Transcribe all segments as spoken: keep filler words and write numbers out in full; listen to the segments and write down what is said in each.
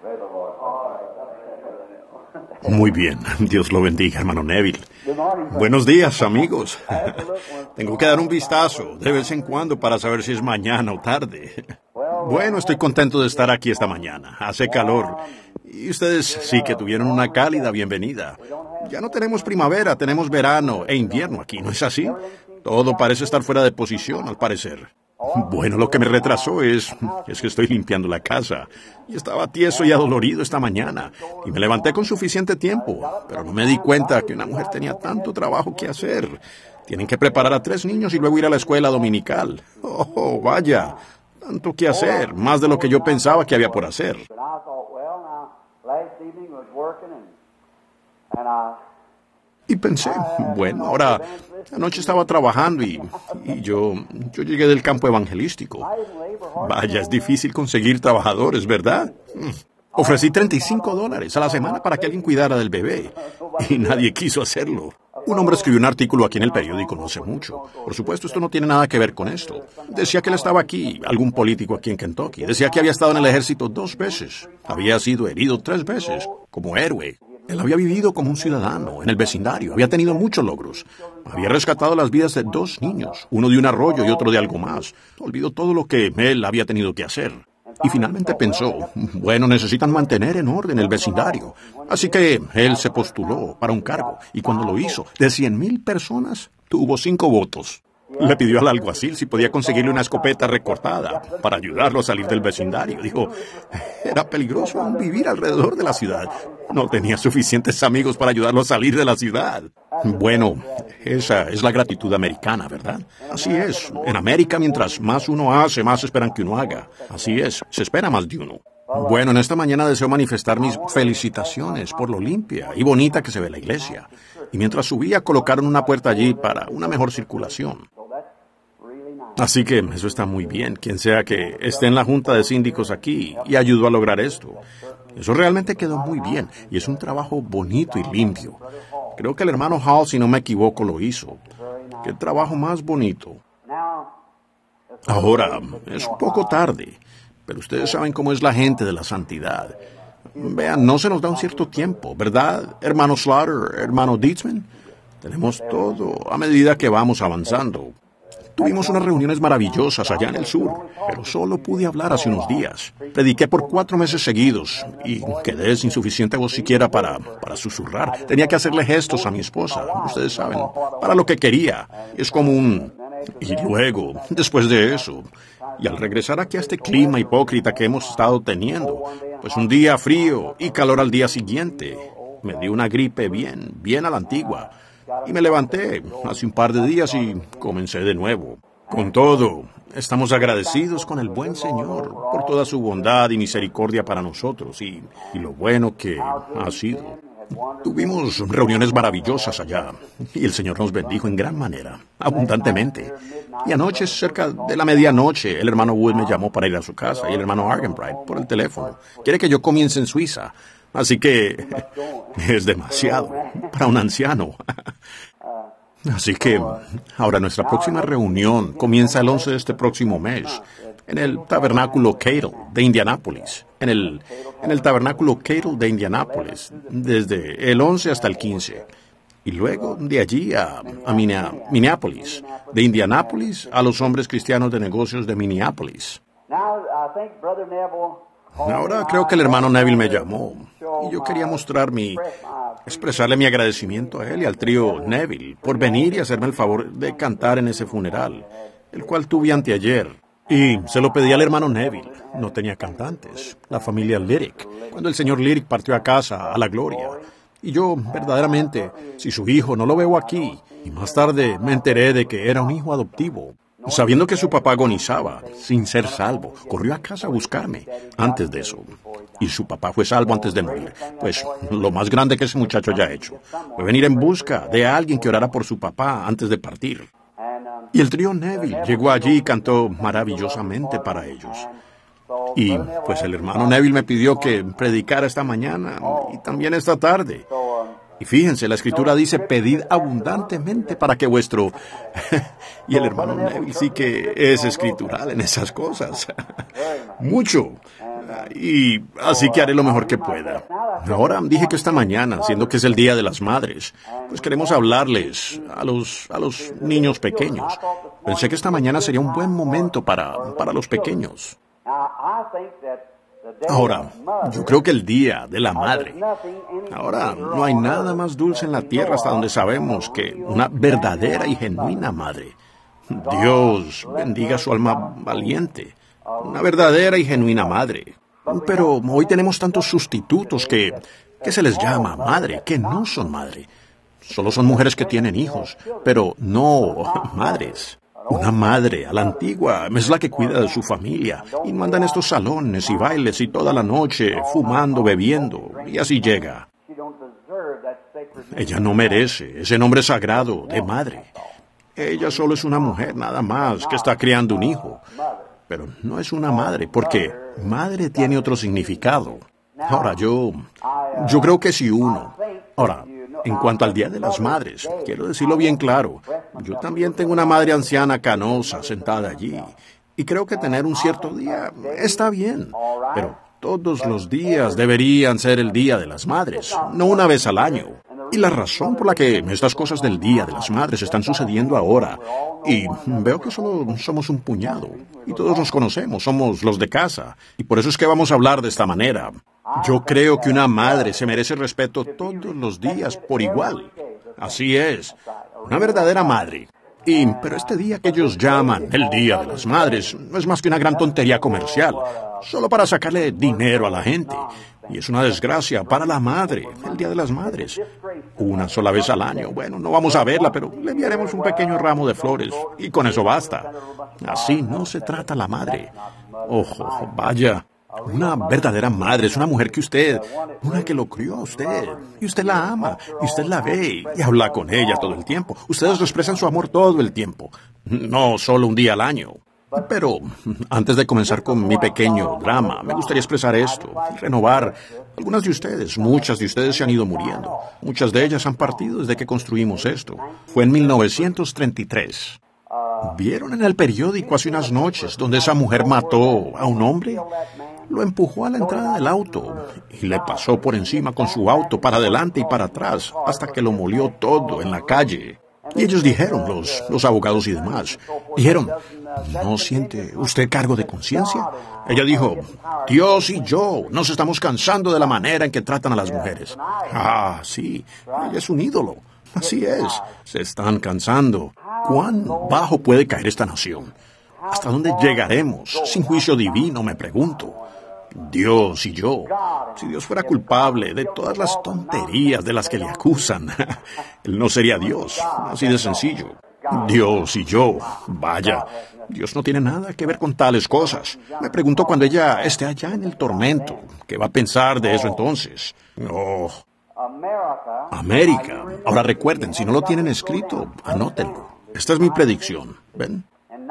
Muy bien, Dios lo bendiga, hermano Neville. Buenos días, amigos. Tengo que dar un vistazo de vez en cuando para saber si es mañana o tarde. Bueno, estoy contento de estar aquí esta mañana. Hace calor. Y ustedes sí que tuvieron una cálida bienvenida. Ya no tenemos primavera, tenemos verano e invierno aquí, ¿no es así? Todo parece estar fuera de posición, al parecer. Bueno, lo que me retrasó es, es que estoy limpiando la casa. Y estaba tieso y adolorido esta mañana. Y me levanté con suficiente tiempo. Pero no me di cuenta que una mujer tenía tanto trabajo que hacer. Tienen que preparar a tres niños y luego ir a la escuela dominical. Oh, vaya. Tanto que hacer. Más de lo que yo pensaba que había por hacer. Y pensé, bueno, ahora, anoche estaba trabajando y, y yo, yo llegué del campo evangelístico. Vaya, es difícil conseguir trabajadores, ¿verdad? Ofrecí treinta y cinco dólares a la semana para que alguien cuidara del bebé y nadie quiso hacerlo. Un hombre escribió un artículo aquí en el periódico no hace mucho. Por supuesto, esto no tiene nada que ver con esto. Decía que él estaba aquí, algún político aquí en Kentucky. Decía que había estado en el ejército dos veces. Había sido herido tres veces, como héroe. Él había vivido como un ciudadano en el vecindario, había tenido muchos logros. Había rescatado las vidas de dos niños, uno de un arroyo y otro de algo más. Olvidó todo lo que él había tenido que hacer. Y finalmente pensó, bueno, necesitan mantener en orden el vecindario. Así que él se postuló para un cargo, y cuando lo hizo, de cien mil personas, tuvo cinco votos. Le pidió al alguacil si podía conseguirle una escopeta recortada para ayudarlo a salir del vecindario. Dijo, era peligroso aún vivir alrededor de la ciudad. No tenía suficientes amigos para ayudarlo a salir de la ciudad. Bueno, esa es la gratitud americana, ¿verdad? Así es. En América, mientras más uno hace, más esperan que uno haga. Así es. Se espera más de uno. Bueno, en esta mañana deseo manifestar mis felicitaciones por lo limpia y bonita que se ve la iglesia. Y mientras subía, colocaron una puerta allí para una mejor circulación. Así que eso está muy bien, quien sea que esté en la junta de síndicos aquí y ayudó a lograr esto. Eso realmente quedó muy bien y es un trabajo bonito y limpio. Creo que el hermano Hall, si no me equivoco, lo hizo. ¡Qué trabajo más bonito! Ahora, es un poco tarde, pero ustedes saben cómo es la gente de la santidad. Vean, no se nos da un cierto tiempo, ¿verdad, hermano Slaughter, hermano Dietzman? Tenemos todo a medida que vamos avanzando. Tuvimos unas reuniones maravillosas allá en el sur, pero solo pude hablar hace unos días. Prediqué por cuatro meses seguidos y quedé sin suficiente voz siquiera para, para susurrar. Tenía que hacerle gestos a mi esposa, ustedes saben, para lo que quería. Es como un... Y luego, después de eso, y al regresar aquí a este clima hipócrita que hemos estado teniendo, pues un día frío y calor al día siguiente, me dio una gripe bien, bien a la antigua. Y me levanté hace un par de días y comencé de nuevo. Con todo, estamos agradecidos con el buen Señor por toda su bondad y misericordia para nosotros y, y lo bueno que ha sido. Tuvimos reuniones maravillosas allá y el Señor nos bendijo en gran manera, abundantemente. Y anoche, cerca de la medianoche, el hermano Wood me llamó para ir a su casa y el hermano Argenbright por el teléfono. Quiere que yo comience en Suiza. Así que es demasiado para un anciano. Así que ahora nuestra próxima reunión comienza el once de este próximo mes en el Tabernáculo Cattle de Indianápolis. En el, en el Tabernáculo Cattle de Indianápolis, desde el once hasta el quince. Y luego de allí a, a Minneapolis, de Indianápolis a los hombres cristianos de negocios de Minneapolis. Ahora creo que el hermano Neville me llamó y yo quería mostrar mi, expresarle mi agradecimiento a él y al trío Neville por venir y hacerme el favor de cantar en ese funeral, el cual tuve anteayer. Y se lo pedí al hermano Neville. No tenía cantantes, la familia Lyric, cuando el señor Lyric partió a casa a la gloria. Y yo, verdaderamente, si su hijo no lo veo aquí, y más tarde me enteré de que era un hijo adoptivo. Sabiendo que su papá agonizaba, sin ser salvo, corrió a casa a buscarme antes de eso. Y su papá fue salvo antes de morir. Pues lo más grande que ese muchacho haya hecho fue venir en busca de alguien que orara por su papá antes de partir. Y el trío Neville llegó allí y cantó maravillosamente para ellos. Y pues el hermano Neville me pidió que predicara esta mañana y también esta tarde. Y fíjense, la Escritura dice, pedid abundantemente para que vuestro... y el hermano Neville sí que es escritural en esas cosas. Mucho. Y así que haré lo mejor que pueda. Ahora dije que esta mañana, siendo que es el Día de las Madres, pues queremos hablarles a los, a los niños pequeños. Pensé que esta mañana sería un buen momento para, para los pequeños. Ahora, yo creo que el Día de la Madre. Ahora, no hay nada más dulce en la tierra hasta donde sabemos que una verdadera y genuina madre. Dios bendiga su alma valiente. Una verdadera y genuina madre. Pero hoy tenemos tantos sustitutos que, que se les llama madre, que no son madre. Solo son mujeres que tienen hijos, pero no madres. Una madre a la antigua es la que cuida de su familia y manda en estos salones y bailes y toda la noche fumando, bebiendo, y así llega. Ella no merece ese nombre sagrado de madre. Ella solo es una mujer nada más que está criando un hijo. Pero no es una madre, porque madre tiene otro significado. Ahora, yo, yo creo que si uno... Ahora, en cuanto al Día de las Madres, quiero decirlo bien claro, yo también tengo una madre anciana canosa sentada allí, y creo que tener un cierto día está bien, pero todos los días deberían ser el Día de las Madres, no una vez al año. Y la razón por la que estas cosas del Día de las Madres están sucediendo ahora, y veo que solo somos un puñado, y todos nos conocemos, somos los de casa, y por eso es que vamos a hablar de esta manera. Yo creo que una madre se merece respeto todos los días por igual. Así es, una verdadera madre. Y, pero este día que ellos llaman el Día de las Madres no es más que una gran tontería comercial, solo para sacarle dinero a la gente. Y es una desgracia para la madre, el Día de las Madres. Una sola vez al año. Bueno, no vamos a verla, pero le enviaremos un pequeño ramo de flores, y con eso basta. Así no se trata la madre. Ojo, vaya. Una verdadera madre es una mujer que usted, una que lo crió a usted, y usted la ama, y usted la ve, y habla con ella todo el tiempo. Ustedes expresan su amor todo el tiempo, no solo un día al año. Pero antes de comenzar con mi pequeño drama, me gustaría expresar esto y renovar. Algunas de ustedes, muchas de ustedes se han ido muriendo. Muchas de ellas han partido desde que construimos esto. Fue en mil novecientos treinta y tres. ¿Vieron en el periódico hace unas noches donde esa mujer mató a un hombre? Lo empujó a la entrada del auto y le pasó por encima con su auto para adelante y para atrás hasta que lo molió todo en la calle. Y ellos dijeron, los, los abogados y demás, dijeron, ¿no siente usted cargo de conciencia? Ella dijo, Dios y yo nos estamos cansando de la manera en que tratan a las mujeres. Ah, sí, ella es un ídolo. Así es, se están cansando. ¿Cuán bajo puede caer esta nación? ¿Hasta dónde llegaremos sin juicio divino, me pregunto? Dios y yo, si Dios fuera culpable de todas las tonterías de las que le acusan, Él no sería Dios, así de sencillo. Dios y yo, vaya, Dios no tiene nada que ver con tales cosas. Me pregunto cuando ella esté allá en el tormento, ¿qué va a pensar de eso entonces? Oh, América. Ahora recuerden, si no lo tienen escrito, anótenlo. Esta es mi predicción, ¿ven?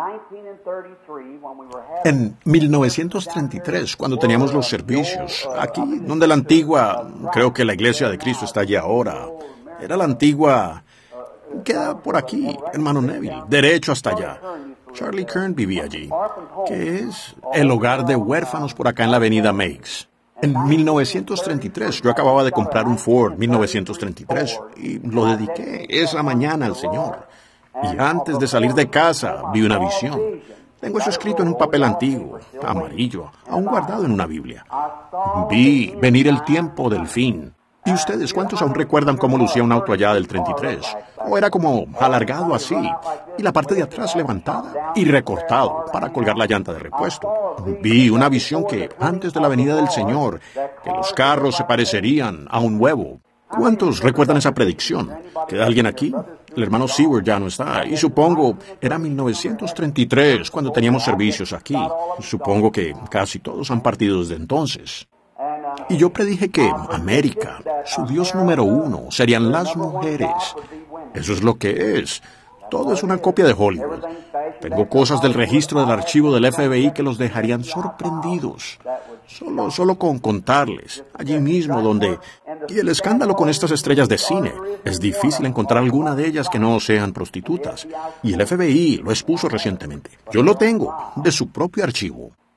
En mil novecientos treinta y tres, cuando teníamos los servicios, aquí, donde la antigua, creo que la Iglesia de Cristo está allí ahora, era la antigua, queda por aquí, hermano Neville, derecho hasta allá. Charlie Kern vivía allí, que es el hogar de huérfanos por acá en la avenida Meigs. En mil novecientos treinta y tres, yo acababa de comprar un Ford mil novecientos treinta y tres y lo dediqué esa mañana al Señor. Y antes de salir de casa, vi una visión. Tengo eso escrito en un papel antiguo, amarillo, aún guardado en una Biblia. Vi venir el tiempo del fin. ¿Y ustedes cuántos aún recuerdan cómo lucía un auto allá del treinta y tres? O era como alargado así, y la parte de atrás levantada y recortado para colgar la llanta de repuesto. Vi una visión que, antes de la venida del Señor, que los carros se parecerían a un huevo. ¿Cuántos recuerdan esa predicción? ¿Queda alguien aquí? El hermano Seward ya no está, y supongo era mil novecientos treinta y tres cuando teníamos servicios aquí. Supongo que casi todos han partido desde entonces. Y yo predije que América, su Dios número uno, serían las mujeres. Eso es lo que es. Todo es una copia de Hollywood. Tengo cosas del registro del archivo del F B I que los dejarían sorprendidos. Solo, solo con contarles, allí mismo donde... Y el escándalo con estas estrellas de cine. Es difícil encontrar alguna de ellas que no sean prostitutas. Y el F B I lo expuso recientemente. Yo lo tengo, de su propio archivo.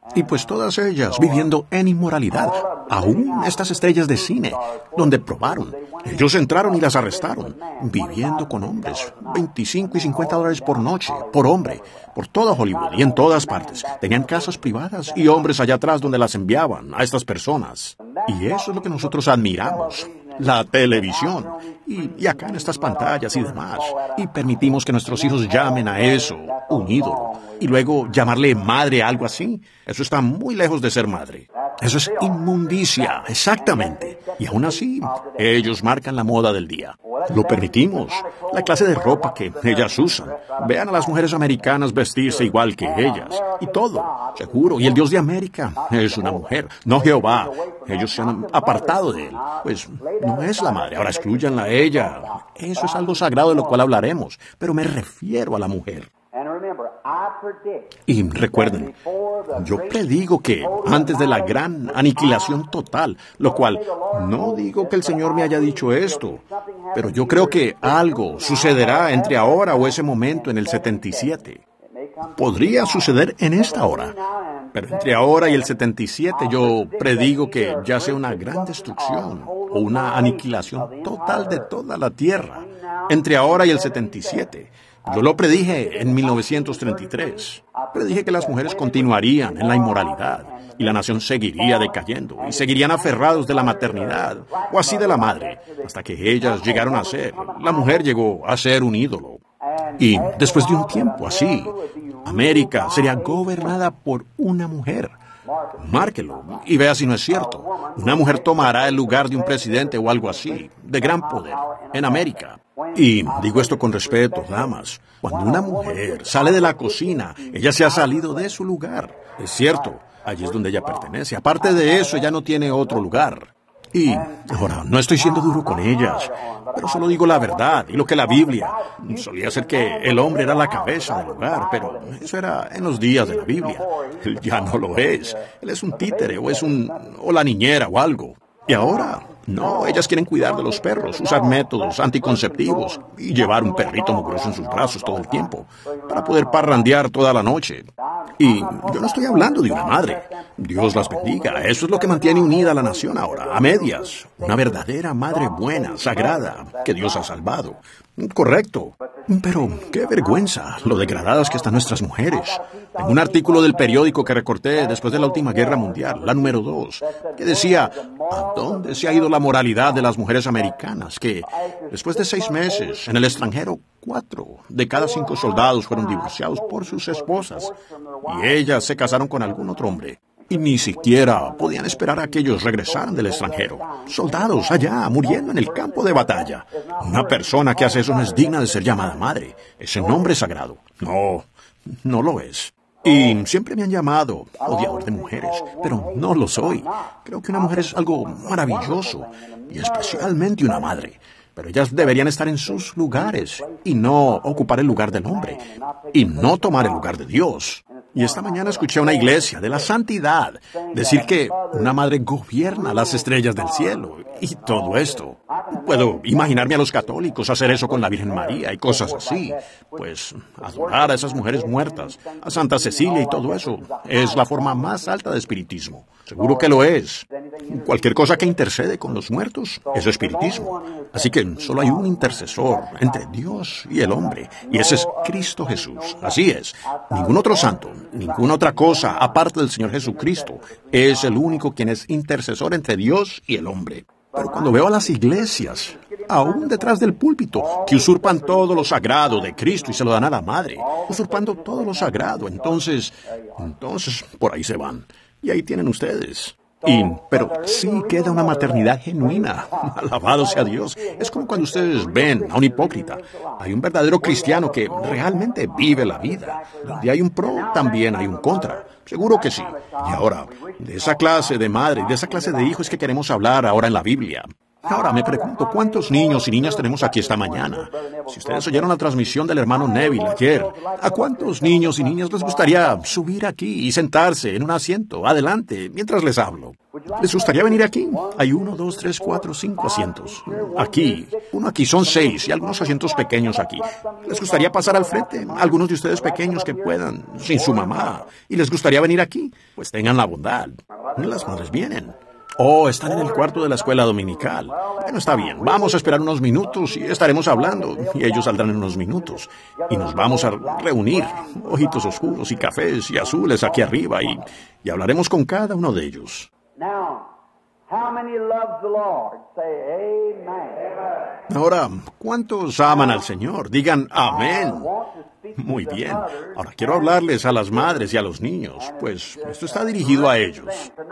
Y pues todas ellas viviendo en inmoralidad, aún estas estrellas de cine, donde probaron. Ellos entraron y las arrestaron, viviendo con hombres, veinticinco y cincuenta dólares por noche, por hombre, por toda Hollywood y en todas partes. Tenían casas privadas y hombres allá atrás donde las enviaban a estas personas. Y eso es lo que nosotros admiramos, la televisión, y, y acá en estas pantallas y demás. Y permitimos que nuestros hijos llamen a eso un ídolo. Y luego llamarle madre a algo así. Eso está muy lejos de ser madre. Eso es inmundicia, exactamente. Y aún así, ellos marcan la moda del día. Lo permitimos. La clase de ropa que ellas usan. Vean a las mujeres americanas vestirse igual que ellas. Y todo, seguro. Y el Dios de América es una mujer, no Jehová. Ellos se han apartado de él. Pues no es la madre. Ahora excluyanla a ella. Eso es algo sagrado de lo cual hablaremos. Pero me refiero a la mujer. Y recuerden, yo predigo que antes de la gran aniquilación total, lo cual no digo que el Señor me haya dicho esto, pero yo creo que algo sucederá entre ahora o ese momento en el setenta y siete. Podría suceder en esta hora, pero entre ahora y el setenta y siete yo predigo que ya sea una gran destrucción o una aniquilación total de toda la tierra. Entre ahora y el setenta y siete. Yo lo predije en mil novecientos treinta y tres. Predije que las mujeres continuarían en la inmoralidad y la nación seguiría decayendo y seguirían aferrados de la maternidad o así de la madre hasta que ellas llegaron a ser. La mujer llegó a ser un ídolo. Y después de un tiempo así, América sería gobernada por una mujer. Márquelo y vea si no es cierto. Una mujer tomará el lugar de un presidente o algo así, de gran poder, en América. Y digo esto con respeto, damas. Cuando una mujer sale de la cocina, ella se ha salido de su lugar. Es cierto, allí es donde ella pertenece. Aparte de eso, ella no tiene otro lugar. Y ahora, no estoy siendo duro con ellas, pero solo digo la verdad y lo que la Biblia. Solía ser que el hombre era la cabeza del hogar, pero eso era en los días de la Biblia. Él ya no lo es. Él es un títere o es un... o la niñera o algo. Y ahora, no, ellas quieren cuidar de los perros, usar métodos anticonceptivos y llevar un perrito mugroso en sus brazos todo el tiempo para poder parrandear toda la noche. Y yo no estoy hablando de una madre. Dios las bendiga. Eso es lo que mantiene unida a la nación ahora, a medias. Una verdadera madre buena, sagrada, que Dios ha salvado. Correcto. Pero qué vergüenza lo degradadas que están nuestras mujeres. En un artículo del periódico que recorté después de la última guerra mundial, la número dos, que decía, ¿a dónde se ha ido la moralidad de las mujeres americanas? Que después de seis meses en el extranjero, cuatro de cada cinco soldados fueron divorciados por sus esposas y ellas se casaron con algún otro hombre. Y ni siquiera podían esperar a que ellos regresaran del extranjero. Soldados allá, muriendo en el campo de batalla. Una persona que hace eso no es digna de ser llamada madre. Ese nombre es sagrado. No, no lo es. Y siempre me han llamado odiador de mujeres, pero no lo soy. Creo que una mujer es algo maravilloso, y especialmente una madre. Pero ellas deberían estar en sus lugares y no ocupar el lugar del hombre, y no tomar el lugar de Dios. Y esta mañana escuché a una iglesia de la santidad decir que una madre gobierna las estrellas del cielo y todo esto. Puedo imaginarme a los católicos hacer eso con la Virgen María y cosas así. Pues adorar a esas mujeres muertas, a Santa Cecilia y todo eso, es la forma más alta de espiritismo. Seguro que lo es. Cualquier cosa que intercede con los muertos es espiritismo. Así que solo hay un intercesor entre Dios y el hombre, y ese es Cristo Jesús. Así es. Ningún otro santo, ninguna otra cosa aparte del Señor Jesucristo es el único quien es intercesor entre Dios y el hombre. Pero cuando veo a las iglesias, aún detrás del púlpito, que usurpan todo lo sagrado de Cristo y se lo dan a la madre, usurpando todo lo sagrado, entonces, entonces por ahí se van. Y ahí tienen ustedes. Y, pero sí queda una maternidad genuina. Alabado sea Dios. Es como cuando ustedes ven a un hipócrita. Hay un verdadero cristiano que realmente vive la vida. Donde hay un pro, también hay un contra. Seguro que sí. Y ahora, de esa clase de madre, de esa clase de hijo es que queremos hablar ahora en la Biblia. Ahora me pregunto, ¿cuántos niños y niñas tenemos aquí esta mañana? Si ustedes oyeron la transmisión del hermano Neville ayer, ¿a cuántos niños y niñas les gustaría subir aquí y sentarse en un asiento, adelante, mientras les hablo? ¿Les gustaría venir aquí? Hay uno, dos, tres, cuatro, cinco asientos. Aquí, uno aquí, son seis y algunos asientos pequeños aquí. ¿Les gustaría pasar al frente? Algunos de ustedes pequeños que puedan, sin su mamá. ¿Y les gustaría venir aquí? Pues tengan la bondad. Las madres vienen. Oh, están en el cuarto de la escuela dominical. Bueno, está bien. Vamos a esperar unos minutos y estaremos hablando. Y ellos saldrán en unos minutos. Y nos vamos a reunir. Ojitos oscuros y cafés y azules aquí arriba. Y, y hablaremos con cada uno de ellos. Ahora, ¿cuántos aman al Señor? Digan amén. Muy bien. Ahora quiero hablarles a las madres y a los niños, pues esto está dirigido a ellos.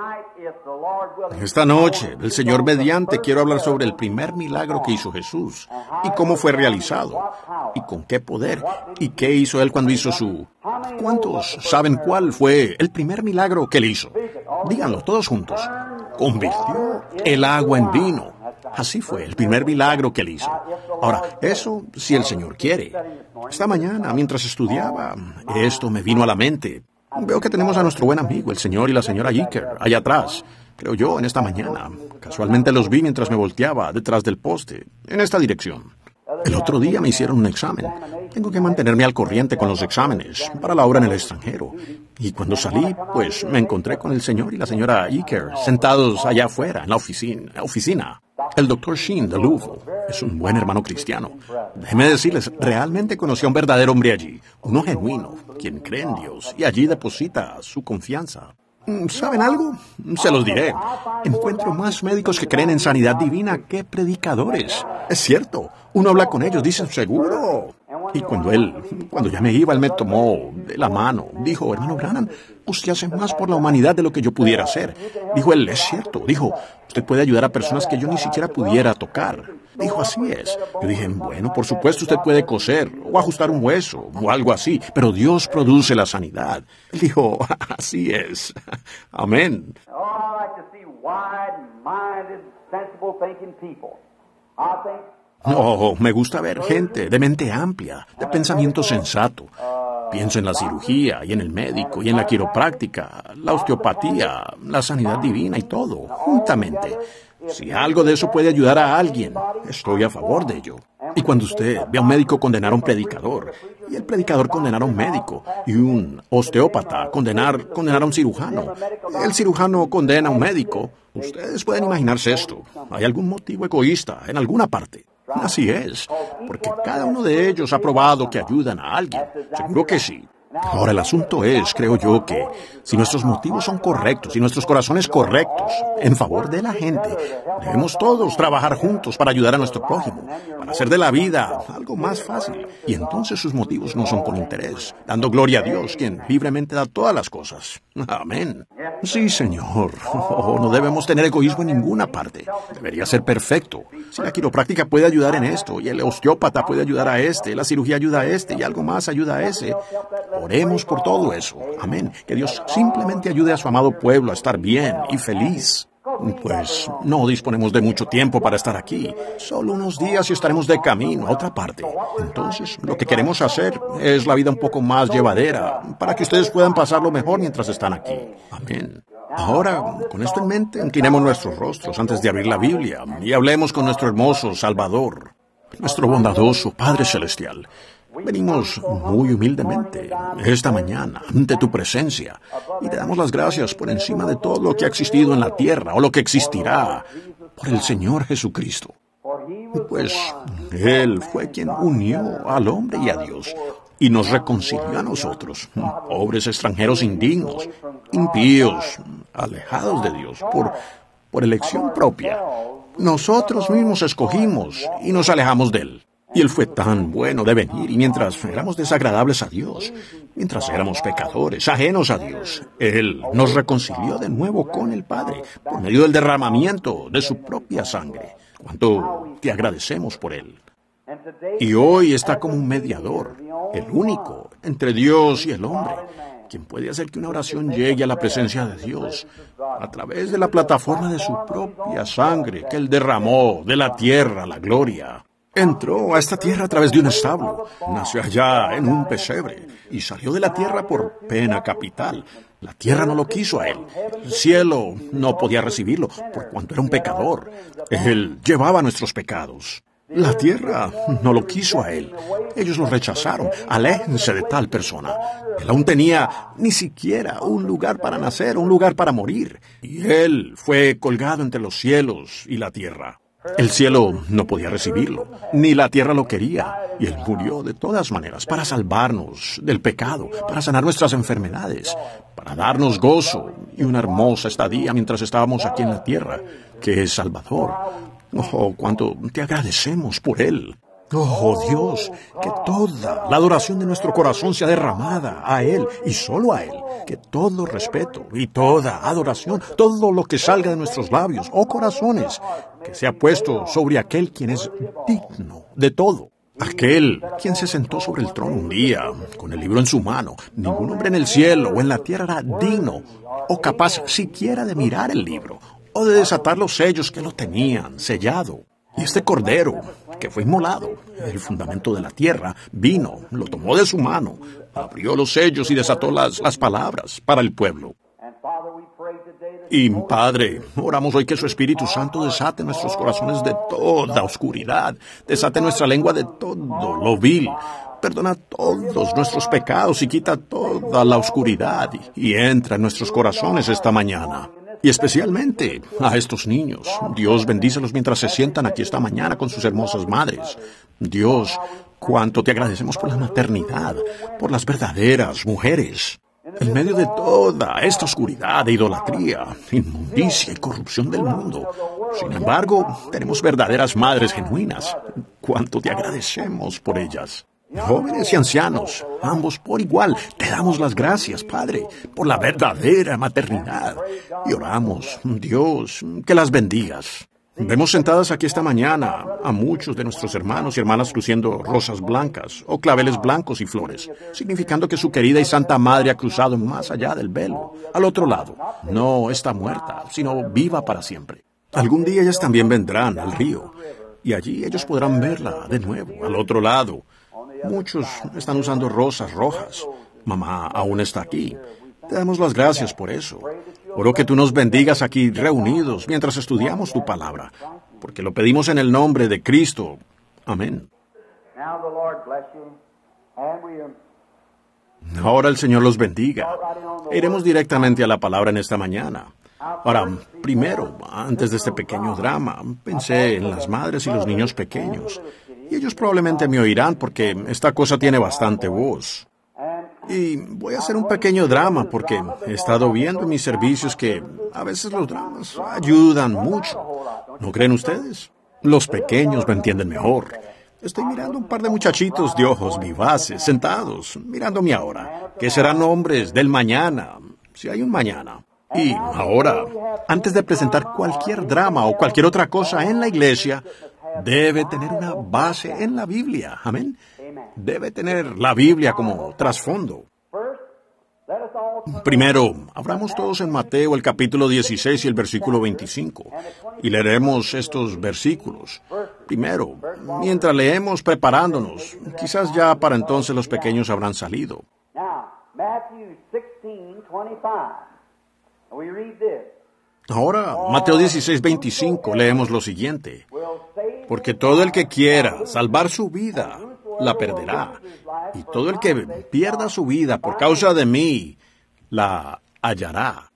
Esta noche, el Señor mediante, quiero hablar sobre el primer milagro que hizo Jesús y cómo fue realizado y con qué poder y qué hizo Él cuando hizo su... ¿Cuántos saben cuál fue el primer milagro que Él hizo? Díganlo todos juntos. Convirtió el agua en vino. Así fue el primer milagro que Él hizo. Ahora, eso si el Señor quiere. Esta mañana, mientras estudiaba, esto me vino a la mente. Veo que tenemos a nuestro buen amigo, el señor y la señora Iker, allá atrás. Creo yo, en esta mañana. Casualmente los vi mientras me volteaba detrás del poste, en esta dirección. El otro día me hicieron un examen. Tengo que mantenerme al corriente con los exámenes para la obra en el extranjero. Y cuando salí, pues me encontré con el señor y la señora Iker sentados allá afuera, en la oficina. oficina. El doctor Sheen de Louisville es un buen hermano cristiano. Déjeme decirles, realmente conocí a un verdadero hombre allí, uno genuino, quien cree en Dios y allí deposita su confianza. ¿Saben algo? Se los diré. Encuentro más médicos que creen en sanidad divina que predicadores. Es cierto, uno habla con ellos, dicen, seguro. Y cuando él, cuando ya me iba, él me tomó de la mano. Dijo, hermano Branham, usted hace más por la humanidad de lo que yo pudiera hacer. Dijo él, es cierto. Dijo, usted puede ayudar a personas que yo ni siquiera pudiera tocar. Dijo, así es. Yo dije, bueno, por supuesto usted puede coser o ajustar un hueso o algo así, pero Dios produce la sanidad. Él dijo, así es. Amén. No, me gusta ver gente de mente amplia, de pensamiento sensato. Pienso en la cirugía y en el médico y en la quiropráctica, la osteopatía, la sanidad divina y todo, juntamente. Si algo de eso puede ayudar a alguien, estoy a favor de ello. Y cuando usted ve a un médico condenar a un predicador, y el predicador condenar a un médico, y un osteópata condenar, condenar a un cirujano, el cirujano condena a un médico, ustedes pueden imaginarse esto. Hay algún motivo egoísta en alguna parte. Así es, porque cada uno de ellos ha probado que ayudan a alguien. Seguro que sí. Ahora, el asunto es, creo yo, que si nuestros motivos son correctos y nuestros corazones correctos en favor de la gente, debemos todos trabajar juntos para ayudar a nuestro prójimo, para hacer de la vida algo más fácil. Y entonces sus motivos no son con interés, dando gloria a Dios, quien libremente da todas las cosas. Amén. Sí, Señor. Oh, no debemos tener egoísmo en ninguna parte. Debería ser perfecto. Si la quiropráctica puede ayudar en esto, y el osteópata puede ayudar a este, la cirugía ayuda a este, y algo más ayuda a ese, oremos por todo eso. Amén. Que Dios simplemente ayude a su amado pueblo a estar bien y feliz. Pues no disponemos de mucho tiempo para estar aquí. Solo unos días y estaremos de camino a otra parte. Entonces, lo que queremos hacer es la vida un poco más llevadera, para que ustedes puedan pasarlo mejor mientras están aquí. Amén. Ahora, con esto en mente, inclinemos nuestros rostros antes de abrir la Biblia y hablemos con nuestro hermoso Salvador, nuestro bondadoso Padre Celestial. Venimos muy humildemente esta mañana ante tu presencia y te damos las gracias por encima de todo lo que ha existido en la tierra o lo que existirá por el Señor Jesucristo. Pues Él fue quien unió al hombre y a Dios y nos reconcilió a nosotros, pobres extranjeros indignos, impíos, alejados de Dios por, por elección propia. Nosotros mismos escogimos y nos alejamos de Él. Y Él fue tan bueno de venir, y mientras éramos desagradables a Dios, mientras éramos pecadores, ajenos a Dios, Él nos reconcilió de nuevo con el Padre, por medio del derramamiento de su propia sangre. Cuánto te agradecemos por Él. Y hoy está como un mediador, el único, entre Dios y el hombre, quien puede hacer que una oración llegue a la presencia de Dios, a través de la plataforma de su propia sangre, que Él derramó de la tierra a la gloria. Entró a esta tierra a través de un establo, nació allá en un pesebre y salió de la tierra por pena capital. La tierra no lo quiso a él. El cielo no podía recibirlo por cuanto era un pecador. Él llevaba nuestros pecados. La tierra no lo quiso a él. Ellos lo rechazaron. Aléjense de tal persona. Él aún tenía ni siquiera un lugar para nacer, un lugar para morir. Y él fue colgado entre los cielos y la tierra. El cielo no podía recibirlo, ni la tierra lo quería, y él murió de todas maneras para salvarnos del pecado, para sanar nuestras enfermedades, para darnos gozo y una hermosa estadía mientras estábamos aquí en la tierra, que es Salvador. Oh, cuánto te agradecemos por él. Oh, Dios, que toda la adoración de nuestro corazón sea derramada a Él y solo a Él. Que todo respeto y toda adoración, todo lo que salga de nuestros labios o corazones, que sea puesto sobre aquel quien es digno de todo. Aquel quien se sentó sobre el trono un día, con el libro en su mano. Ningún hombre en el cielo o en la tierra era digno o capaz siquiera de mirar el libro o de desatar los sellos que lo tenían sellado. Y este cordero, que fue inmolado, el fundamento de la tierra, vino, lo tomó de su mano, abrió los sellos y desató las, las palabras para el pueblo. Y, Padre, oramos hoy que su Espíritu Santo desate nuestros corazones de toda oscuridad, desate nuestra lengua de todo lo vil, perdona todos nuestros pecados y quita toda la oscuridad y, y entra en nuestros corazones esta mañana. Y especialmente a estos niños. Dios bendícelos mientras se sientan aquí esta mañana con sus hermosas madres. Dios, cuánto te agradecemos por la maternidad, por las verdaderas mujeres. En medio de toda esta oscuridad e idolatría, inmundicia y corrupción del mundo, sin embargo, tenemos verdaderas madres genuinas. Cuánto te agradecemos por ellas. Jóvenes y ancianos, ambos por igual, te damos las gracias, Padre, por la verdadera maternidad. Y oramos, Dios, que las bendigas. Vemos sentadas aquí esta mañana a muchos de nuestros hermanos y hermanas luciendo rosas blancas o claveles blancos y flores, significando que su querida y santa madre ha cruzado más allá del velo, al otro lado. No está muerta, sino viva para siempre. Algún día ellas también vendrán al río, y allí ellos podrán verla de nuevo, al otro lado. Muchos están usando rosas rojas. Mamá aún está aquí. Te damos las gracias por eso. Oro que tú nos bendigas aquí reunidos mientras estudiamos tu palabra, porque lo pedimos en el nombre de Cristo. Amén. Ahora el Señor los bendiga. Iremos directamente a la palabra en esta mañana. Ahora, primero, antes de este pequeño drama, pensé en las madres y los niños pequeños. Y ellos probablemente me oirán porque esta cosa tiene bastante voz. Y voy a hacer un pequeño drama porque he estado viendo en mis servicios que a veces los dramas ayudan mucho. ¿No creen ustedes? Los pequeños me entienden mejor. Estoy mirando un par de muchachitos de ojos vivaces, sentados, mirándome ahora, que serán hombres del mañana, si hay un mañana. Y ahora, antes de presentar cualquier drama o cualquier otra cosa en la iglesia, debe tener una base en la Biblia. Amén. Debe tener la Biblia como trasfondo. Primero, abramos todos en Mateo el capítulo dieciséis y el versículo veinticinco. Y leeremos estos versículos. Primero, mientras leemos preparándonos, quizás ya para entonces los pequeños habrán salido. Ahora, Mateo dieciséis, veinticinco, leemos lo siguiente. Porque todo el que quiera salvar su vida, la perderá. Y todo el que pierda su vida por causa de mí, la hallará.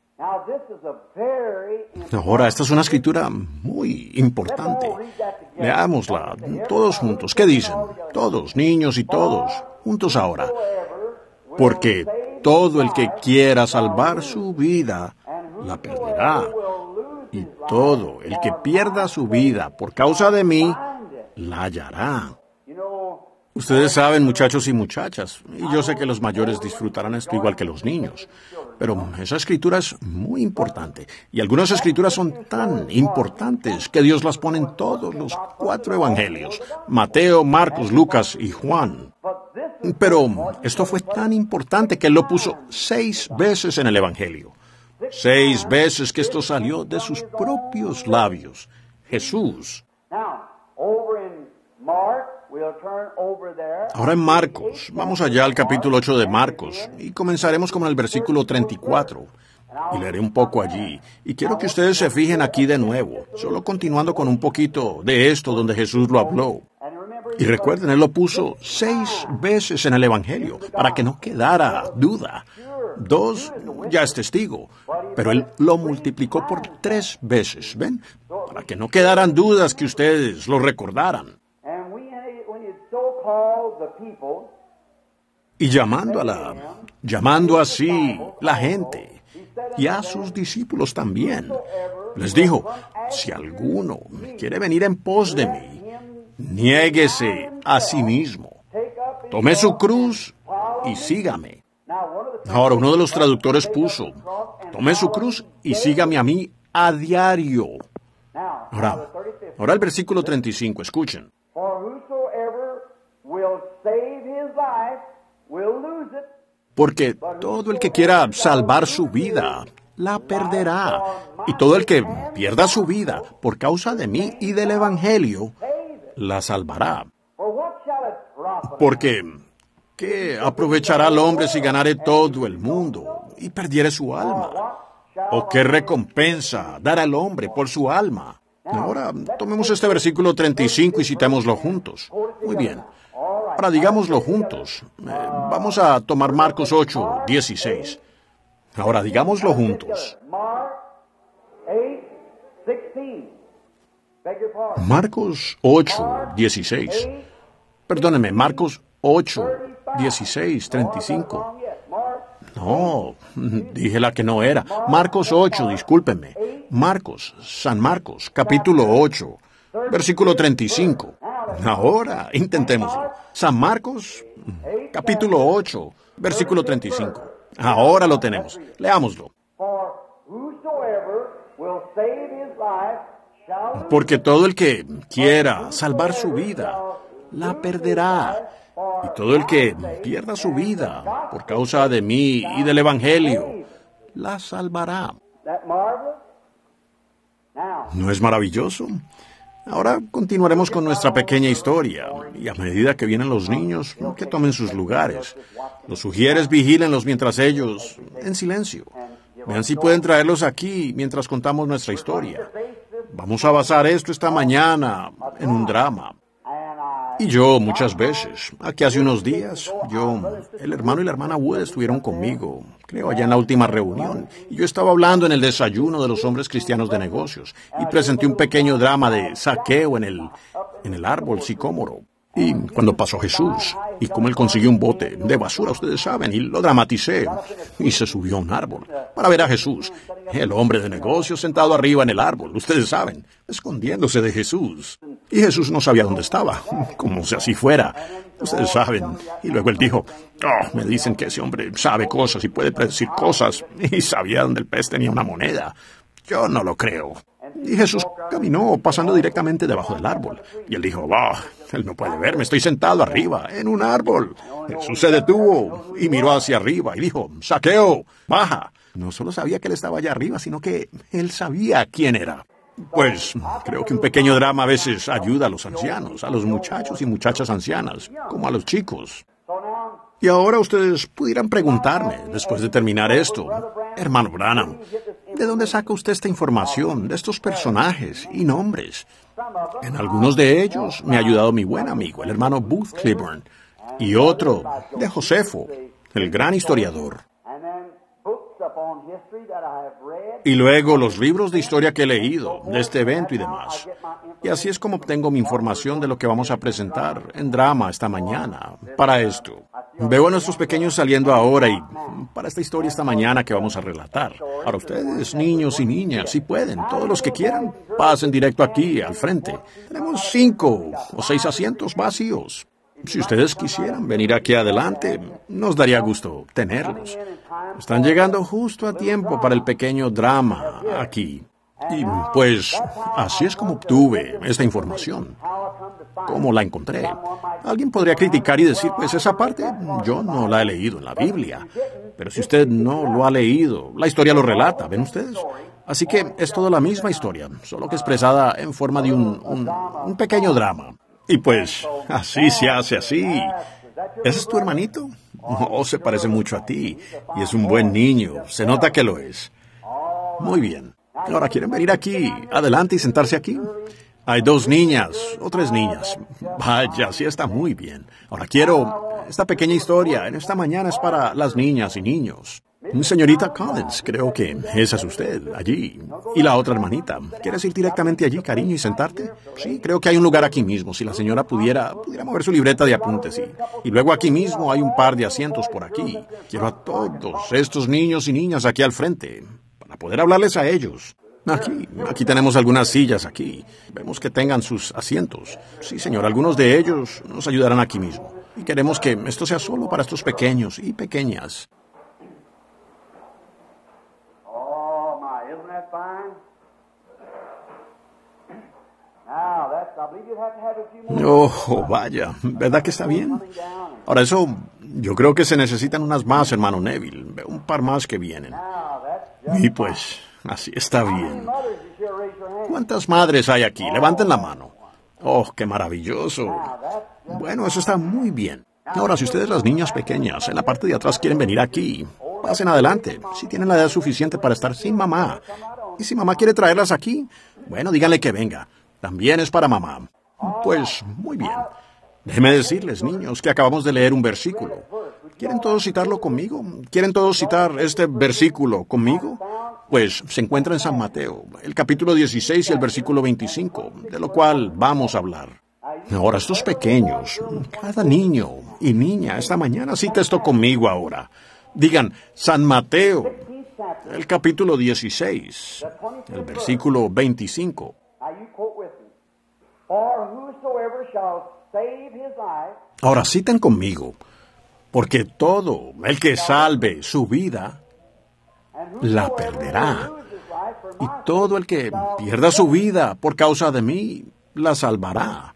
Ahora, esta es una escritura muy importante. Leámosla todos juntos. ¿Qué dicen? Todos, niños y todos, juntos ahora. Porque todo el que quiera salvar su vida, la perderá. Y todo el que pierda su vida por causa de mí, la hallará. Ustedes saben, muchachos y muchachas, y yo sé que los mayores disfrutarán esto igual que los niños, pero esa escritura es muy importante, y algunas escrituras son tan importantes que Dios las pone en todos los cuatro evangelios, Mateo, Marcos, Lucas y Juan. Pero esto fue tan importante que Él lo puso seis veces en el evangelio. Seis veces que esto salió de sus propios labios. Jesús. Ahora en Marcos, vamos allá al capítulo ocho de Marcos, y comenzaremos con el versículo treinta y cuatro. Y leeré un poco allí. Y quiero que ustedes se fijen aquí de nuevo, solo continuando con un poquito de esto donde Jesús lo habló. Y recuerden, Él lo puso seis veces en el Evangelio, para que no quedara duda. Dos, ya es testigo, pero Él lo multiplicó por tres veces, ¿ven? Para que no quedaran dudas, que ustedes lo recordaran. Y llamando a la, llamando así la gente, y a sus discípulos también, les dijo, si alguno quiere venir en pos de mí, niéguese a sí mismo, tome su cruz y sígame. Ahora, uno de los traductores puso, tome su cruz y sígame a mí a diario. Ahora, ahora el versículo treinta y cinco, escuchen. Porque todo el que quiera salvar su vida, la perderá. Y todo el que pierda su vida por causa de mí y del Evangelio, la salvará. Porque, ¿qué aprovechará el hombre si ganare todo el mundo y perdiere su alma? ¿O qué recompensa dará el hombre por su alma? Ahora, tomemos este versículo treinta y cinco y citémoslo juntos. Muy bien. Ahora, digámoslo juntos. Eh, vamos a tomar Marcos ocho, dieciséis. Ahora, digámoslo juntos. Marcos ocho, dieciséis. Perdóneme, Marcos ocho, dieciséis, treinta y cinco. No, dije la que no era. Marcos ocho, discúlpenme. Marcos, San Marcos, capítulo ocho, versículo treinta y cinco. Ahora, intentémoslo. San Marcos, capítulo ocho, versículo treinta y cinco. Ahora lo tenemos. Leámoslo. Porque todo el que quiera salvar su vida, la perderá. Y todo el que pierda su vida por causa de mí y del Evangelio, la salvará. ¿No es maravilloso? Ahora continuaremos con nuestra pequeña historia, y a medida que vienen los niños, que tomen sus lugares. Los sugieres vigílenlos mientras ellos, en silencio. Vean si pueden traerlos aquí mientras contamos nuestra historia. Vamos a basar esto esta mañana en un drama. Y yo muchas veces, aquí hace unos días, yo, el hermano y la hermana Wood estuvieron conmigo, creo allá en la última reunión, y yo estaba hablando en el desayuno de los hombres cristianos de negocios, y presenté un pequeño drama de saqueo en el, en el árbol sicómoro. Y cuando pasó Jesús, y cómo él consiguió un bote de basura, ustedes saben, y lo dramaticé, y se subió a un árbol para ver a Jesús, el hombre de negocios sentado arriba en el árbol, ustedes saben, escondiéndose de Jesús. Y Jesús no sabía dónde estaba, como si así fuera, ustedes saben. Y luego él dijo, oh, me dicen que ese hombre sabe cosas y puede predecir cosas, y sabía dónde el pez tenía una moneda. Yo no lo creo. Y Jesús caminó pasando directamente debajo del árbol. Y él dijo, oh, él no puede verme, estoy sentado arriba, en un árbol. Jesús se detuvo y miró hacia arriba y dijo, Saqueo, baja. No solo sabía que él estaba allá arriba, sino que él sabía quién era. Pues creo que un pequeño drama a veces ayuda a los ancianos, a los muchachos y muchachas ancianas, como a los chicos. Y ahora ustedes pudieran preguntarme, después de terminar esto, hermano Branham, ¿de dónde saca usted esta información, de estos personajes y nombres? En algunos de ellos me ha ayudado mi buen amigo, el hermano Booth Cliburn, y otro de Josefo, el gran historiador. Y luego los libros de historia que he leído, de este evento y demás. Y así es como obtengo mi información de lo que vamos a presentar en drama esta mañana, para esto. Veo a nuestros pequeños saliendo ahora y para esta historia esta mañana que vamos a relatar. Ahora ustedes, niños y niñas, si pueden, todos los que quieran, pasen directo aquí, al frente. Tenemos cinco o seis asientos vacíos. Si ustedes quisieran venir aquí adelante, nos daría gusto tenerlos. Están llegando justo a tiempo para el pequeño drama aquí. Y pues así es como obtuve esta información. ¿Cómo la encontré? Alguien podría criticar y decir, pues esa parte yo no la he leído en la Biblia. Pero si usted no lo ha leído, la historia lo relata, ¿ven ustedes? Así que es toda la misma historia, solo que expresada en forma de un, un, un pequeño drama. Y pues, así se hace así. ¿Ese es tu hermanito? Oh, se parece mucho a ti. Y es un buen niño. Se nota que lo es. Muy bien. Ahora, ¿quieren venir aquí, adelante y sentarse aquí? Hay dos niñas, o tres niñas. Vaya, sí está muy bien. Ahora quiero... Esta pequeña historia en esta mañana es para las niñas y niños. Señorita Collins, creo que esa es usted, allí. Y la otra hermanita. ¿Quieres ir directamente allí, cariño, y sentarte? Sí, creo que hay un lugar aquí mismo. Si la señora pudiera, pudiera mover su libreta de apuntes. Y, y luego aquí mismo hay un par de asientos por aquí. Quiero a todos estos niños y niñas aquí al frente, para poder hablarles a ellos. Aquí, aquí tenemos algunas sillas aquí. Vemos que tengan sus asientos. Sí, señor, algunos de ellos nos ayudarán aquí mismo. Y queremos que esto sea solo para estos pequeños y pequeñas. Oh, vaya, ¿verdad que está bien? Ahora eso, yo creo que se necesitan unas más, hermano Neville. Veo un par más que vienen. Y pues, así está bien. ¿Cuántas madres hay aquí? Levanten la mano. Oh, qué maravilloso. Bueno, eso está muy bien. Ahora, si ustedes, las niñas pequeñas, en la parte de atrás quieren venir aquí, pasen adelante. Si tienen la edad suficiente para estar sin mamá. Y si mamá quiere traerlas aquí, bueno, díganle que venga. También es para mamá. Pues, muy bien. Déjenme decirles, niños, que acabamos de leer un versículo. ¿Quieren todos citarlo conmigo? ¿Quieren todos citar este versículo conmigo? Pues se encuentra en San Mateo, el capítulo dieciséis y el versículo veinticinco, de lo cual vamos a hablar. Ahora, estos pequeños, cada niño y niña esta mañana cita esto conmigo ahora. Digan, San Mateo, el capítulo dieciséis, el versículo veinticinco. Ahora citen conmigo, porque todo el que salve su vida, la perderá. Y todo el que pierda su vida por causa de mí, la salvará.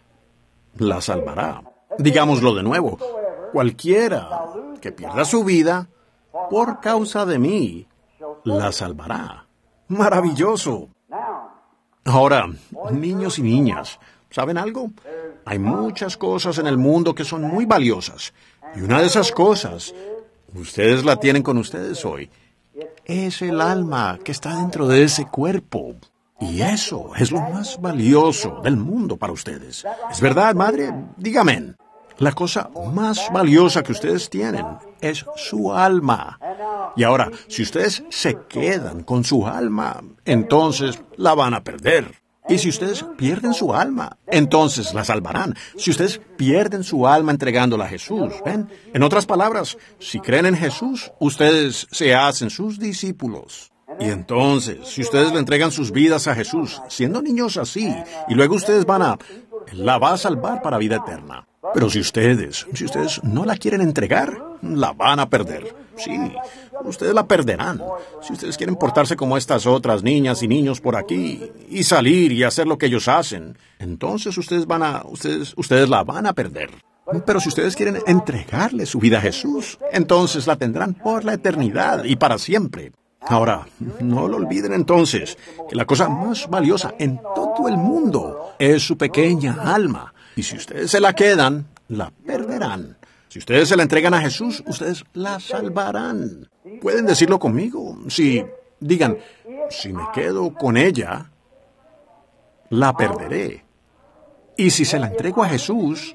La salvará. Digámoslo de nuevo. Cualquiera que pierda su vida por causa de mí, la salvará. Maravilloso. Ahora, niños y niñas, ¿saben algo? Hay muchas cosas en el mundo que son muy valiosas. Y una de esas cosas, ustedes la tienen con ustedes hoy. Es el alma que está dentro de ese cuerpo. Y eso es lo más valioso del mundo para ustedes. ¿Es verdad, madre? Dígame. La cosa más valiosa que ustedes tienen es su alma. Y ahora, si ustedes se quedan con su alma, entonces la van a perder. Y si ustedes pierden su alma, entonces la salvarán. Si ustedes pierden su alma entregándola a Jesús, ¿ven? En otras palabras, si creen en Jesús, ustedes se hacen sus discípulos. Y entonces, si ustedes le entregan sus vidas a Jesús, siendo niños así, y luego ustedes van a... la va a salvar para vida eterna. Pero si ustedes, si ustedes no la quieren entregar, la van a perder. Sí, ustedes la perderán. Si ustedes quieren portarse como estas otras niñas y niños por aquí, y salir y hacer lo que ellos hacen, entonces ustedes van a, ustedes, ustedes la van a perder. Pero si ustedes quieren entregarle su vida a Jesús, entonces la tendrán por la eternidad y para siempre. Ahora, no lo olviden entonces, que la cosa más valiosa en todo el mundo es su pequeña alma. Y si ustedes se la quedan, la perderán. Si ustedes se la entregan a Jesús, ustedes la salvarán. ¿Pueden decirlo conmigo? Si, digan, si me quedo con ella, la perderé. Y si se la entrego a Jesús,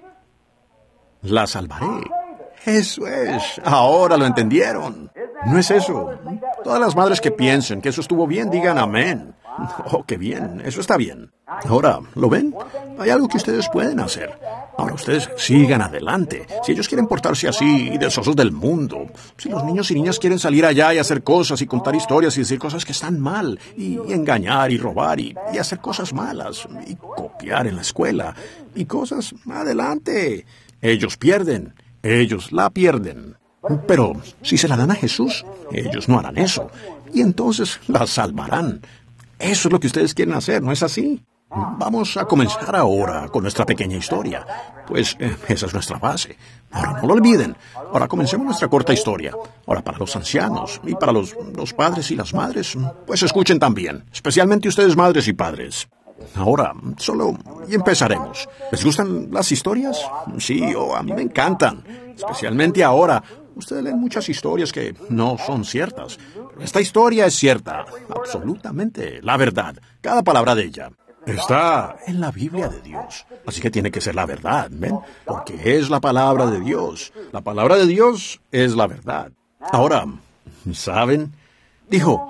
la salvaré. Eso es. Ahora lo entendieron. ¿No es eso? Todas las madres que piensen que eso estuvo bien, digan amén. Oh, qué bien. Eso está bien. Ahora, ¿lo ven? Hay algo que ustedes pueden hacer. Ahora ustedes sigan adelante. Si ellos quieren portarse así y deseosos del mundo, si los niños y niñas quieren salir allá y hacer cosas y contar historias y decir cosas que están mal, y, y engañar y robar y, y hacer cosas malas, y copiar en la escuela, y cosas, adelante. Ellos pierden. Ellos la pierden. Pero si se la dan a Jesús, ellos no harán eso. Y entonces la salvarán. Eso es lo que ustedes quieren hacer, ¿no es así? Vamos a comenzar ahora con nuestra pequeña historia. Pues eh, esa es nuestra base. Ahora no lo olviden. Ahora comencemos nuestra corta historia. Ahora para los ancianos y para los, los padres y las madres, pues escuchen también. Especialmente ustedes, madres y padres. Ahora, solo y empezaremos. ¿Les gustan las historias? Sí, oh, a mí me encantan. Especialmente ahora. Ustedes leen muchas historias que no son ciertas. Pero esta historia es cierta. Absolutamente. La verdad. Cada palabra de ella está en la Biblia de Dios. Así que tiene que ser la verdad, ¿ven? Porque es la palabra de Dios. La palabra de Dios es la verdad. Ahora, ¿saben? Dijo,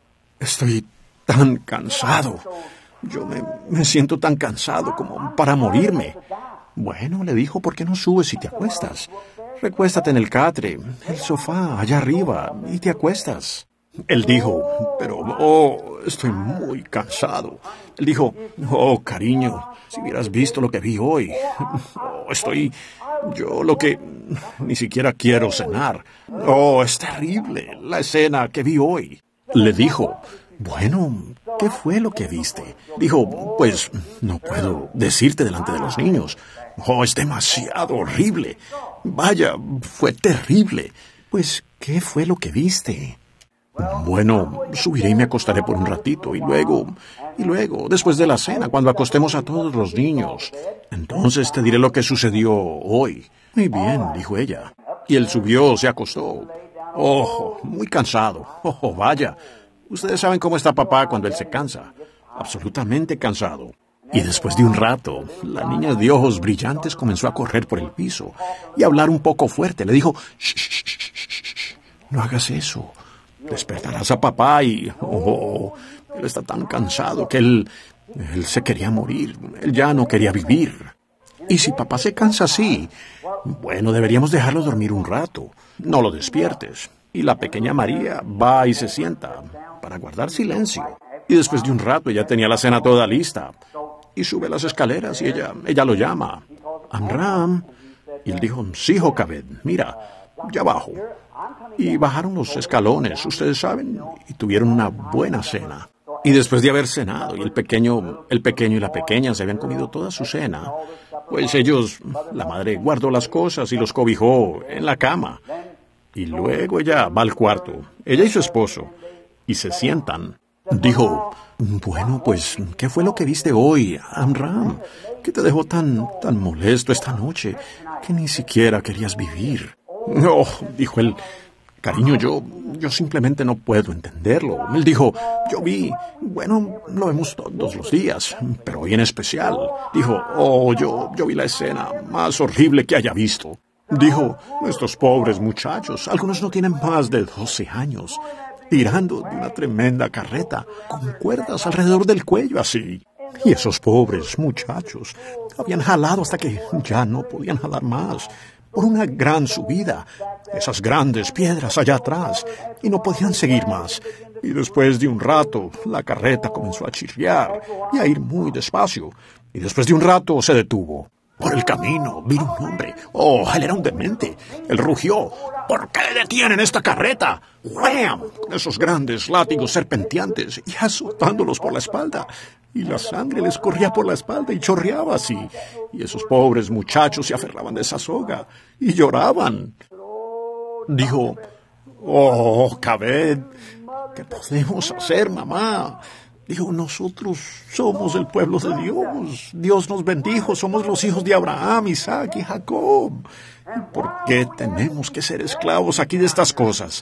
estoy tan cansado. Yo me, me siento tan cansado como para morirme. Bueno, le dijo, ¿por qué no subes y te acuestas? Recuéstate en el catre, el sofá, allá arriba, y te acuestas. Él dijo, pero, oh, estoy muy cansado. Él dijo, oh, cariño, si hubieras visto lo que vi hoy. Oh, estoy, yo lo que, ni siquiera quiero cenar. Oh, es terrible la escena que vi hoy. Le dijo, bueno, ¿qué fue lo que viste? Dijo, pues, no puedo decirte delante de los niños. Oh, es demasiado horrible. Vaya, fue terrible. Pues, ¿qué fue lo que viste? Bueno, subiré y me acostaré por un ratito, y luego, y luego, después de la cena, cuando acostemos a todos los niños, entonces te diré lo que sucedió hoy. Muy bien, dijo ella. Y él subió, se acostó. Oh, muy cansado. Oh, vaya. Ustedes saben cómo está papá cuando él se cansa. Absolutamente cansado. Y después de un rato, la niña de ojos brillantes comenzó a correr por el piso y a hablar un poco fuerte. Le dijo, shh, shh, shh, shh, shh, no hagas eso. Despertarás a papá y... Oh, él está tan cansado que él... Él se quería morir. Él ya no quería vivir. Y si papá se cansa así, bueno, deberíamos dejarlo dormir un rato. No lo despiertes. Y la pequeña María va y se sienta para guardar silencio. Y después de un rato ella tenía la cena toda lista. Y sube las escaleras y ella, ella lo llama. Amram. Y él dijo, sí, Jocabed, mira, ya bajo. Y bajaron los escalones, ustedes saben, y tuvieron una buena cena. Y después de haber cenado, y el pequeño, el pequeño y la pequeña se habían comido toda su cena, pues ellos, la madre guardó las cosas y los cobijó en la cama. Y luego ella va al cuarto, ella y su esposo, y se sientan. Dijo, bueno, pues, ¿qué fue lo que viste hoy, Amram? ¿Qué te dejó tan, tan molesto esta noche que ni siquiera querías vivir? No, dijo él, cariño, yo, yo simplemente no puedo entenderlo. Él dijo, yo vi, bueno, lo vemos todos los días, pero hoy en especial. Dijo, oh, yo, yo vi la escena más horrible que haya visto. Dijo, nuestros pobres muchachos, algunos no tienen más de doce años, tirando de una tremenda carreta, con cuerdas alrededor del cuello así. Y esos pobres muchachos habían jalado hasta que ya no podían jalar más, por una gran subida, esas grandes piedras allá atrás, y no podían seguir más. Y después de un rato, la carreta comenzó a chirriar y a ir muy despacio, y después de un rato se detuvo. Por el camino vino un hombre. Oh, él era un demente. Él rugió. ¿Por qué detienen esta carreta? ¡Wham! Con esos grandes látigos serpenteantes y azotándolos por la espalda. Y la sangre les corría por la espalda y chorreaba así. Y esos pobres muchachos se aferraban de esa soga y lloraban. Dijo, oh, Jocabed, ¿qué podemos hacer, mamá? Dijo, nosotros somos el pueblo de Dios. Dios nos bendijo, somos los hijos de Abraham, Isaac y Jacob. ¿Y por qué tenemos que ser esclavos aquí de estas cosas?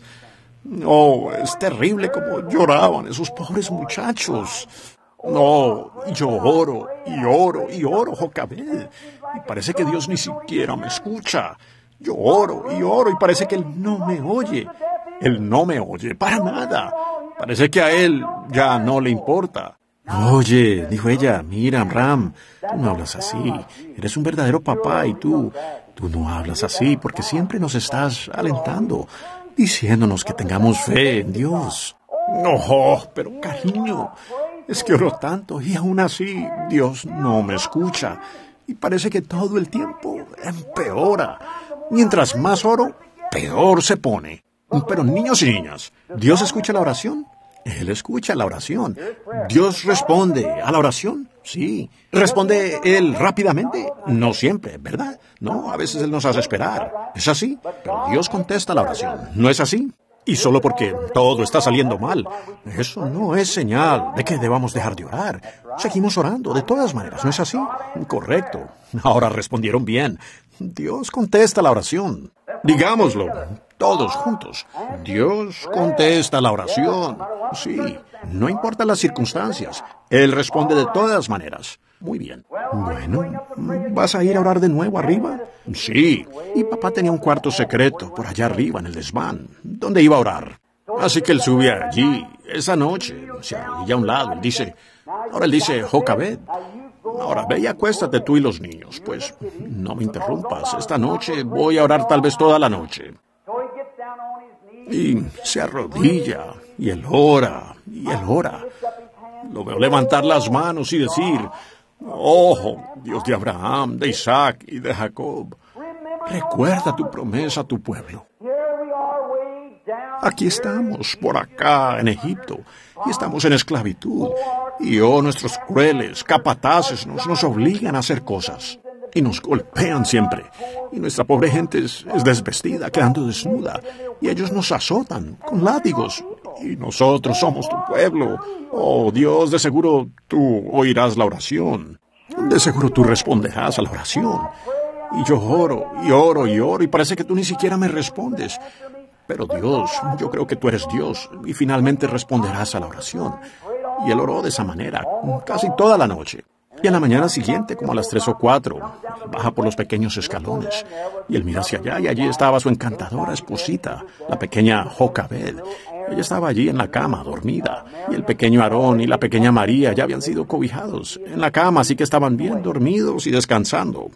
Oh, es terrible como lloraban esos pobres muchachos. No, yo oro, y oro, y oro, Jocabed. Y parece que Dios ni siquiera me escucha. Yo oro, y oro, y parece que Él no me oye. Él no me oye, para nada. Parece que a él ya no le importa. Oye, dijo ella, mira, Amram, tú no hablas así. Eres un verdadero papá y tú, tú no hablas así porque siempre nos estás alentando, diciéndonos que tengamos fe en Dios. No, pero cariño, es que oro tanto y aún así Dios no me escucha. Y parece que todo el tiempo empeora. Mientras más oro, peor se pone. Pero niños y niñas, ¿Dios escucha la oración? Él escucha la oración. ¿Dios responde a la oración? Sí. ¿Responde Él rápidamente? No siempre, ¿verdad? No, a veces Él nos hace esperar. ¿Es así? Pero Dios contesta la oración. ¿No es así? Y solo porque todo está saliendo mal, eso no es señal de que debamos dejar de orar. Seguimos orando de todas maneras, ¿no es así? Correcto. Ahora respondieron bien. Dios contesta la oración. Digámoslo, todos juntos. Dios contesta la oración. Sí, no importa las circunstancias. Él responde de todas maneras. Muy bien. Bueno, ¿vas a ir a orar de nuevo arriba? Sí. Y papá tenía un cuarto secreto por allá arriba en el desván, donde iba a orar. Así que él sube allí, esa noche, se arrodilla a un lado. Él dice, ahora él dice, Jocabed, ahora ve y acuéstate tú y los niños. Pues no me interrumpas, esta noche voy a orar tal vez toda la noche. Y se arrodilla, y él ora, y él ora. Lo veo levantar las manos y decir, oh, Dios de Abraham, de Isaac y de Jacob, recuerda tu promesa a tu pueblo. Aquí estamos, por acá, en Egipto, y estamos en esclavitud. Y oh, nuestros crueles capataces nos, nos obligan a hacer cosas. Y nos golpean siempre. Y nuestra pobre gente es, es desvestida, quedando desnuda. Y ellos nos azotan con látigos. Y nosotros somos tu pueblo. Oh, Dios, de seguro tú oirás la oración. De seguro tú responderás a la oración. Y yo oro, y oro, y oro, y parece que tú ni siquiera me respondes. Pero Dios, yo creo que tú eres Dios, y finalmente responderás a la oración. Y él oró de esa manera, casi toda la noche. Y a la mañana siguiente, como a las tres o cuatro, baja por los pequeños escalones. Y él mira hacia allá, y allí estaba su encantadora esposita, la pequeña Jocabed. Ella estaba allí en la cama, dormida. Y el pequeño Aarón y la pequeña María ya habían sido cobijados en la cama, así que estaban bien dormidos y descansando.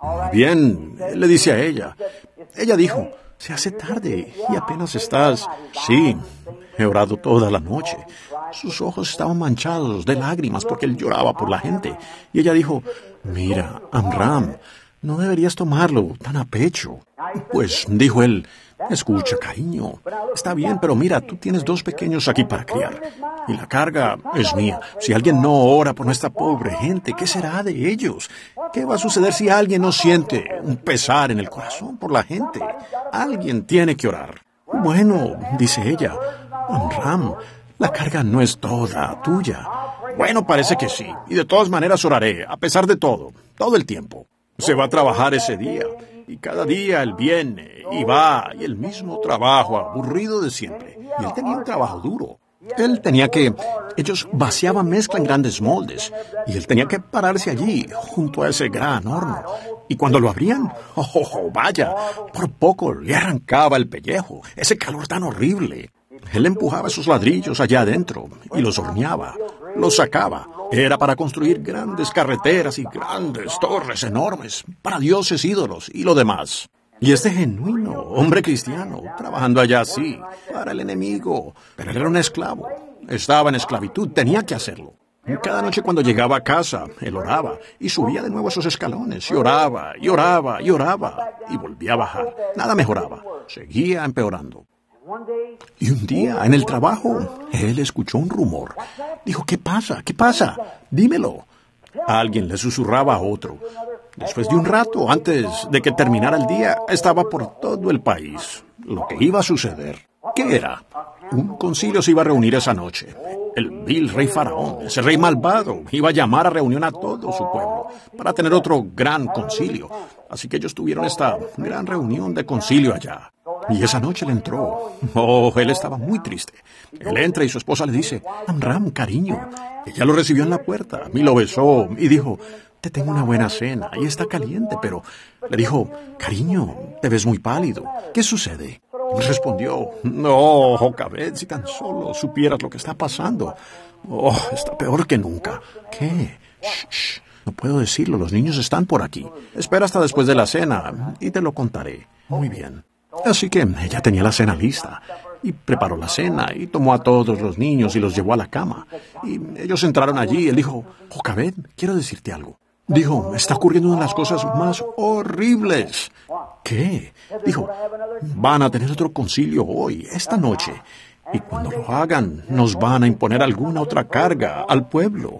Bien, él le dice a ella. Ella dijo, se hace tarde y apenas estás. Sí, he orado toda la noche. Sus ojos estaban manchados de lágrimas porque él lloraba por la gente. Y ella dijo, mira, Amram, no deberías tomarlo tan a pecho. Pues, dijo él, escucha, cariño, está bien, pero mira, tú tienes dos pequeños aquí para criar. Y la carga es mía. Si alguien no ora por nuestra pobre gente, ¿qué será de ellos? ¿Qué va a suceder si alguien no siente un pesar en el corazón por la gente? Alguien tiene que orar. Bueno, dice ella, Amram, la carga no es toda tuya. Bueno, parece que sí. Y de todas maneras oraré, a pesar de todo, todo el tiempo. Se va a trabajar ese día. Y cada día él viene y va, y el mismo trabajo aburrido de siempre. Y él tenía un trabajo duro. Él tenía que... Ellos vaciaban mezcla en grandes moldes, y él tenía que pararse allí, junto a ese gran horno. Y cuando lo abrían, ¡oh, oh, oh, vaya! Por poco le arrancaba el pellejo, ese calor tan horrible. Él empujaba esos ladrillos allá adentro, y los horneaba, los sacaba. Era para construir grandes carreteras y grandes torres enormes, para dioses ídolos y lo demás. Y este genuino hombre cristiano, trabajando allá así, para el enemigo. Pero él era un esclavo, estaba en esclavitud, tenía que hacerlo. Cada noche cuando llegaba a casa, él oraba, y subía de nuevo esos escalones, y oraba, y oraba, y oraba, y volvía a bajar. Nada mejoraba, seguía empeorando. Y un día, en el trabajo, él escuchó un rumor. Dijo, ¿qué pasa? ¿Qué pasa? Dímelo. Alguien le susurraba a otro. Después de un rato, antes de que terminara el día, estaba por todo el país lo que iba a suceder. ¿Qué era? Un concilio se iba a reunir esa noche. El vil rey Faraón, ese rey malvado, iba a llamar a reunión a todo su pueblo para tener otro gran concilio. Así que ellos tuvieron esta gran reunión de concilio allá. Y esa noche él entró. Oh, él estaba muy triste. Él entra y su esposa le dice, Amram, cariño. Ella lo recibió en la puerta y lo besó y dijo, te tengo una buena cena y está caliente, pero le dijo, cariño, te ves muy pálido. ¿Qué sucede? Respondió, no, Jocabed, si tan solo supieras lo que está pasando. Oh, está peor que nunca. ¿Qué? Shh, shh, no puedo decirlo, los niños están por aquí. Espera hasta después de la cena y te lo contaré. Muy bien. Así que ella tenía la cena lista, y preparó la cena, y tomó a todos los niños y los llevó a la cama. Y ellos entraron allí, y él dijo, Jocabed, quiero decirte algo. Dijo, está ocurriendo una de las cosas más horribles. ¿Qué? Dijo, van a tener otro concilio hoy, esta noche, y cuando lo hagan, nos van a imponer alguna otra carga al pueblo.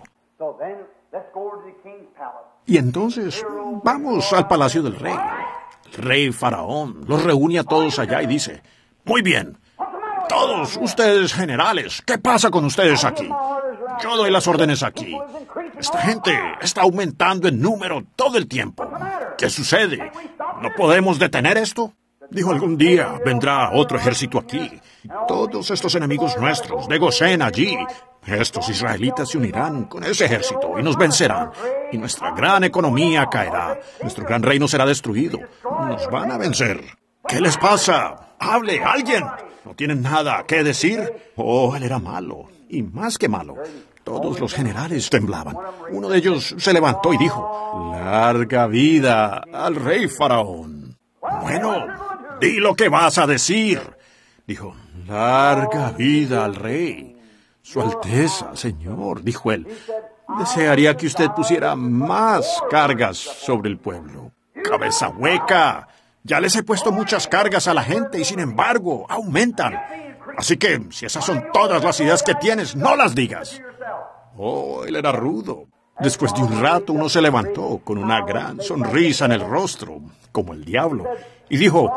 Y entonces, vamos al palacio del rey. El rey Faraón los reúne a todos allá y dice, muy bien, Todos ustedes generales, ¿qué pasa con ustedes aquí? Yo doy las órdenes aquí. Esta gente está aumentando en número todo el tiempo. ¿Qué sucede? ¿No podemos detener esto? Dijo, algún día vendrá otro ejército aquí. Todos estos enemigos nuestros de Gosén allí. Estos israelitas se unirán con ese ejército y nos vencerán. Y nuestra gran economía caerá. Nuestro gran reino será destruido. Nos van a vencer. ¿Qué les pasa? ¡Hable, alguien! ¿No tienen nada que decir? Oh, él era malo. Y más que malo. Todos los generales temblaban. Uno de ellos se levantó y dijo, larga vida al rey Faraón. Bueno, di lo que vas a decir. Dijo, larga vida al rey. Su Alteza, señor, dijo él, desearía que usted pusiera más cargas sobre el pueblo. Cabeza hueca. Ya les he puesto muchas cargas a la gente y sin embargo aumentan. Así que, si esas son todas las ideas que tienes, no las digas. Oh, él era rudo. Después de un rato uno se levantó con una gran sonrisa en el rostro, como el diablo, y dijo,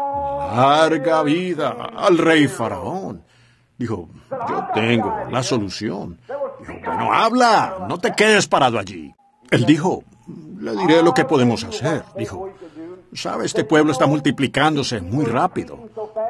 larga vida al rey Faraón. Dijo, yo tengo la solución. Dijo, bueno, habla, no te quedes parado allí. Él dijo, le diré lo que podemos hacer. Dijo, ¿sabe? Este pueblo está multiplicándose muy rápido.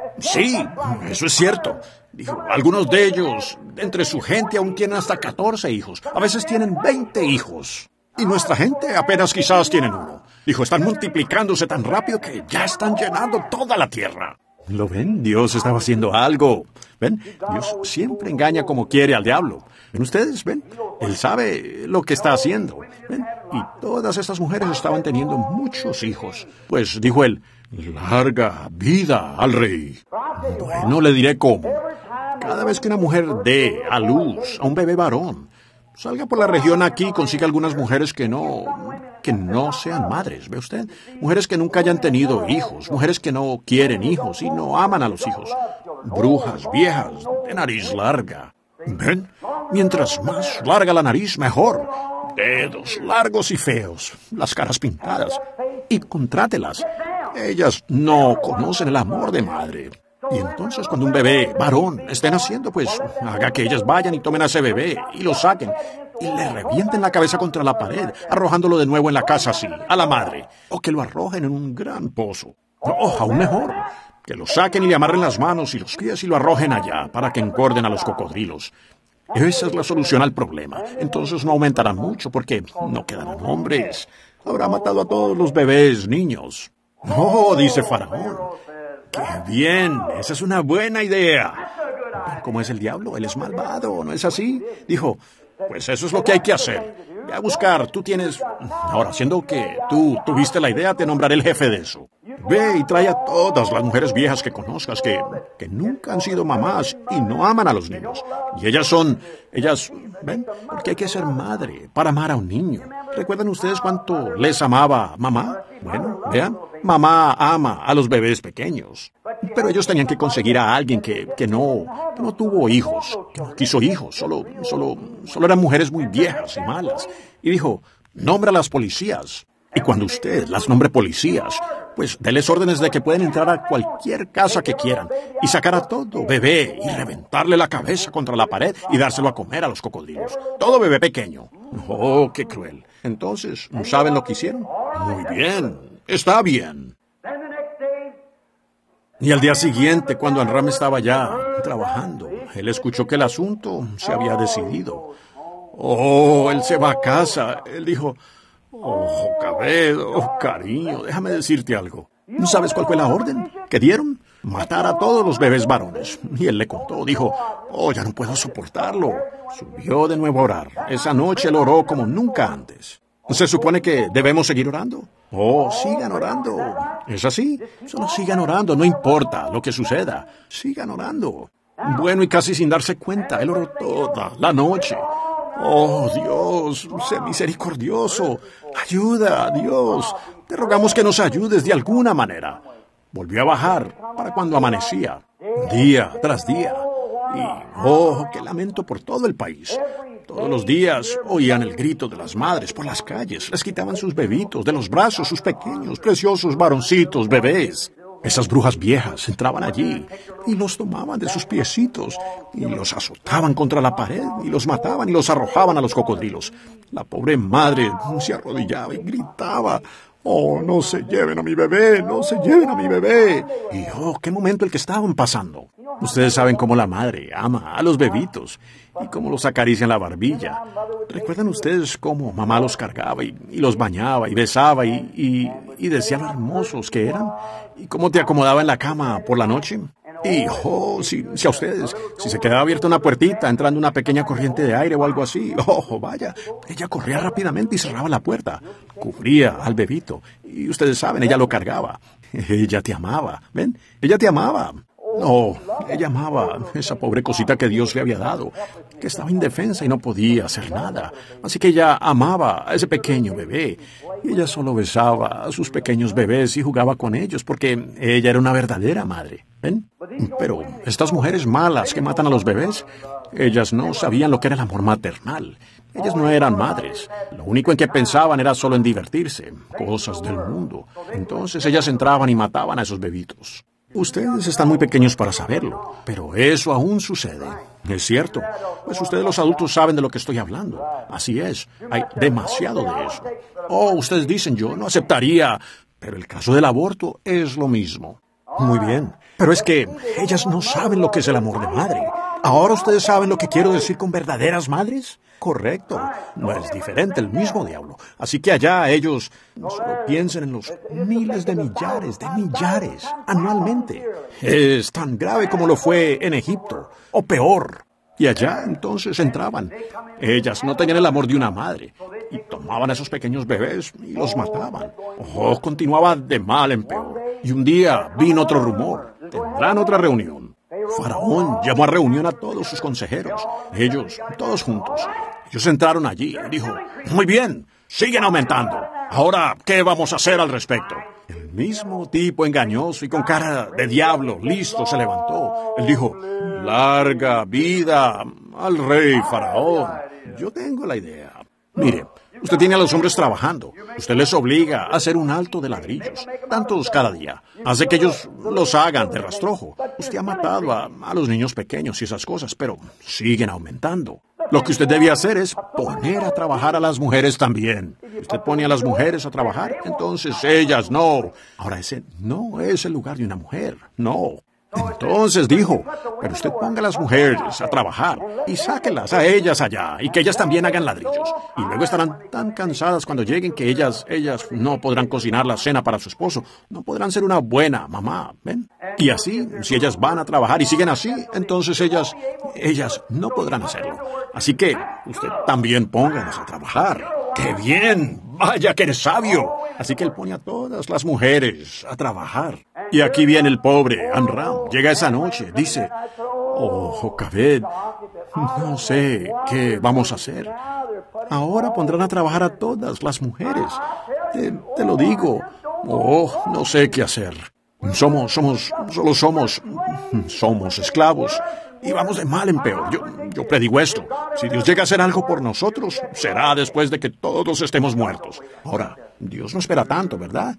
Sí, eso es cierto. Dijo, algunos de ellos, entre su gente, aún tienen hasta catorce hijos. A veces tienen veinte hijos. Y nuestra gente apenas quizás tienen uno. Dijo, están multiplicándose tan rápido que ya están llenando toda la tierra. ¿Lo ven? Dios estaba haciendo algo. ¿Ven? Dios siempre engaña como quiere al diablo. ¿Ven ustedes? ¿Ven? Él sabe lo que está haciendo. ¿Ven? Y todas estas mujeres estaban teniendo muchos hijos. Pues dijo él, larga vida al rey. Bueno, le diré cómo. Cada vez que una mujer dé a luz a un bebé varón, salga por la región aquí y consiga algunas mujeres que no, que no sean madres, ¿ve usted? Mujeres que nunca hayan tenido hijos, mujeres que no quieren hijos y no aman a los hijos. Brujas viejas, de nariz larga. ¿Ven? Mientras más larga la nariz, mejor. Dedos largos y feos, las caras pintadas. Y contrátelas. Ellas no conocen el amor de madre. Y entonces cuando un bebé varón esté naciendo, pues haga que ellas vayan y tomen a ese bebé y lo saquen y le revienten la cabeza contra la pared, arrojándolo de nuevo en la casa así, a la madre. O que lo arrojen en un gran pozo. O aún mejor, que lo saquen y le amarren las manos y los pies y lo arrojen allá para que engorden a los cocodrilos. Esa es la solución al problema. Entonces no aumentarán mucho porque no quedarán hombres. Habrá matado a todos los bebés niños. Oh, dice Faraón. ¡Qué bien! Esa es una buena idea. Pero ¿cómo es el diablo? Él es malvado, ¿no es así? Dijo, pues eso es lo que hay que hacer. Ve a buscar, tú tienes... Ahora, siendo que tú tuviste la idea, te nombraré el jefe de eso. Ve y trae a todas las mujeres viejas que conozcas que, que nunca han sido mamás y no aman a los niños. Y ellas son... Ellas... ¿Ven? Porque hay que ser madre para amar a un niño. ¿Recuerdan ustedes cuánto les amaba mamá? Bueno, vean, mamá ama a los bebés pequeños. Pero ellos tenían que conseguir a alguien que, que, no, que no tuvo hijos, que no quiso hijos, solo, solo, solo eran mujeres muy viejas y malas. Y dijo, nombra a las policías. Y cuando usted las nombre policías, pues déles órdenes de que pueden entrar a cualquier casa que quieran y sacar a todo bebé y reventarle la cabeza contra la pared y dárselo a comer a los cocodrilos. Todo bebé pequeño. Oh, qué cruel. Entonces, ¿saben lo que hicieron? Muy bien, está bien. Y al día siguiente, cuando Amram estaba ya trabajando, él escuchó que el asunto se había decidido. Oh, él se va a casa. Él dijo, oh, Jocabed, oh, cariño, déjame decirte algo. ¿Sabes cuál fue la orden que dieron? Matar a todos los bebés varones. Y él le contó, dijo, oh, ya no puedo soportarlo. Subió de nuevo a orar. Esa noche él oró como nunca antes. ¿Se supone que debemos seguir orando? Oh, sigan orando. ¿Es así? Solo sigan orando, no importa lo que suceda. Sigan orando. Bueno, y casi sin darse cuenta, él oró toda la noche. Oh, Dios, sé misericordioso. Ayuda, Dios. Te rogamos que nos ayudes de alguna manera. Volvió a bajar para cuando amanecía, día tras día. Y, oh, qué lamento por todo el país. Todos los días oían el grito de las madres por las calles. Les quitaban sus bebitos de los brazos, sus pequeños, preciosos varoncitos, bebés. Esas brujas viejas entraban allí y los tomaban de sus piecitos y los azotaban contra la pared y los mataban y los arrojaban a los cocodrilos. La pobre madre se arrodillaba y gritaba: «Oh, no se lleven a mi bebé, no se lleven a mi bebé». Y oh, qué momento el que estaban pasando. Ustedes saben cómo la madre ama a los bebitos y cómo los acaricia en la barbilla. ¿Recuerdan ustedes cómo mamá los cargaba y, y los bañaba y besaba y, y, y decía lo hermosos que eran? ¿Y cómo te acomodaba en la cama por la noche? Y, oh, si, si a ustedes, si se quedaba abierta una puertita, entrando una pequeña corriente de aire o algo así, oh, vaya, ella corría rápidamente y cerraba la puerta, cubría al bebito, y ustedes saben, ella lo cargaba. Ella te amaba, ¿ven? Ella te amaba. Oh, ella amaba esa pobre cosita que Dios le había dado, que estaba indefensa y no podía hacer nada. Así que ella amaba a ese pequeño bebé. Y ella solo besaba a sus pequeños bebés y jugaba con ellos porque ella era una verdadera madre. ¿Ven? Pero estas mujeres malas que matan a los bebés, ellas no sabían lo que era el amor maternal. Ellas no eran madres. Lo único en que pensaban era solo en divertirse, cosas del mundo. Entonces ellas entraban y mataban a esos bebitos. Ustedes están muy pequeños para saberlo, pero eso aún sucede. Es cierto, pues ustedes los adultos saben de lo que estoy hablando. Así es, hay demasiado de eso. Oh, ustedes dicen, yo no aceptaría, pero el caso del aborto es lo mismo. Muy bien, pero es que ellas no saben lo que es el amor de madre. ¿Ahora ustedes saben lo que quiero decir con verdaderas madres? Correcto, no es diferente, el mismo diablo. Así que allá ellos no solo piensen en los miles de millares de millares anualmente. Es tan grave como lo fue en Egipto, o peor. Y allá entonces entraban. Ellas no tenían el amor de una madre y tomaban a esos pequeños bebés y los mataban. Oh, continuaba de mal en peor. Y un día vino otro rumor. Tendrán otra reunión. Faraón llamó a reunión a todos sus consejeros, ellos, todos juntos. Ellos entraron allí y dijo: «Muy bien, siguen aumentando. Ahora, ¿qué vamos a hacer al respecto?» El mismo tipo engañoso y con cara de diablo, listo, se levantó. Él dijo: «Larga vida al rey Faraón. Yo tengo la idea. Mire, usted tiene a los hombres trabajando. Usted les obliga a hacer un alto de ladrillos, tantos cada día. Hace que ellos los hagan de rastrojo. Usted ha matado a, a los niños pequeños y esas cosas, pero siguen aumentando. Lo que usted debe hacer es poner a trabajar a las mujeres también. Usted pone a las mujeres a trabajar, entonces ellas no. Ahora ese no es el lugar de una mujer, no. Entonces dijo, pero usted ponga a las mujeres a trabajar y sáquelas a ellas allá y que ellas también hagan ladrillos. Y luego estarán tan cansadas cuando lleguen que ellas, ellas no podrán cocinar la cena para su esposo, no podrán ser una buena mamá, ¿ven? Y así, si ellas van a trabajar y siguen así, entonces ellas, ellas no podrán hacerlo. Así que usted también póngalas a trabajar. ¡Qué bien! ¡Vaya que eres sabio! Así que él pone a todas las mujeres a trabajar. Y aquí viene el pobre Amram. Llega esa noche, dice: «Oh, Jocabed, no sé qué vamos a hacer. Ahora pondrán a trabajar a todas las mujeres. Te, te lo digo. Oh, no sé qué hacer. Somos, somos, solo somos, somos esclavos. Y vamos de mal en peor. Yo, yo predigo esto. Si Dios llega a hacer algo por nosotros, será después de que todos estemos muertos. Ahora, Dios no espera tanto, ¿verdad?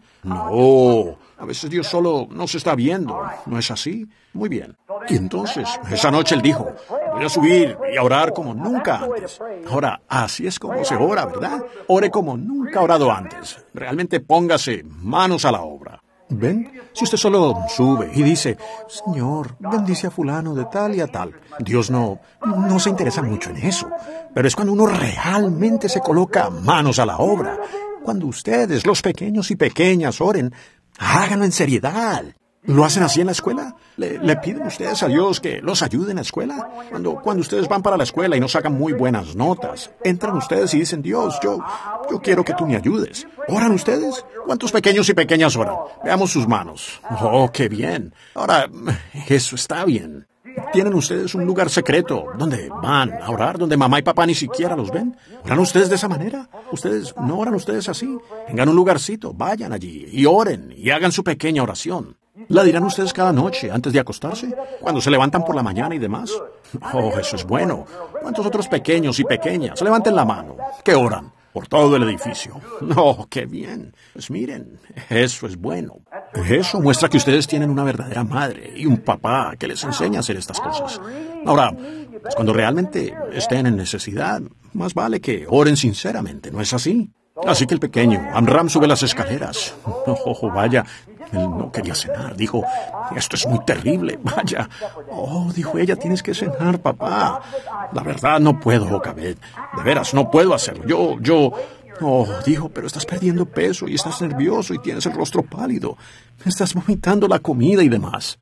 No. A veces Dios solo nos está viendo. ¿No es así? Muy bien. Y entonces, esa noche él dijo: «Voy a subir y a orar como nunca antes». Ahora, así es como se ora, ¿verdad? Ore como nunca ha orado antes. Realmente póngase manos a la obra. ¿Ven? Si usted solo sube y dice: «Señor, bendice a fulano de tal y a tal», Dios no, no se interesa mucho en eso. Pero es cuando uno realmente se coloca manos a la obra. Cuando ustedes, los pequeños y pequeñas, oren, háganlo en seriedad. ¿Lo hacen así en la escuela? ¿Le, le piden ustedes a Dios que los ayude en la escuela? Cuando, cuando ustedes van para la escuela y no sacan muy buenas notas, entran ustedes y dicen: «Dios, yo, yo quiero que tú me ayudes». ¿Oran ustedes? ¿Cuántos pequeños y pequeñas oran? Veamos sus manos. Oh, qué bien. Ahora, eso está bien. ¿Tienen ustedes un lugar secreto donde van a orar, donde mamá y papá ni siquiera los ven? ¿Oran ustedes de esa manera? ¿Ustedes no oran ustedes así? Tengan un lugarcito, vayan allí y oren y hagan su pequeña oración. ¿La dirán ustedes cada noche antes de acostarse? ¿Cuando se levantan por la mañana y demás? Oh, eso es bueno. ¿Cuántos otros pequeños y pequeñas? Levanten la mano. ¿Qué oran? por todo el edificio. ¡Oh, qué bien! Pues miren, eso es bueno. Eso muestra que ustedes tienen una verdadera madre y un papá que les enseña a hacer estas cosas. Ahora, pues cuando realmente estén en necesidad, más vale que oren sinceramente, ¿no es así? Así que el pequeño Amram sube las escaleras. ¡Oh, vaya! Él no quería cenar. Dijo, esto es muy terrible. Vaya. Oh, dijo ella, tienes que cenar, papá. La verdad, no puedo, Jocabed. De veras, no puedo hacerlo. Yo, yo... Oh, dijo, pero estás perdiendo peso y estás nervioso y tienes el rostro pálido. Estás vomitando la comida y demás.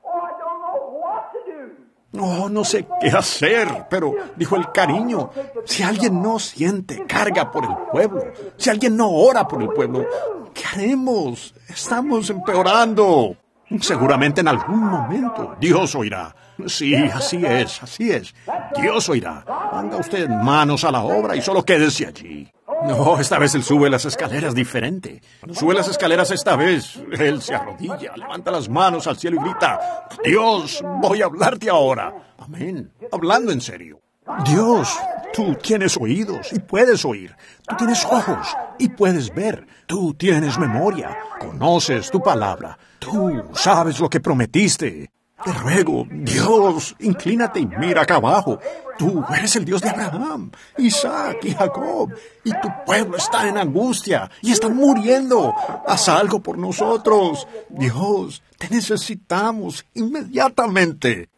Oh, no sé qué hacer, pero, dijo el cariño, si alguien no siente carga por el pueblo, si alguien no ora por el pueblo, ¿qué haremos? Estamos empeorando. Seguramente en algún momento Dios oirá. Sí, así es, así es. Dios oirá. Ponga usted manos a la obra y solo quédese allí. No, esta vez él sube las escaleras diferente. Cuando sube las escaleras esta vez, él se arrodilla, levanta las manos al cielo y grita, Dios, voy a hablarte ahora. Amén. Hablando en serio. Dios, tú tienes oídos y puedes oír. Tú tienes ojos y puedes ver. Tú tienes memoria. Conoces tu palabra. Tú sabes lo que prometiste. Te ruego, Dios, inclínate y mira acá abajo. Tú eres el Dios de Abraham, Isaac y Jacob, y tu pueblo está en angustia y están muriendo. Haz algo por nosotros. Dios, te necesitamos inmediatamente.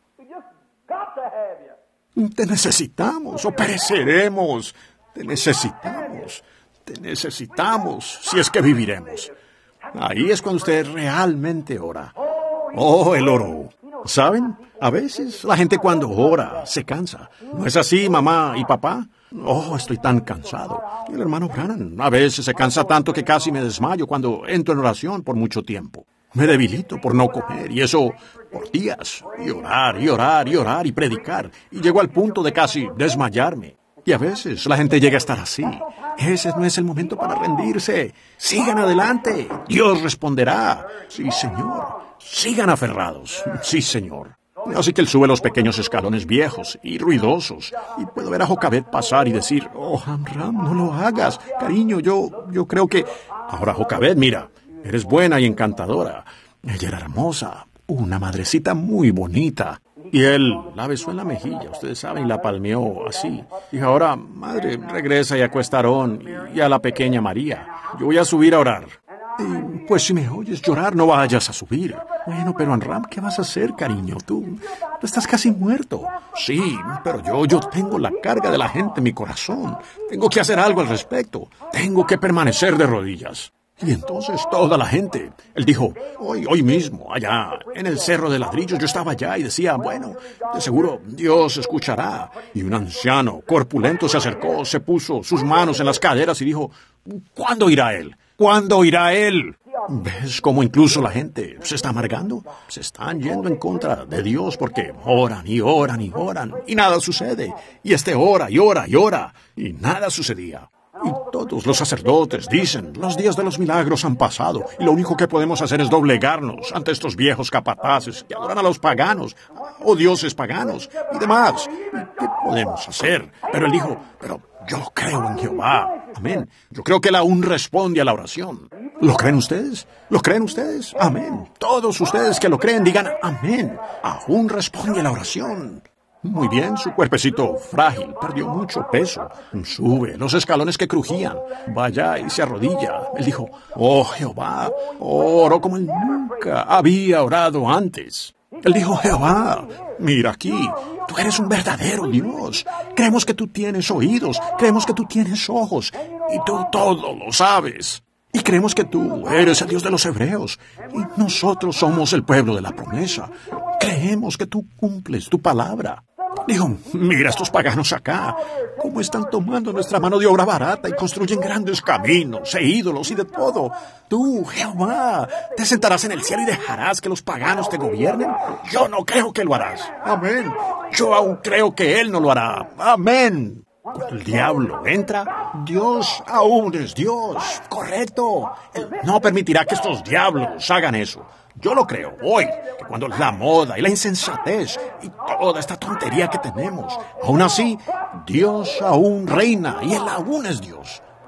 Te necesitamos o pereceremos. Te necesitamos. Te necesitamos si es que viviremos. Ahí es cuando usted realmente ora. Oh, él oró. ¿Saben? A veces la gente cuando ora se cansa. ¿No es así, mamá y papá? Oh, estoy tan cansado. Y el hermano Branham a veces se cansa tanto que casi me desmayo cuando entro en oración por mucho tiempo. Me debilito por no comer, y eso por días. Y orar, y orar, y orar, y predicar. Y llego al punto de casi desmayarme. Y a veces la gente llega a estar así. Ese no es el momento para rendirse. Sigan adelante. Dios responderá. Sí, Señor. Sigan aferrados. Sí, Señor. Así que él sube los pequeños escalones viejos y ruidosos. Y puedo ver a Jocabed pasar y decir, oh, Amram, no lo hagas. Cariño, yo, yo creo que... Ahora, Jocabed, mira, eres buena y encantadora. Ella era hermosa. Una madrecita muy bonita. Y él la besó en la mejilla, ustedes saben, y la palmeó así. Dijo, ahora, madre, regresa y acuesta a Aarón y a la pequeña María. Yo voy a subir a orar. Y, pues si me oyes llorar, no vayas a subir. Bueno, pero Amram, ¿qué vas a hacer, cariño? Tú, tú estás casi muerto. Sí, pero yo, yo tengo la carga de la gente en mi corazón. Tengo que hacer algo al respecto. Tengo que permanecer de rodillas. Y entonces toda la gente, él dijo, hoy, hoy mismo, allá en el Cerro de Ladrillos, yo estaba allá y decía, bueno, de seguro Dios escuchará. Y un anciano corpulento se acercó, se puso sus manos en las caderas y dijo, ¿cuándo irá él? ¿Cuándo irá él? ¿Ves cómo incluso la gente se está amargando? Se están yendo en contra de Dios porque oran y oran y oran y nada sucede. Y este ora y ora y ora y nada sucedía. Y todos los sacerdotes dicen, los días de los milagros han pasado y lo único que podemos hacer es doblegarnos ante estos viejos capataces que adoran a los paganos, o dioses paganos y demás. ¿Qué podemos hacer? Pero él dijo, pero yo creo en Jehová. Amén. Yo creo que él aún responde a la oración. ¿Lo creen ustedes? ¿Lo creen ustedes? Amén. Todos ustedes que lo creen digan amén. Aún responde a la oración. Muy bien, su cuerpecito frágil perdió mucho peso. Sube los escalones que crujían. Vaya y se arrodilla. Él dijo, oh Jehová, oro como él nunca había orado antes. Él dijo, Jehová, mira aquí, tú eres un verdadero Dios. Creemos que tú tienes oídos, creemos que tú tienes ojos, y tú todo lo sabes. Y creemos que tú eres el Dios de los hebreos, y nosotros somos el pueblo de la promesa. Creemos que tú cumples tu palabra. Dijo, mira estos paganos acá, cómo están tomando nuestra mano de obra barata y construyen grandes caminos e ídolos y de todo. Tú, Jehová, ¿te sentarás en el cielo y dejarás que los paganos te gobiernen? Yo no creo que lo harás. Amén. Yo aún creo que Él no lo hará. Amén. Cuando el diablo entra, Dios aún es Dios. Correcto. Él no permitirá que estos diablos hagan eso. Yo lo creo hoy, que cuando la moda y la insensatez y toda esta tontería que tenemos, aún así, Dios aún reina y Él aún es Dios.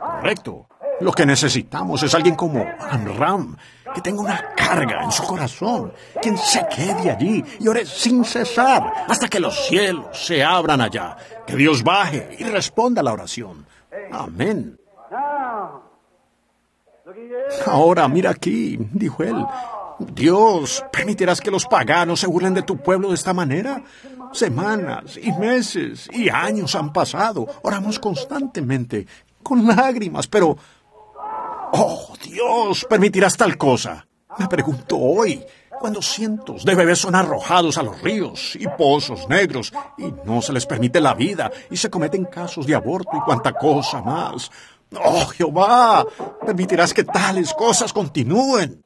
Correcto. Lo que necesitamos es alguien como Amram, que tenga una carga en su corazón, quien se quede allí y ore sin cesar hasta que los cielos se abran allá, que Dios baje y responda a la oración. Amén. Ahora, mira aquí, dijo él. Dios, ¿permitirás que los paganos se burlen de tu pueblo de esta manera? Semanas y meses y años han pasado. Oramos constantemente, con lágrimas, pero... ¡Oh, Dios! ¿Permitirás tal cosa? Me pregunto hoy, cuando cientos de bebés son arrojados a los ríos y pozos negros y no se les permite la vida y se cometen casos de aborto y cuanta cosa más. ¡Oh, Jehová! ¿Permitirás que tales cosas continúen?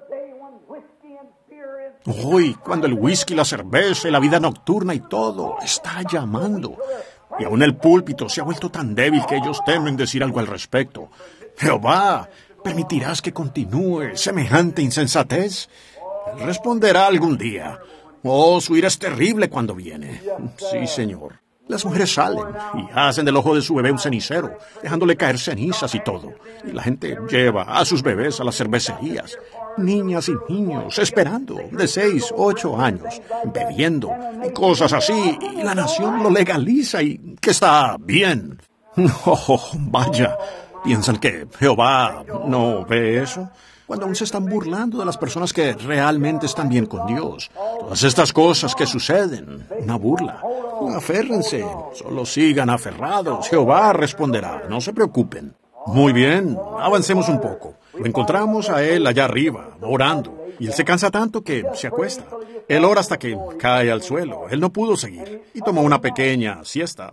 Hoy, cuando el whisky, la cerveza y la vida nocturna y todo está llamando, y aún el púlpito se ha vuelto tan débil que ellos temen decir algo al respecto. Jehová, ¿permitirás que continúe semejante insensatez? Él responderá algún día. Oh, su ira es terrible cuando viene. Sí, Señor. Las mujeres salen y hacen del ojo de su bebé un cenicero, dejándole caer cenizas y todo. Y la gente lleva a sus bebés a las cervecerías. Niñas y niños esperando, de seis, ocho años, bebiendo, y cosas así. Y la nación lo legaliza y que está bien. Oh, vaya, ¿piensan que Jehová no ve eso? Cuando aún se están burlando de las personas que realmente están bien con Dios. Todas estas cosas que suceden, una burla. Aférrense, solo sigan aferrados. Jehová responderá, no se preocupen. Muy bien, avancemos un poco. Lo encontramos a él allá arriba, orando. Y él se cansa tanto que se acuesta. Él ora hasta que cae al suelo. Él no pudo seguir. Y tomó una pequeña siesta.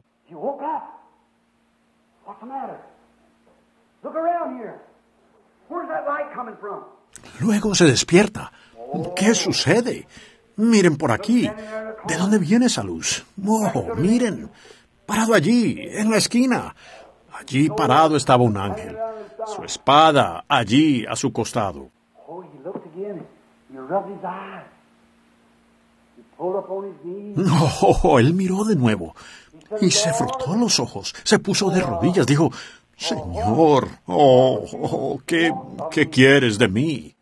Luego se despierta. ¿Qué sucede? Miren por aquí. ¿De dónde viene esa luz? Oh, miren. Parado allí, en la esquina. Allí parado estaba un ángel. Su espada allí a su costado. Oh, él miró de nuevo y se frotó los ojos. Se puso de rodillas. Dijo, Señor, oh, oh ¿qué, ¿qué quieres de mí?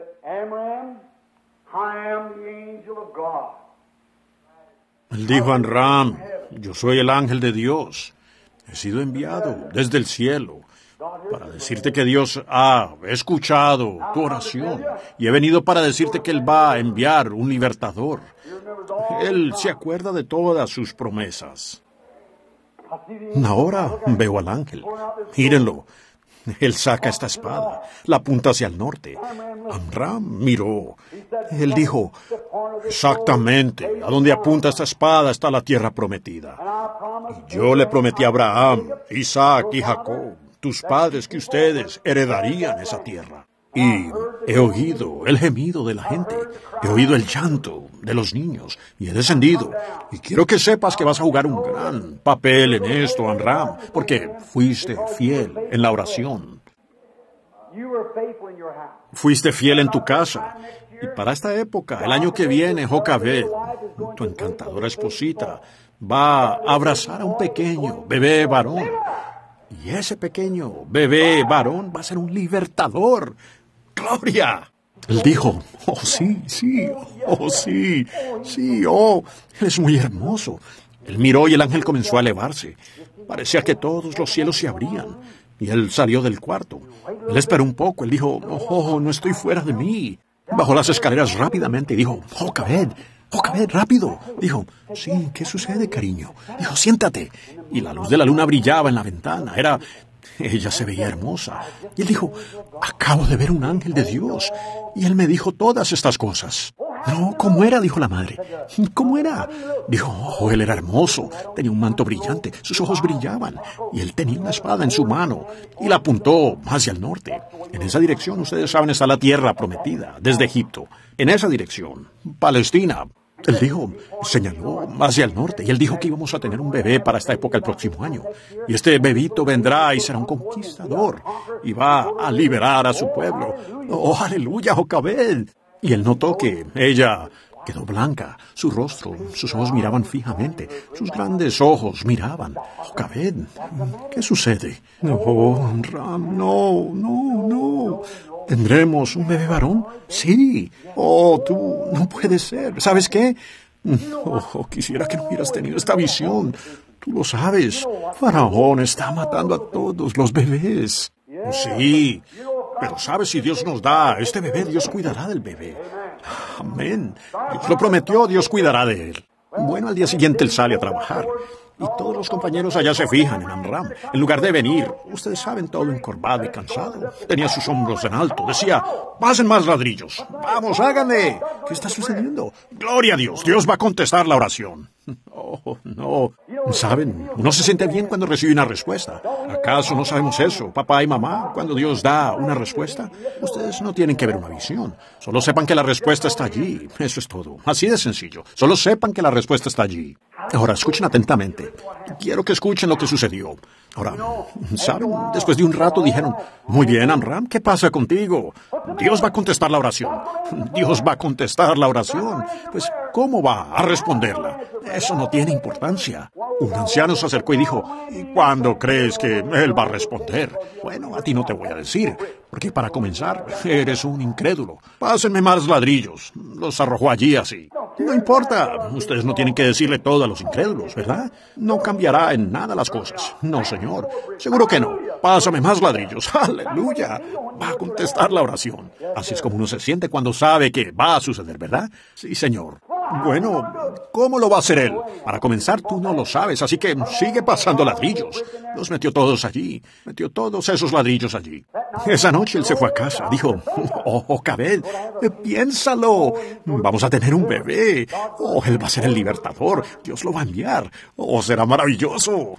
Él dijo a Amram, yo soy el ángel de Dios. He sido enviado desde el cielo para decirte que Dios ha escuchado tu oración y he venido para decirte que Él va a enviar un libertador. Él se acuerda de todas sus promesas. Ahora veo al ángel. Mírenlo. Él saca esta espada, la apunta hacia el norte. Amram miró. Él dijo, exactamente, a donde apunta esta espada está la tierra prometida. Y yo le prometí a Abraham, Isaac y Jacob, tus padres, que ustedes heredarían esa tierra. Y he oído el gemido de la gente, he oído el llanto de los niños, y he descendido. Y quiero que sepas que vas a jugar un gran papel en esto, Amram, porque fuiste fiel en la oración. Fuiste fiel en tu casa. Y para esta época, el año que viene, Jocabed, tu encantadora esposita, va a abrazar a un pequeño bebé varón. Y ese pequeño bebé varón va a ser un libertador. ¡Gloria! Él dijo, oh sí, sí, oh sí, sí, oh, él es muy hermoso. Él miró y el ángel comenzó a elevarse. Parecía que todos los cielos se abrían. Y él salió del cuarto. Él esperó un poco. Él dijo, oh, no estoy fuera de mí. Bajó las escaleras rápidamente y dijo, Jocabed, Jocabed, rápido. Dijo, sí, ¿qué sucede, cariño? Dijo, siéntate. Y la luz de la luna brillaba en la ventana. Era... Ella se veía hermosa. Y él dijo, acabo de ver un ángel de Dios. Y él me dijo todas estas cosas. No, ¿cómo era? Dijo la madre. ¿Cómo era? Dijo, oh, él era hermoso. Tenía un manto brillante. Sus ojos brillaban. Y él tenía una espada en su mano. Y la apuntó hacia el norte. En esa dirección, ustedes saben, está la tierra prometida, desde Egipto. En esa dirección, Palestina. Él dijo, señaló hacia el norte, y él dijo que íbamos a tener un bebé para esta época el próximo año. Y este bebito vendrá y será un conquistador, y va a liberar a su pueblo. ¡Oh, aleluya, Jocabed! Y él notó que ella quedó blanca, su rostro, sus ojos miraban fijamente, sus grandes ojos miraban. Jochebed, ¿qué sucede? Oh, Amram, no, no, no. ¿Tendremos un bebé varón? Sí. Oh, tú, no puede ser. ¿Sabes qué? Oh, quisiera que no hubieras tenido esta visión. Tú lo sabes. Faraón está matando a todos los bebés. Sí. Pero sabes, si Dios nos da este bebé, Dios cuidará del bebé. Amén. Dios lo prometió, Dios cuidará de él. Bueno, al día siguiente él sale a trabajar. Y todos los compañeros allá se fijan en Amram. En lugar de venir, ustedes saben, todo encorvado y cansado. Tenía sus hombros en alto. Decía, pasen más ladrillos. Vamos, háganle. ¿Qué está sucediendo? Gloria a Dios. Dios va a contestar la oración. Oh, no. ¿Saben? Uno se siente bien cuando recibe una respuesta. ¿Acaso no sabemos eso, papá y mamá? Cuando Dios da una respuesta, ustedes no tienen que ver una visión. Solo sepan que la respuesta está allí. Eso es todo. Así de sencillo. Solo sepan que la respuesta está allí. Ahora, escuchen atentamente. Quiero que escuchen lo que sucedió. Ahora, ¿saben? Después de un rato dijeron, muy bien, Amram, ¿qué pasa contigo? Dios va a contestar la oración. Dios va a contestar la oración. Pues, ¿cómo va a responderla? Eso no tiene importancia. Un anciano se acercó y dijo, ¿y cuándo crees que él va a responder? Bueno, a ti no te voy a decir, porque para comenzar, eres un incrédulo. Pásenme más ladrillos. Los arrojó allí así. No importa, ustedes no tienen que decirle todo a los incrédulos, ¿verdad? No cambiará en nada las cosas. No, señor. Seguro que no. Pásame más ladrillos. ¡Aleluya! Va a contestar la oración. Así es como uno se siente cuando sabe que va a suceder, ¿verdad? Sí, señor. Bueno, ¿cómo lo va a hacer él? Para comenzar, tú no lo sabes, así que sigue pasando ladrillos. Los metió todos allí. Metió todos esos ladrillos allí. Esa noche él se fue a casa. Dijo, oh, Jochebed, piénsalo. Vamos a tener un bebé. Oh, él va a ser el libertador. Dios lo va a enviar. Oh, será maravilloso.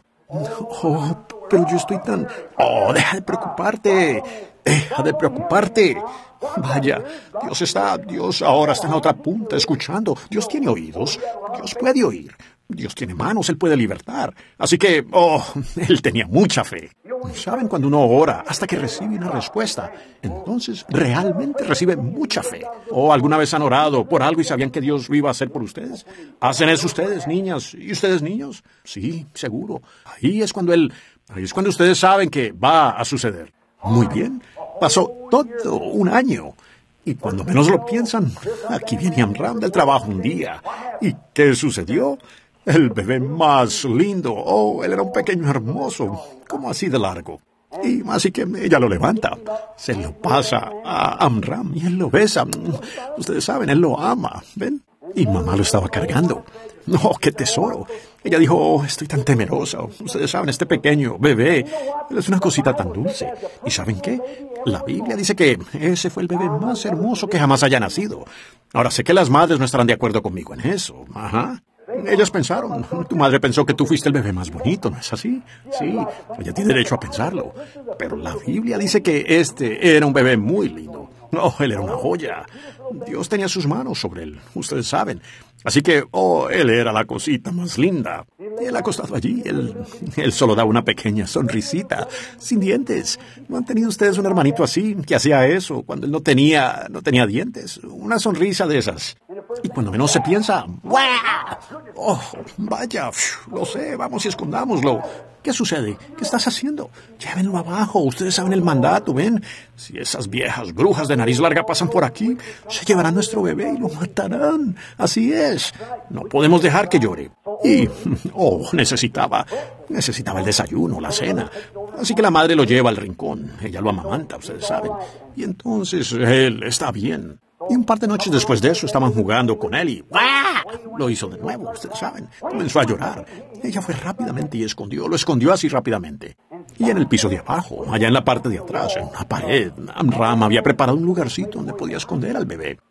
Oh, pero yo estoy tan... Oh, deja de preocuparte. Deja de preocuparte. Vaya, Dios está, Dios ahora está en la otra punta escuchando. Dios tiene oídos. Dios puede oír. Dios tiene manos, Él puede libertar. Así que, oh, Él tenía mucha fe. ¿Saben? Cuando uno ora hasta que recibe una respuesta, entonces realmente recibe mucha fe. ¿O alguna vez han orado por algo y sabían que Dios lo iba a hacer por ustedes? ¿Hacen eso ustedes, niñas? ¿Y ustedes, niños? Sí, seguro. Ahí es cuando Él, ahí es cuando ustedes saben que va a suceder. Muy bien. Pasó todo un año. Y cuando menos lo piensan, aquí viene Amram del trabajo un día. ¿Y qué sucedió? El bebé más lindo. Oh, él era un pequeño hermoso, como así de largo. Y así que ella lo levanta, se lo pasa a Amram y él lo besa. Ustedes saben, él lo ama, ¿ven? Y mamá lo estaba cargando. ¡No, qué tesoro! Ella dijo, oh, estoy tan temerosa. Ustedes saben, este pequeño bebé, él es una cosita tan dulce. ¿Y saben qué? La Biblia dice que ese fue el bebé más hermoso que jamás haya nacido. Ahora, sé que las madres no estarán de acuerdo conmigo en eso. Ajá. Ellas pensaron, tu madre pensó que tú fuiste el bebé más bonito, ¿no es así? Sí, ella tiene derecho a pensarlo. Pero la Biblia dice que este era un bebé muy lindo. No, él era una joya. Dios tenía sus manos sobre él, ustedes saben. Así que, oh, él era la cosita más linda. Y él acostado allí, él, él solo daba una pequeña sonrisita, sin dientes. ¿No han tenido ustedes un hermanito así, que hacía eso, cuando él no tenía, no tenía dientes? Una sonrisa de esas. Y cuando menos se piensa, ¡guau! ¡Oh, vaya! Lo sé, vamos y escondámoslo. ¿Qué sucede? ¿Qué estás haciendo? Llévenlo abajo, ustedes saben el mandato, ¿ven? Si esas viejas brujas de nariz larga pasan por aquí, se llevarán nuestro bebé y lo matarán. Así es. No podemos dejar que llore. Y, oh, necesitaba, necesitaba el desayuno, la cena. Así que la madre lo lleva al rincón. Ella lo amamanta, ustedes saben. Y entonces él está bien. Y un par de noches después de eso estaban jugando con él y ¡ah! Lo hizo de nuevo, ustedes saben. Comenzó a llorar. Ella fue rápidamente y escondió, lo escondió así rápidamente. Y en el piso de abajo, allá en la parte de atrás, en una pared, Amram había preparado un lugarcito donde podía esconder al bebé.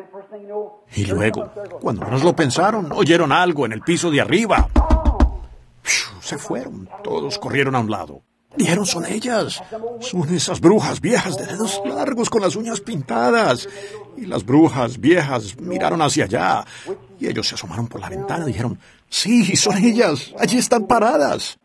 Y luego, cuando menos lo pensaron, oyeron algo en el piso de arriba. Se fueron, todos corrieron a un lado. Dijeron, son ellas, son esas brujas viejas de dedos largos con las uñas pintadas. Y las brujas viejas miraron hacia allá. Y ellos se asomaron por la ventana y dijeron, sí, son ellas, allí están paradas.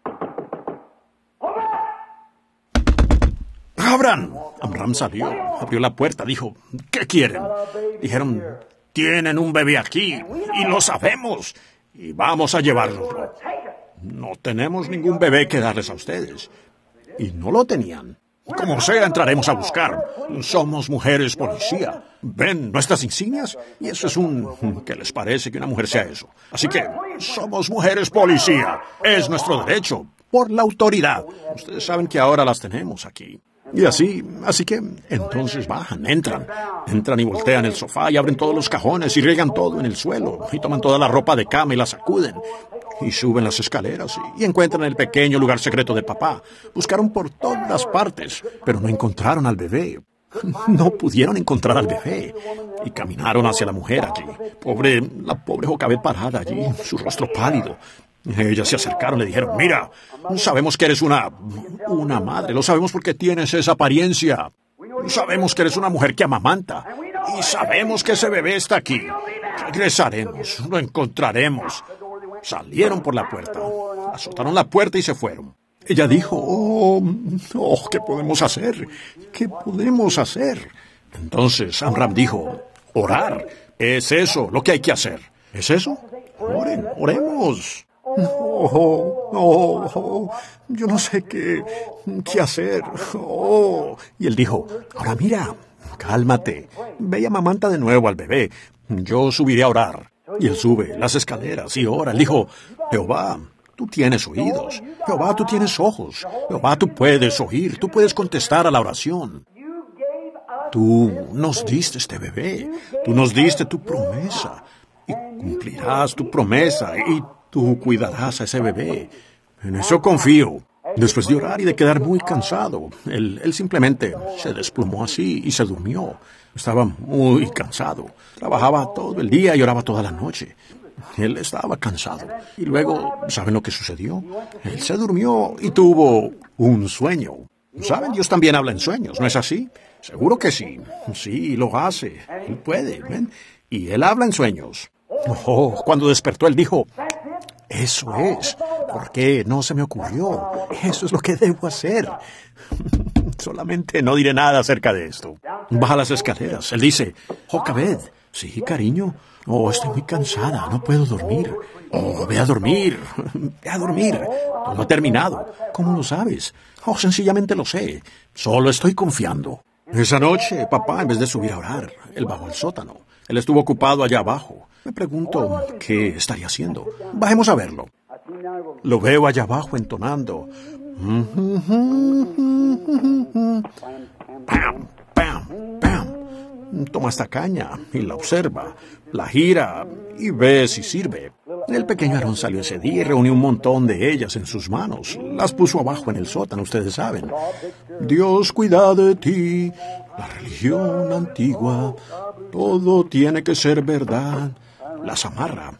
¡Abran! Amram salió, abrió la puerta, dijo, ¿qué quieren? Dijeron, tienen un bebé aquí, y lo sabemos, y vamos a llevarlo. No tenemos ningún bebé que darles a ustedes. Y no lo tenían. Como sea, entraremos a buscar. Somos mujeres policía. ¿Ven nuestras insignias? Y eso es un... ¿Qué les parece que una mujer sea eso? Así que, somos mujeres policía. Es nuestro derecho. Por la autoridad. Ustedes saben que ahora las tenemos aquí. Y así, así que, entonces bajan, entran. Entran y voltean el sofá y abren todos los cajones y riegan todo en el suelo. Y toman toda la ropa de cama y la sacuden. Y suben las escaleras y, y encuentran el pequeño lugar secreto de papá. Buscaron por todas partes, pero no encontraron al bebé. No pudieron encontrar al bebé. Y caminaron hacia la mujer allí. Pobre, la pobre Jocabed parada allí, su rostro pálido. Ellas se acercaron y le dijeron, mira, sabemos que eres una... una madre, lo sabemos porque tienes esa apariencia. Sabemos que eres una mujer que amamanta. Y sabemos que ese bebé está aquí. Regresaremos, lo encontraremos. Salieron por la puerta, azotaron la puerta y se fueron. Ella dijo, oh, oh, ¿qué podemos hacer? ¿Qué podemos hacer? Entonces Amram dijo, orar, es eso lo que hay que hacer. ¿Es eso? Oren, oremos. Oh, oh, oh, yo no sé qué, qué hacer. Oh. Y él dijo, ahora mira, cálmate, ve y amamanta de nuevo al bebé. Yo subiré a orar. Y él sube las escaleras y ora. Él dijo, Jehová, tú tienes oídos. Jehová, tú tienes ojos. Jehová, tú puedes oír. Tú puedes contestar a la oración. Tú nos diste este bebé. Tú nos diste tu promesa. Y cumplirás tu promesa. Y tú cuidarás a ese bebé. En eso confío. Después de orar y de quedar muy cansado, él, él simplemente se desplomó así y se durmió. Estaba muy cansado. Trabajaba todo el día y oraba toda la noche. Él estaba cansado. Y luego, ¿saben lo que sucedió? Él se durmió y tuvo un sueño. ¿Saben? Dios también habla en sueños, ¿no es así? Seguro que sí. Sí, lo hace. Él puede, ¿ven? Y él habla en sueños. Oh, cuando despertó, él dijo, eso es. ¿Por qué no se me ocurrió? Eso es lo que debo hacer. Solamente no diré nada acerca de esto. Baja las escaleras. Él dice, Jocabed, sí, cariño. Oh, estoy muy cansada, no puedo dormir. Oh, ve a dormir, ve a dormir. Todo ha terminado. ¿Cómo lo sabes? Oh, sencillamente lo sé. Solo estoy confiando. Esa noche, papá, en vez de subir a orar, él bajó al sótano. Él estuvo ocupado allá abajo. Me pregunto, ¿qué estaría haciendo? Bajemos a verlo. Lo veo allá abajo entonando. Pam, pam, pam. Toma esta caña y la observa, la gira y ve si sirve. El pequeño Aarón salió ese día y reunió un montón de ellas en sus manos. Las puso abajo en el sótano, ustedes saben. Dios cuida de ti, la religión antigua, todo tiene que ser verdad. Las amarra.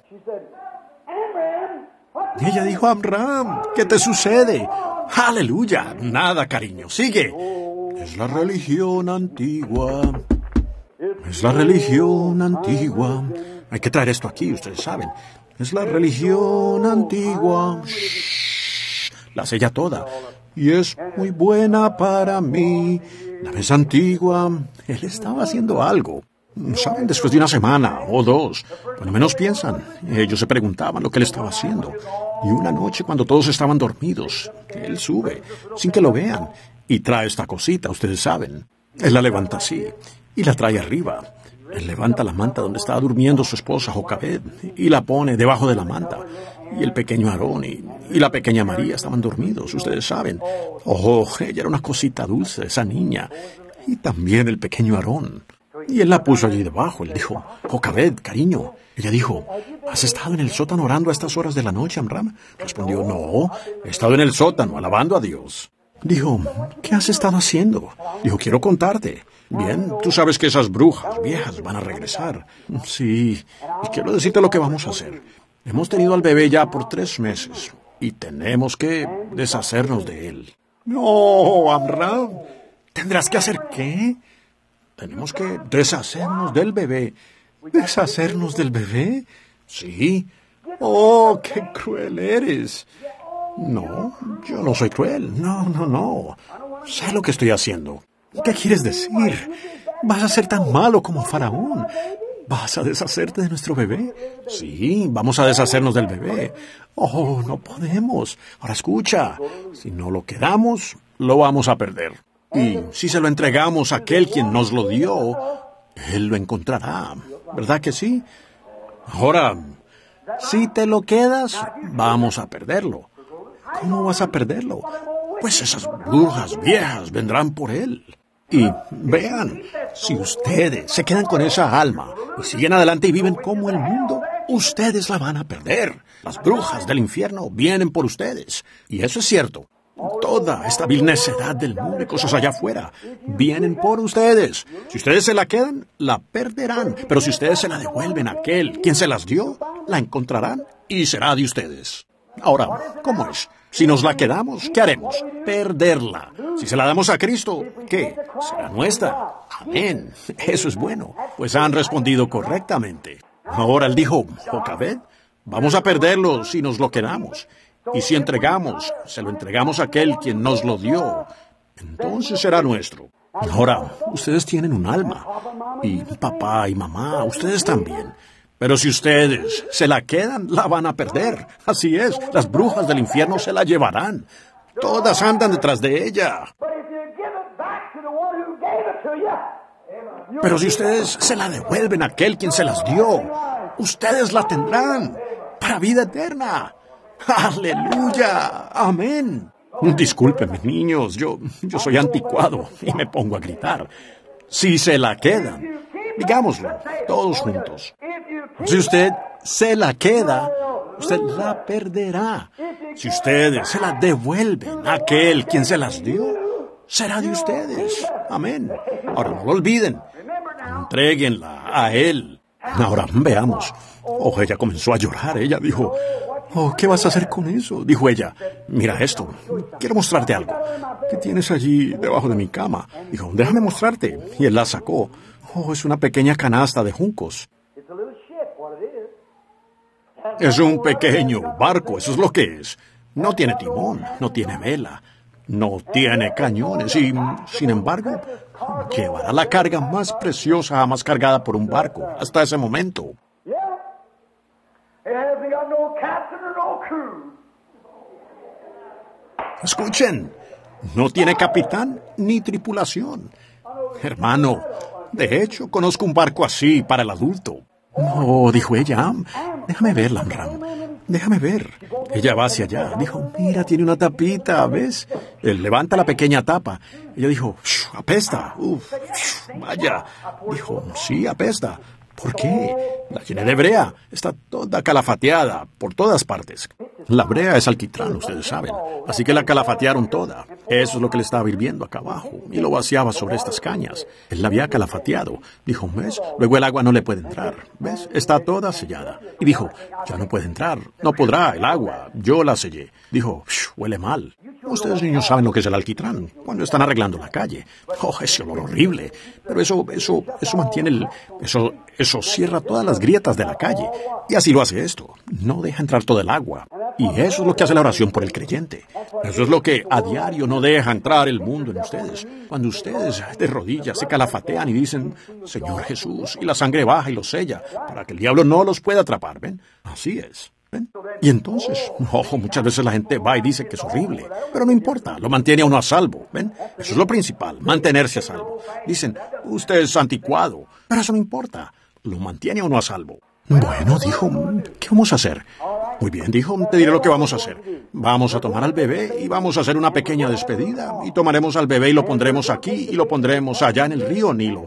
Y ella dijo, Amram, ¿qué te sucede? Aleluya, nada, cariño, sigue. Es la religión antigua. Es la religión antigua. Hay que traer esto aquí, ustedes saben. Es la religión antigua. Shh, la sella toda. Y es muy buena para mí. La vez antigua. Él estaba haciendo algo. ¿Saben? Después de una semana o dos, cuando menos piensan, ellos se preguntaban lo que él estaba haciendo. Y una noche, cuando todos estaban dormidos, él sube, sin que lo vean, y trae esta cosita, ustedes saben. Él la levanta así, y la trae arriba. Él levanta la manta donde estaba durmiendo su esposa Jocabed, y la pone debajo de la manta. Y el pequeño Aarón y, y la pequeña María estaban dormidos, ustedes saben. Oh, ella era una cosita dulce, esa niña. Y también el pequeño Aarón. Y él la puso allí debajo. Él dijo, Jocabed, cariño. Ella dijo, ¿has estado en el sótano orando a estas horas de la noche, Amram? Respondió, no, he estado en el sótano alabando a Dios. Dijo, ¿qué has estado haciendo? Dijo, quiero contarte. Bien, tú sabes que esas brujas viejas van a regresar. Sí, y quiero decirte lo que vamos a hacer. Hemos tenido al bebé ya por tres meses y tenemos que deshacernos de él. No, Amram, ¿tendrás que hacer qué? Tenemos que deshacernos del bebé. ¿Deshacernos del bebé? Sí. Oh, qué cruel eres. No, yo no soy cruel. No, no, no. Sé lo que estoy haciendo. ¿Qué quieres decir? ¿Vas a ser tan malo como Faraón? ¿Vas a deshacerte de nuestro bebé? Sí, vamos a deshacernos del bebé. Oh, no podemos. Ahora escucha, si no lo quedamos, lo vamos a perder. Y si se lo entregamos a aquel quien nos lo dio, él lo encontrará. ¿Verdad que sí? Ahora, si te lo quedas, vamos a perderlo. ¿Cómo vas a perderlo? Pues esas brujas viejas vendrán por él. Y vean, si ustedes se quedan con esa alma y siguen adelante y viven como el mundo, ustedes la van a perder. Las brujas del infierno vienen por ustedes. Y eso es cierto. Toda esta vil necedad del mundo y cosas allá afuera vienen por ustedes. Si ustedes se la quedan, la perderán. Pero si ustedes se la devuelven a aquel quien se las dio, la encontrarán y será de ustedes. Ahora, ¿cómo es? Si nos la quedamos, ¿qué haremos? Perderla. Si se la damos a Cristo, ¿qué? Será nuestra. Amén. Eso es bueno. Pues han respondido correctamente. Ahora él dijo, Jocabed, vamos a perderlo si nos lo quedamos. Y si entregamos, se lo entregamos a aquel quien nos lo dio, entonces será nuestro. Ahora, ustedes tienen un alma. Y papá y mamá, ustedes también. Pero si ustedes se la quedan, la van a perder. Así es, las brujas del infierno se la llevarán. Todas andan detrás de ella. Pero si ustedes se la devuelven a aquel quien se las dio, ustedes la tendrán para vida eterna. ¡Aleluya! ¡Amén! Discúlpenme, niños, yo, yo soy anticuado y me pongo a gritar. Si se la quedan, digámoslo, todos juntos. Si usted se la queda, usted la perderá. Si ustedes se la devuelven a aquel quien se las dio, será de ustedes. Amén. Ahora no lo olviden. Entréguenla a él. Ahora veamos. Oh, ella comenzó a llorar. Ella dijo, oh, ¿qué vas a hacer con eso? Dijo ella, mira esto, quiero mostrarte algo. ¿Qué tienes allí debajo de mi cama? Dijo, déjame mostrarte. Y él la sacó. Oh, es una pequeña canasta de juncos. Es un pequeño barco, eso es lo que es. No tiene timón, no tiene vela, no tiene cañones y, sin embargo, llevará la carga más preciosa jamás cargada por un barco hasta ese momento. Escuchen, no tiene capitán ni tripulación. Hermano, de hecho, conozco un barco así para el adulto. No, dijo ella, déjame ver, Amram, déjame ver. Ella va hacia allá, dijo, mira, tiene una tapita, ¿ves? Él levanta la pequeña tapa. Ella dijo, apesta, uf, vaya. Dijo, sí, apesta. ¿Por qué? La llené de brea. Está toda calafateada por todas partes. La brea es alquitrán, ustedes saben. Así que la calafatearon toda. Eso es lo que le estaba hirviendo acá abajo. Y lo vaciaba sobre estas cañas. Él la había calafateado. Dijo, ¿ves? Luego el agua no le puede entrar. ¿Ves? Está toda sellada. Y dijo, ya no puede entrar. No podrá el agua. Yo la sellé. Dijo, huele mal. Ustedes niños saben lo que es el alquitrán, cuando están arreglando la calle. Oh, ese olor horrible. Pero eso, eso, eso mantiene el... Eso, eso cierra todas las grietas de la calle. Y así lo hace esto. No deja entrar todo el agua. Y eso es lo que hace la oración por el creyente. Eso es lo que a diario no deja entrar el mundo en ustedes. Cuando ustedes de rodillas se calafatean y dicen, Señor Jesús, y la sangre baja y los sella, para que el diablo no los pueda atrapar, ¿ven? Así es. ¿Ven? Y entonces, ojo, muchas veces la gente va y dice que es horrible, pero no importa, lo mantiene a uno a salvo, ¿ven? Eso es lo principal, mantenerse a salvo. Dicen, usted es anticuado, pero eso no importa, lo mantiene a uno a salvo. Bueno, dijo, ¿qué vamos a hacer? Muy bien, dijo, te diré lo que vamos a hacer. Vamos a tomar al bebé y vamos a hacer una pequeña despedida y tomaremos al bebé y lo pondremos aquí y lo pondremos allá en el río Nilo.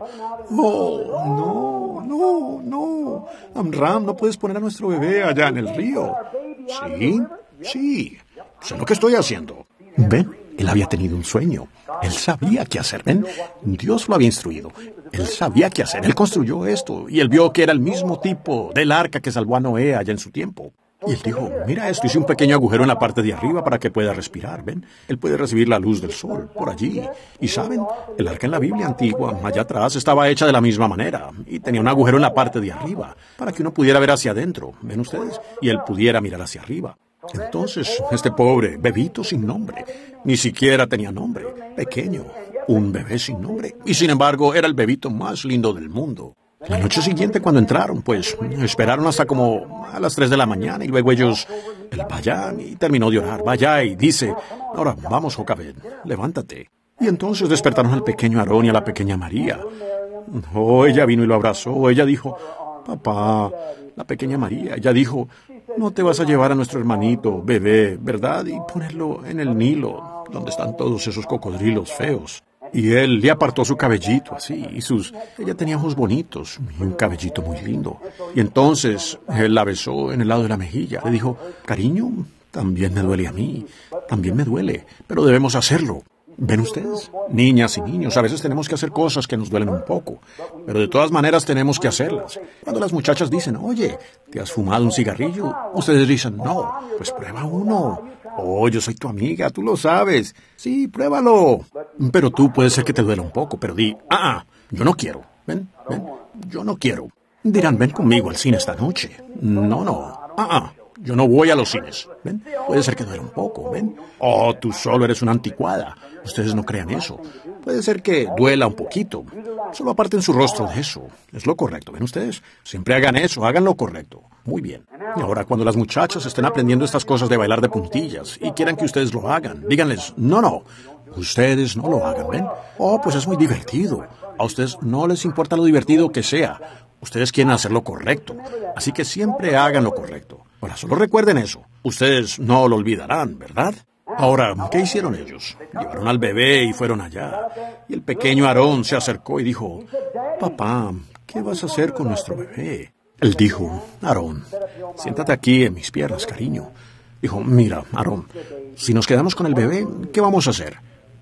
Oh, no, no, no. Amram, no puedes poner a nuestro bebé allá en el río. Sí, sí, sé lo que estoy haciendo. ¿Ven? Él había tenido un sueño. Él sabía qué hacer, ¿ven? Dios lo había instruido. Él sabía qué hacer. Él construyó esto y él vio que era el mismo tipo del arca que salvó a Noé allá en su tiempo. Y él dijo, mira esto, hice un pequeño agujero en la parte de arriba para que pueda respirar, ¿ven? Él puede recibir la luz del sol por allí. Y ¿saben? El arca en la Biblia antigua, allá atrás, estaba hecha de la misma manera. Y tenía un agujero en la parte de arriba para que uno pudiera ver hacia adentro, ¿ven ustedes? Y él pudiera mirar hacia arriba. Entonces, este pobre bebito sin nombre, ni siquiera tenía nombre, pequeño, un bebé sin nombre. Y sin embargo, era el bebito más lindo del mundo. La noche siguiente, cuando entraron, pues esperaron hasta como a las tres de la mañana y luego ellos, él va allá y terminó de orar, va allá y dice, ahora vamos, Jocabed, levántate. Y entonces despertaron al pequeño Aarón y a la pequeña María. Oh, ella vino y lo abrazó, ella dijo, papá, la pequeña María, ella dijo, no te vas a llevar a nuestro hermanito, bebé, ¿verdad? Y ponerlo en el Nilo, donde están todos esos cocodrilos feos. Y él le apartó su cabellito así, y sus... Ella tenía ojos bonitos y un cabellito muy lindo. Y entonces él la besó en el lado de la mejilla. Le dijo, cariño, también me duele a mí, también me duele, pero debemos hacerlo. ¿Ven ustedes? Niñas y niños, a veces tenemos que hacer cosas que nos duelen un poco, pero de todas maneras tenemos que hacerlas. Cuando las muchachas dicen, oye, ¿te has fumado un cigarrillo? Ustedes dicen, no, pues prueba uno. Oh, yo soy tu amiga, tú lo sabes. Sí, pruébalo. Pero tú puede ser que te duela un poco, pero di, ah, ah, yo no quiero. Ven, ven, yo no quiero. Dirán, ven conmigo al cine esta noche. No, no, ah, ah. Yo no voy a los cines, ¿ven? Puede ser que duela un poco, ¿ven? Oh, tú solo eres una anticuada. Ustedes no crean eso. Puede ser que duela un poquito. Solo aparten su rostro de eso. Es lo correcto, ¿ven ustedes? Siempre hagan eso, hagan lo correcto. Muy bien. Y ahora, cuando las muchachas estén aprendiendo estas cosas de bailar de puntillas y quieran que ustedes lo hagan, díganles, no, no, ustedes no lo hagan, ¿ven? Oh, pues es muy divertido. A ustedes no les importa lo divertido que sea. Ustedes quieren hacer lo correcto. Así que siempre hagan lo correcto. Ahora, solo recuerden eso. Ustedes no lo olvidarán, ¿verdad? Ahora, ¿qué hicieron ellos? Llevaron al bebé y fueron allá. Y el pequeño Aarón se acercó y dijo, papá, ¿qué vas a hacer con nuestro bebé? Él dijo, Aarón, siéntate aquí en mis piernas, cariño. Dijo, mira, Aarón, si nos quedamos con el bebé, ¿qué vamos a hacer?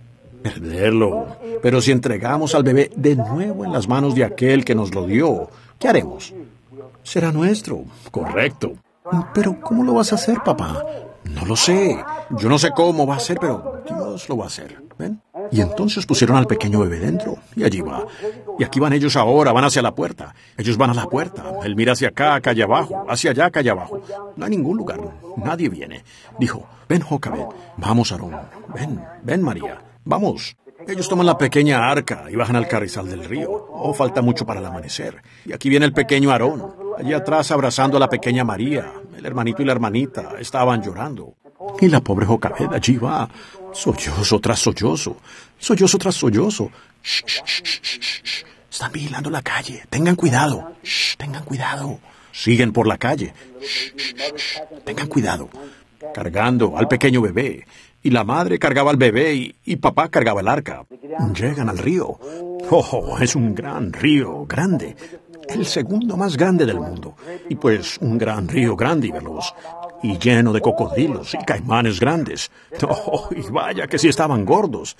Perderlo. Pero si entregamos al bebé de nuevo en las manos de aquel que nos lo dio, ¿qué haremos? Será nuestro. Correcto. Pero ¿cómo lo vas a hacer, papá? No lo sé. Yo no sé cómo va a ser, pero Dios lo va a hacer. ¿Ven? Y entonces pusieron al pequeño bebé dentro, y allí va. Y aquí van ellos ahora, van hacia la puerta. Ellos van a la puerta. Él mira hacia acá, acá allá abajo, hacia allá, acá allá abajo. No hay ningún lugar. Nadie viene. Dijo, ven, Jocabed. Vamos, Aarón. Ven, ven, María. Vamos. Ellos toman la pequeña arca y bajan al carrizal del río. Oh, falta mucho para el amanecer. Y aquí viene el pequeño Aarón, allí atrás abrazando a la pequeña María. El hermanito y la hermanita estaban llorando. Y la pobre Jocabed allí va, sollozo tras sollozo, sollozo tras sollozo. Shh, shh, shh, shh, shh. Están vigilando la calle. Tengan cuidado. Shh, tengan cuidado. Siguen por la calle. Shh, shh, shh. Tengan cuidado. Cargando al pequeño bebé. Y la madre cargaba al bebé y, y papá cargaba el arca. Llegan al río. Oh, es un gran río, grande. El segundo más grande del mundo. Y pues un gran río grande y veloz. Y lleno de cocodrilos y caimanes grandes. Oh, y vaya que sí estaban gordos.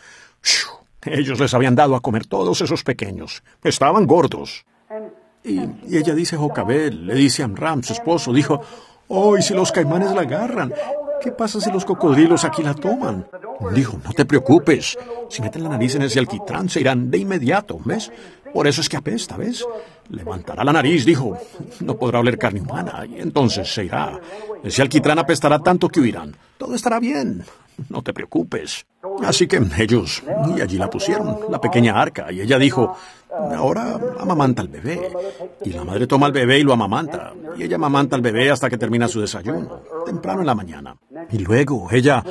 Ellos les habían dado a comer todos esos pequeños. Estaban gordos. Y, y ella dice, Jocabed, le dice a Amram, su esposo, dijo, oh, ¿y si los caimanes la agarran? ¿Qué pasa si los cocodrilos aquí la toman? Dijo, no te preocupes. Si meten la nariz en ese alquitrán, se irán de inmediato, ¿ves? Por eso es que apesta, ¿ves? Levantará la nariz, dijo. No podrá oler carne humana, y entonces se irá. Ese alquitrán apestará tanto que huirán. Todo estará bien. No te preocupes. Así que ellos, y allí la pusieron, la pequeña arca, y ella dijo, ahora amamanta al bebé. Y la madre toma al bebé y lo amamanta, y ella amamanta al bebé hasta que termina su desayuno, temprano en la mañana. Y luego ella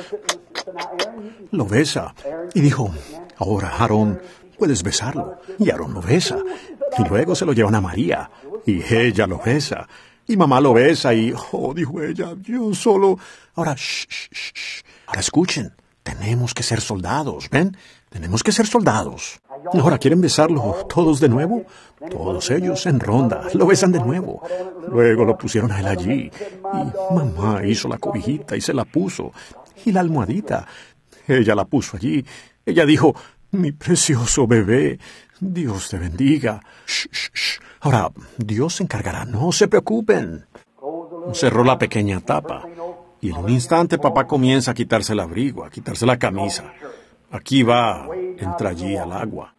lo besa, y dijo, ahora Aarón, puedes besarlo. Y Aarón lo besa, y luego se lo llevan a María, y ella lo besa. Y mamá lo besa y, oh, dijo ella, yo solo... Ahora, shh, shh, shh, shh. Ahora escuchen, tenemos que ser soldados, ¿ven? Tenemos que ser soldados. Ahora, ¿quieren besarlo todos de nuevo? Todos ellos en ronda, lo besan de nuevo. Luego lo pusieron a él allí. Y mamá hizo la cobijita y se la puso. Y la almohadita, ella la puso allí. Ella dijo, mi precioso bebé, Dios te bendiga. Shh, shh, shh. Ahora, Dios se encargará, no se preocupen. Cerró la pequeña tapa. Y en un instante papá comienza a quitarse el abrigo, a quitarse la camisa. Aquí va, entra allí al agua.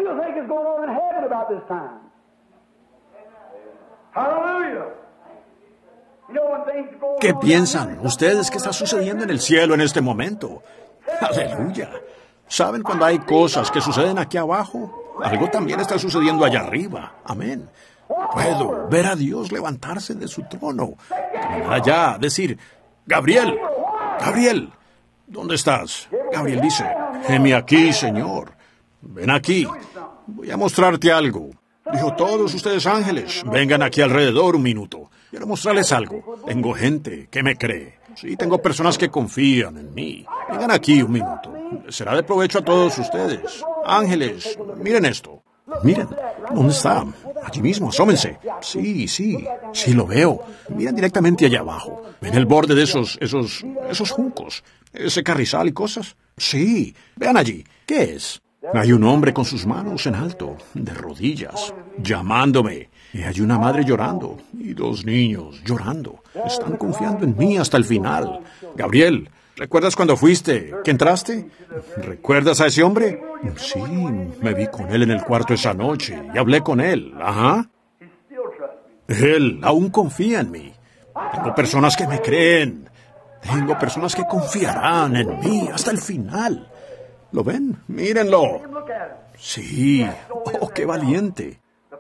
¿Qué piensan ustedes que está sucediendo en el cielo en este momento? ¡Aleluya! ¿Saben cuando hay cosas que suceden aquí abajo? Algo también está sucediendo allá arriba. Amén. Puedo ver a Dios levantarse de su trono. Caminar allá, decir, Gabriel, Gabriel, ¿dónde estás? Gabriel dice, heme aquí, Señor. Ven aquí, voy a mostrarte algo. Dijo, todos ustedes ángeles, vengan aquí alrededor un minuto. Quiero mostrarles algo. Tengo gente que me cree. Sí, tengo personas que confían en mí. Vengan aquí un minuto. Será de provecho a todos ustedes. Ángeles, miren esto. Miren, ¿dónde está? Allí mismo, asómense. Sí, sí, sí lo veo. Miren directamente allá abajo. ¿Ven el borde de esos, esos, esos juncos? Ese carrizal y cosas. Sí, vean allí. ¿Qué es? Hay un hombre con sus manos en alto, de rodillas, llamándome. Y hay una madre llorando y dos niños llorando. Están confiando en mí hasta el final. Gabriel, ¿recuerdas cuando fuiste, que entraste? ¿Recuerdas a ese hombre? Sí, me vi con él en el cuarto esa noche y hablé con él. Ajá. Él aún confía en mí. Tengo personas que me creen. Tengo personas que confiarán en mí hasta el final. ¿Lo ven? Mírenlo. Sí. Oh, qué valiente.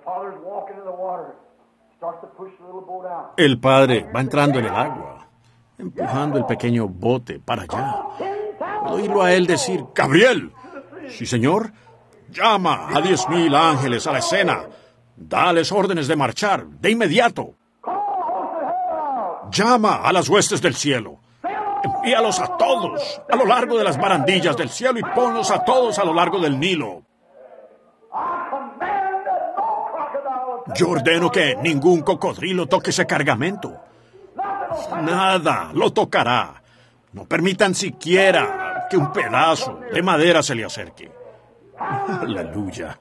El padre va entrando en el agua, empujando el pequeño bote para allá. Puedo oírlo a él decir, Gabriel. Sí, señor. Llama a diez mil ángeles a la escena. Dales órdenes de marchar, de inmediato. Llama a las huestes del cielo. Envíalos a todos a lo largo de las barandillas del cielo y ponlos a todos a lo largo del Nilo. Yo ordeno que ningún cocodrilo toque ese cargamento. Nada lo tocará. No permitan siquiera que un pedazo de madera se le acerque. Aleluya.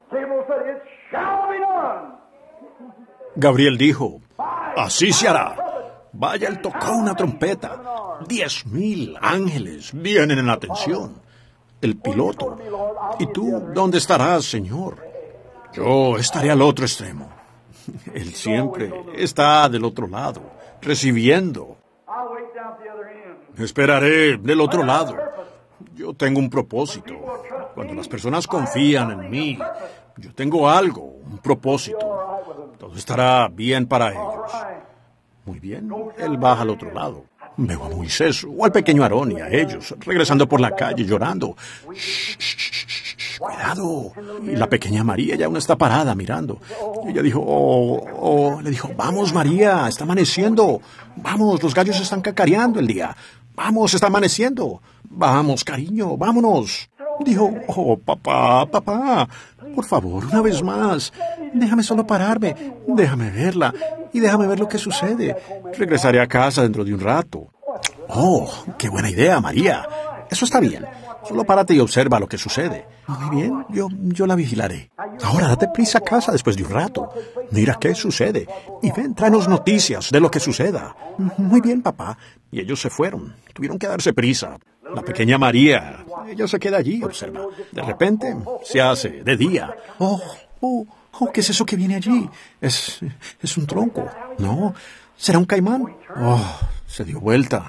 Gabriel dijo, así se hará. Vaya, él tocó una trompeta. Diez mil ángeles vienen en atención. El piloto. ¿Y tú dónde estarás, Señor? Yo estaré al otro extremo. Él siempre está del otro lado, recibiendo. Esperaré del otro lado. Yo tengo un propósito. Cuando las personas confían en mí, yo tengo algo, un propósito. Todo estará bien para ellos. Muy bien, él baja al otro lado. Veo a Moisés o al pequeño Aarón y a ellos regresando por la calle llorando. Shh, shh, shh, shh, cuidado. Y la pequeña María ya aún está parada mirando. Y ella dijo, oh, oh, le dijo, vamos María, está amaneciendo. Vamos, los gallos están cacareando el día. Vamos, está amaneciendo. Vamos, cariño, vámonos. Dijo, oh, papá, papá, por favor, una vez más, déjame solo pararme, déjame verla y déjame ver lo que sucede. Regresaré a casa dentro de un rato. Oh, qué buena idea, María. Eso está bien. Solo párate y observa lo que sucede. Muy bien, yo, yo la vigilaré. Ahora date prisa a casa después de un rato. Mira qué sucede. Y ven, tráenos noticias de lo que suceda. Muy bien, papá. Y ellos se fueron. Tuvieron que darse prisa. La pequeña María, ella se queda allí, observa. De repente, se hace de día. Oh, oh, oh, ¿qué es eso que viene allí? Es, es un tronco. No, ¿será un caimán? Oh, se dio vuelta.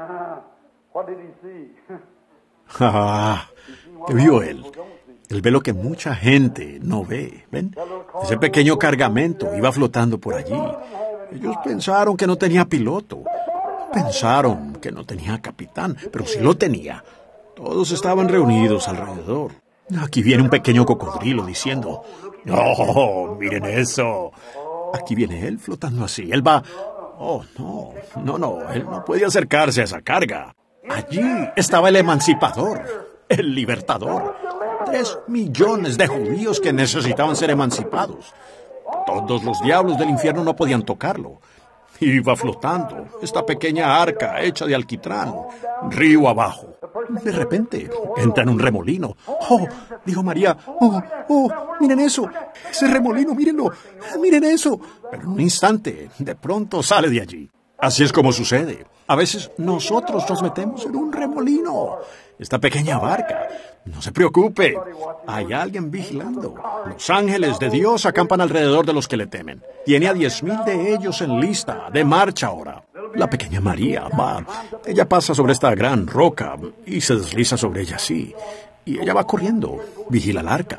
Ah, ¿qué vio él? Él ve lo que mucha gente no ve. ¿Ven? Ese pequeño cargamento iba flotando por allí. Ellos pensaron que no tenía piloto. Pensaron que no tenía capitán, pero sí lo tenía. Todos estaban reunidos alrededor. Aquí viene un pequeño cocodrilo diciendo, ¡oh, miren eso! Aquí viene él flotando así. Él va... Oh, no, no, no, él no puede acercarse a esa carga. Allí estaba el emancipador, el libertador. Tres millones de judíos que necesitaban ser emancipados. Todos los diablos del infierno no podían tocarlo. Iba flotando, esta pequeña arca hecha de alquitrán, río abajo. De repente, entra en un remolino. ¡Oh! Dijo María. ¡Oh! ¡Oh! ¡Miren eso! ¡Ese remolino, mírenlo! ¡Miren eso! Pero en un instante, de pronto sale de allí. Así es como sucede. A veces nosotros nos metemos en un remolino. Esta pequeña barca. No se preocupe. Hay alguien vigilando. Los ángeles de Dios acampan alrededor de los que le temen. Tiene a diez mil de ellos en lista, de marcha ahora. La pequeña María va. Ella pasa sobre esta gran roca y se desliza sobre ella así. Y ella va corriendo. Vigila el arca.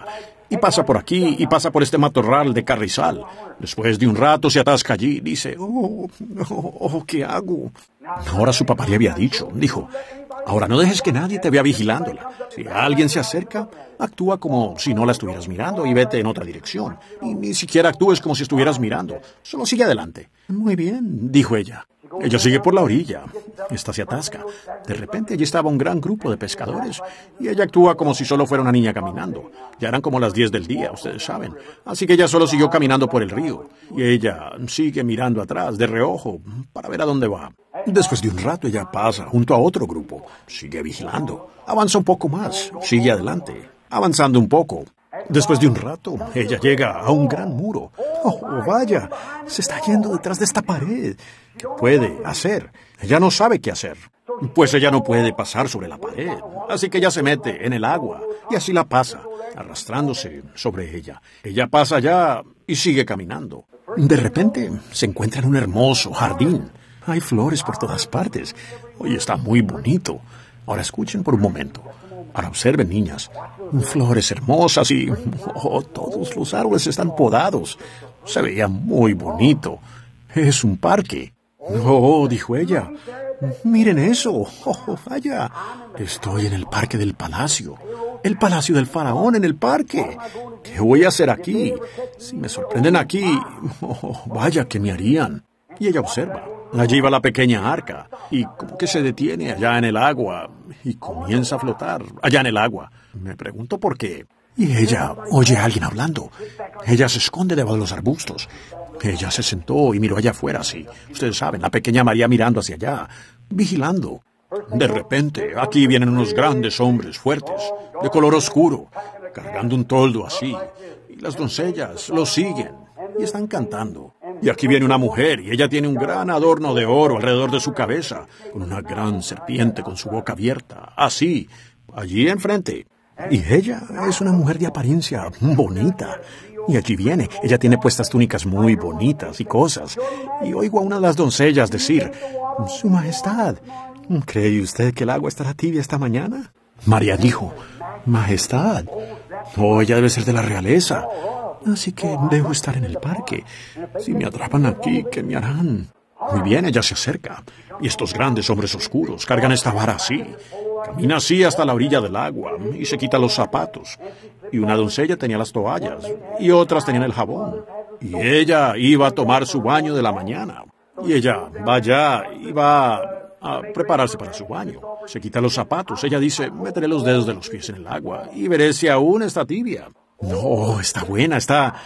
y pasa por aquí y pasa por este matorral de carrizal. Después de un rato se atasca allí y dice, oh, oh, oh, ¿qué hago? Ahora su papá le había dicho, dijo, ahora no dejes que nadie te vea vigilándola. Si alguien se acerca, actúa como si no la estuvieras mirando y vete en otra dirección. Y ni siquiera actúes como si estuvieras mirando. Solo sigue adelante. Muy bien, dijo ella. Ella sigue por la orilla. Esta se atasca. De repente allí estaba un gran grupo de pescadores y ella actúa como si solo fuera una niña caminando. Ya eran como las diez del día, ustedes saben. Así que ella solo siguió caminando por el río y ella sigue mirando atrás de reojo para ver a dónde va. Después de un rato ella pasa junto a otro grupo. Sigue vigilando. Avanza un poco más. Sigue adelante. Avanzando un poco. Después de un rato, ella llega a un gran muro. ¡Oh, vaya! Se está yendo detrás de esta pared. ¿Qué puede hacer? Ella no sabe qué hacer. Pues ella no puede pasar sobre la pared. Así que ella se mete en el agua y así la pasa, arrastrándose sobre ella. Ella pasa allá y sigue caminando. De repente se encuentra en un hermoso jardín. Hay flores por todas partes. Hoy está muy bonito. Ahora escuchen por un momento. Ahora observen, niñas. Flores hermosas y oh, todos los árboles están podados. Se veía muy bonito. Es un parque. Oh, dijo ella. Miren eso. Oh, vaya. Estoy en el parque del palacio. El palacio del faraón en el parque. ¿Qué voy a hacer aquí? Si me sorprenden aquí, oh, vaya, ¿qué me harían? Y ella observa. Allí va la pequeña arca, y como que se detiene allá en el agua, y comienza a flotar allá en el agua. Me pregunto por qué. Y ella oye a alguien hablando. Ella se esconde debajo de los arbustos. Ella se sentó y miró allá afuera, así. Ustedes saben, la pequeña María mirando hacia allá, vigilando. De repente, aquí vienen unos grandes hombres fuertes, de color oscuro, cargando un toldo así. Y las doncellas los siguen y están cantando. Y aquí viene una mujer y ella tiene un gran adorno de oro alrededor de su cabeza, con una gran serpiente con su boca abierta, así, allí enfrente. Y ella es una mujer de apariencia bonita. Y allí viene, ella tiene puestas túnicas muy bonitas y cosas. Y oigo a una de las doncellas decir, Su Majestad, ¿cree usted que el agua estará tibia esta mañana? María dijo, Majestad, oh, ella debe ser de la realeza. Así que debo estar en el parque. Si me atrapan aquí, ¿qué me harán? Muy bien, ella se acerca. Y estos grandes hombres oscuros cargan esta vara así. Camina así hasta la orilla del agua y se quita los zapatos. Y una doncella tenía las toallas y otras tenían el jabón. Y ella iba a tomar su baño de la mañana. Y ella va allá y va a prepararse para su baño. Se quita los zapatos. Ella dice, meteré los dedos de los pies en el agua y veré si aún está tibia. No, está buena, está...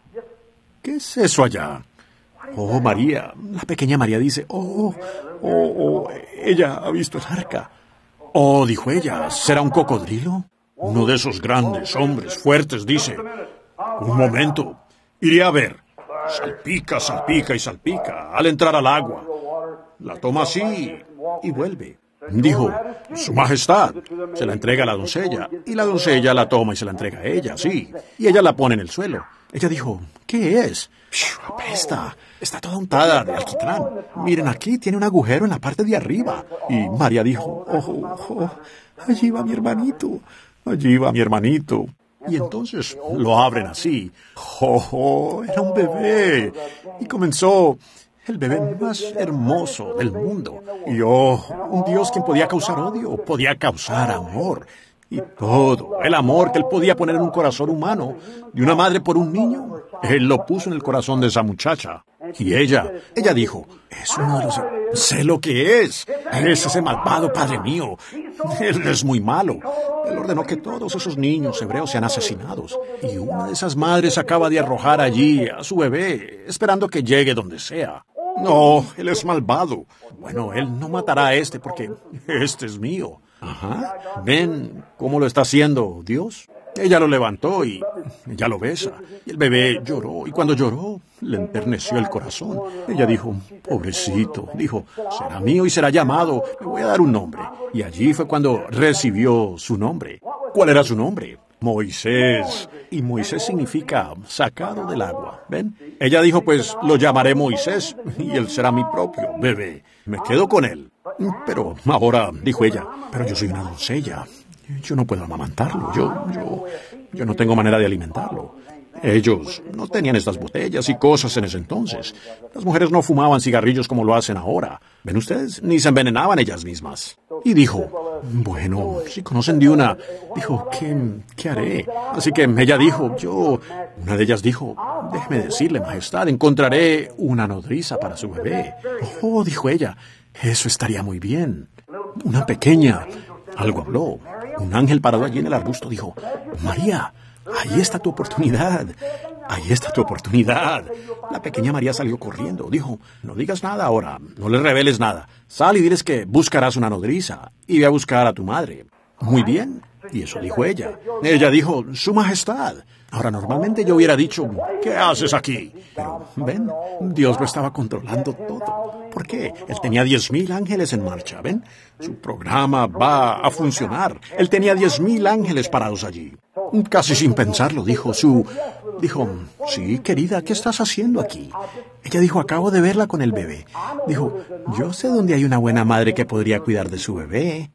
¿Qué es eso allá? Oh, María. La pequeña María dice, oh, oh, oh, ella ha visto el arca. Oh, dijo ella, ¿será un cocodrilo? Uno de esos grandes hombres fuertes dice, un momento, iré a ver. Salpica, salpica y salpica al entrar al agua. La toma así y vuelve. Dijo, Su Majestad, se la entrega a la doncella, y la doncella la toma y se la entrega a ella, sí, y ella la pone en el suelo. Ella dijo, ¿qué es? Apesta, está toda untada de alquitrán. Miren, aquí tiene un agujero en la parte de arriba. Y María dijo, oh, oh, allí va mi hermanito, allí va mi hermanito. Y entonces lo abren así. Oh, oh, era un bebé. Y comenzó... el bebé más hermoso del mundo. Y oh, un Dios quien podía causar odio, podía causar amor. Y todo, el amor que él podía poner en un corazón humano, de una madre por un niño, él lo puso en el corazón de esa muchacha. Y ella, ella dijo, es uno de los... sé lo que es. Es ese malvado padre mío. Él es muy malo. Él ordenó que todos esos niños hebreos sean asesinados. Y una de esas madres acaba de arrojar allí a su bebé, esperando que llegue donde sea. No, él es malvado. Bueno, él no matará a este porque este es mío. Ajá. ¿Ven cómo lo está haciendo Dios? Ella lo levantó y ella lo besa. Y el bebé lloró, y cuando lloró, le enterneció el corazón. Ella dijo, pobrecito, dijo, será mío y será llamado, le voy a dar un nombre. Y allí fue cuando recibió su nombre. ¿Cuál era su nombre? Moisés. Y Moisés significa sacado del agua. ¿Ven? Ella dijo, pues lo llamaré Moisés y él será mi propio bebé. Me quedo con él. Pero ahora, dijo ella, pero yo soy una doncella. Yo no puedo amamantarlo. Yo, yo... yo no tengo manera de alimentarlo. Ellos no tenían estas botellas y cosas en ese entonces. Las mujeres no fumaban cigarrillos como lo hacen ahora. ¿Ven ustedes? Ni se envenenaban ellas mismas. Y dijo, bueno, si conocen de una, dijo, ¿qué, qué haré? Así que ella dijo, yo, una de ellas dijo, déjeme decirle, majestad, encontraré una nodriza para su bebé. Oh, dijo ella, eso estaría muy bien. Una pequeña, algo habló. Un ángel parado allí en el arbusto dijo, María, ahí está tu oportunidad. Ahí está tu oportunidad. La pequeña María salió corriendo. Dijo, no digas nada ahora, no le reveles nada. Sal y diles que buscarás una nodriza y ve a buscar a tu madre. Muy bien. Y eso dijo ella. Ella dijo, Su Majestad. Ahora, normalmente yo hubiera dicho, ¿qué haces aquí? Pero, ven, Dios lo estaba controlando todo. ¿Por qué? Él tenía diez mil ángeles en marcha, ¿ven? Su programa va a funcionar. Él tenía diez mil ángeles parados allí. Casi sin pensarlo, dijo su... Dijo, sí, querida, ¿qué estás haciendo aquí? Ella dijo, acabo de verla con el bebé. Dijo, yo sé dónde hay una buena madre que podría cuidar de su bebé.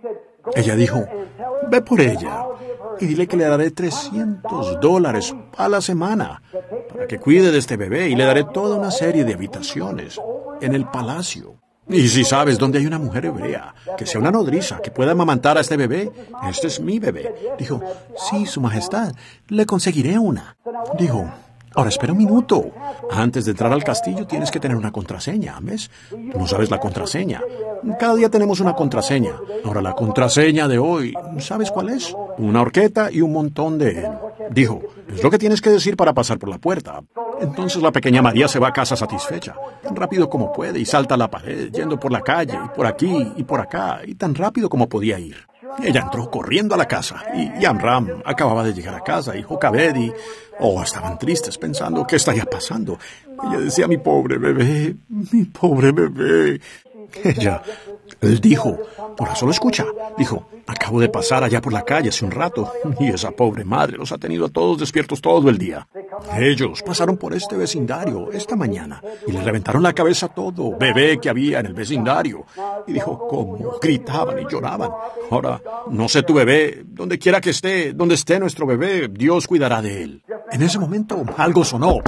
Ella dijo, ve por ella y dile que le daré trescientos dólares a la semana para que cuide de este bebé y le daré toda una serie de habitaciones en el palacio. Y si sabes dónde hay una mujer hebrea, que sea una nodriza, que pueda amamantar a este bebé, este es mi bebé. Dijo, sí, Su Majestad, le conseguiré una. Dijo, ahora espera un minuto. Antes de entrar al castillo tienes que tener una contraseña, ¿ves? Tú no sabes la contraseña. Cada día tenemos una contraseña. Ahora la contraseña de hoy, ¿sabes cuál es? Una horqueta y un montón de... Dijo, es lo que tienes que decir para pasar por la puerta. Entonces la pequeña María se va a casa satisfecha, tan rápido como puede, y salta a la pared, yendo por la calle, y por aquí, y por acá, y tan rápido como podía ir. Ella entró corriendo a la casa, y Amram acababa de llegar a casa, y Jocabed, y... Oh, estaban tristes pensando qué estaría pasando. Ella decía, mi pobre bebé, mi pobre bebé. Ella, él dijo, ahora solo escucha, dijo, acabo de pasar allá por la calle hace un rato, y esa pobre madre los ha tenido a todos despiertos todo el día. Ellos pasaron por este vecindario esta mañana, y le reventaron la cabeza a todo bebé que había en el vecindario. Y dijo, cómo gritaban y lloraban. Ahora, no sé tu bebé, donde quiera que esté, donde esté nuestro bebé, Dios cuidará de él. En ese momento, algo sonó.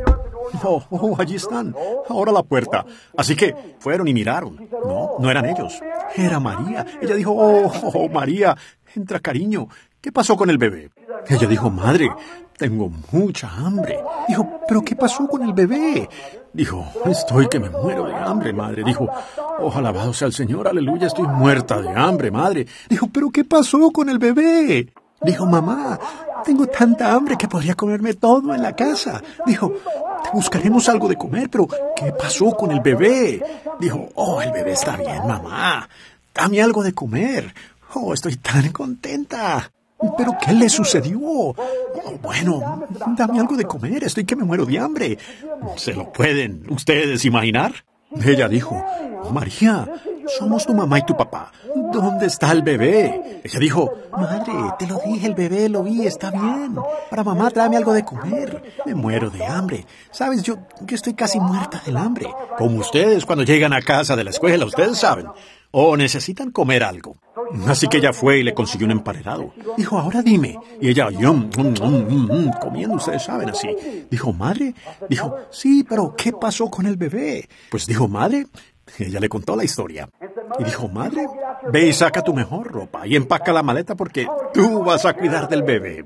Oh, oh, allí están. Ahora la puerta. Así que fueron y miraron. No, no eran ellos. Era María. Ella dijo, oh, oh, María, entra, cariño. ¿Qué pasó con el bebé? Ella dijo, madre, tengo mucha hambre. Dijo, ¿pero qué pasó con el bebé? Dijo, estoy que me muero de hambre, madre. Dijo, oh, alabado sea el Señor, aleluya, estoy muerta de hambre, madre. Dijo, ¿pero qué pasó con el bebé? Dijo, mamá, tengo tanta hambre que podría comerme todo en la casa. Dijo, te buscaremos algo de comer, pero ¿qué pasó con el bebé? Dijo, oh, el bebé está bien, mamá. Dame algo de comer. Oh, estoy tan contenta. ¿Pero qué le sucedió? Oh, bueno, dame algo de comer, estoy que me muero de hambre. ¿Se lo pueden ustedes imaginar? Ella dijo, María, somos tu mamá y tu papá. ¿Dónde está el bebé? Ella dijo, madre, te lo dije, el bebé lo vi, está bien. Para mamá, tráeme algo de comer. Me muero de hambre. Sabes, yo, yo estoy casi muerta del hambre. Como ustedes cuando llegan a casa de la escuela, ustedes saben. O necesitan comer algo. Así que ella fue y le consiguió un emparedado. Dijo, ahora dime. Y ella, yum, yum, yum, yum, yum, comiendo, ustedes saben, así. Dijo, madre. Dijo, sí, pero ¿qué pasó con el bebé? Pues dijo, madre. Ella le contó la historia. Y dijo, madre, ve y saca tu mejor ropa y empaca la maleta porque tú vas a cuidar del bebé.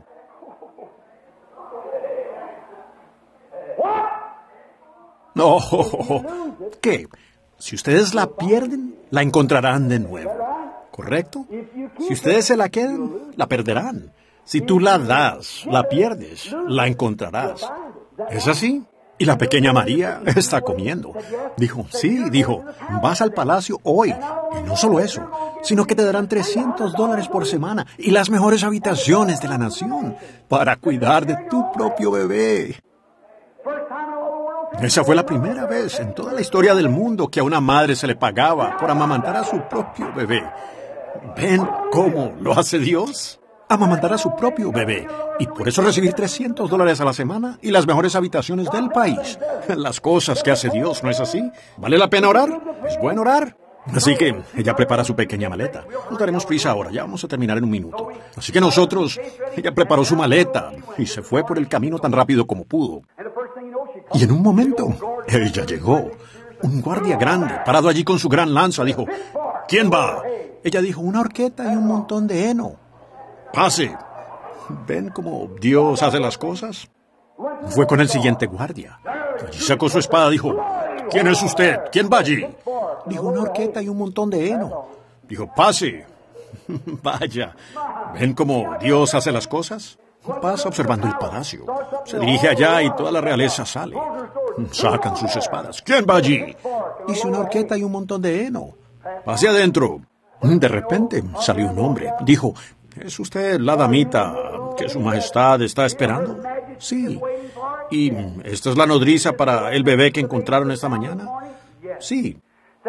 No, ¿qué? Si ustedes la pierden, la encontrarán de nuevo. ¿Correcto? Si ustedes se la quedan, la perderán. Si tú la das, la pierdes, la encontrarás. ¿Es así? Y la pequeña María está comiendo. Dijo, sí, dijo, vas al palacio hoy. Y no solo eso, sino que te darán trescientos dólares por semana y las mejores habitaciones de la nación para cuidar de tu propio bebé. Esa fue la primera vez en toda la historia del mundo que a una madre se le pagaba por amamantar a su propio bebé. ¿Ven cómo lo hace Dios? Amamantar a su propio bebé y por eso recibir trescientos dólares a la semana y las mejores habitaciones del país. Las cosas que hace Dios, ¿no es así? ¿Vale la pena orar? ¿Es bueno orar? Así que ella prepara su pequeña maleta. Nos daremos prisa ahora, ya vamos a terminar en un minuto. Así que nosotros, ella preparó su maleta y se fue por el camino tan rápido como pudo. Y en un momento, ella llegó. Un guardia grande, parado allí con su gran lanza, dijo, ¿quién va? Ella dijo, una horqueta y un montón de heno. Pase. ¿Ven cómo Dios hace las cosas? Fue con el siguiente guardia. Allí sacó su espada, dijo, ¿quién es usted? ¿Quién va allí? Dijo, una horqueta y un montón de heno. Dijo, pase. Vaya, ¿ven cómo Dios hace las cosas? Pasa observando el palacio. Se dirige allá y toda la realeza sale. Sacan sus espadas. ¿Quién va allí? Dice, una horqueta y un montón de heno. Pase adentro. De repente salió un hombre. Dijo, ¿es usted la damita que su majestad está esperando? Sí. ¿Y esta es la nodriza para el bebé que encontraron esta mañana? Sí.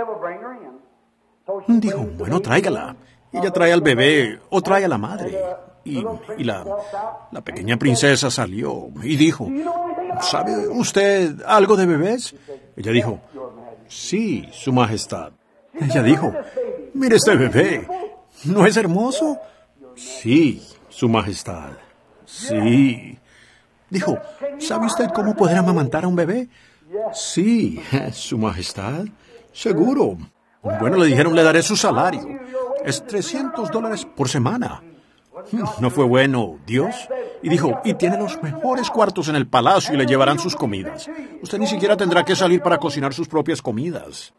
Dijo, bueno, tráigala. Ella trae al bebé o trae a la madre. Y, y la, la pequeña princesa salió y dijo, ¿sabe usted algo de bebés? Ella dijo, sí, su majestad. Ella dijo, mire este bebé, ¿no es hermoso? Sí, su majestad. Sí. Dijo, ¿sabe usted cómo poder amamantar a un bebé? Sí, su majestad. Seguro. Bueno, le dijeron, le daré su salario. Es trescientos dólares por semana. ¿No fue bueno Dios? Y dijo, y tiene los mejores cuartos en el palacio y le llevarán sus comidas. Usted ni siquiera tendrá que salir para cocinar sus propias comidas.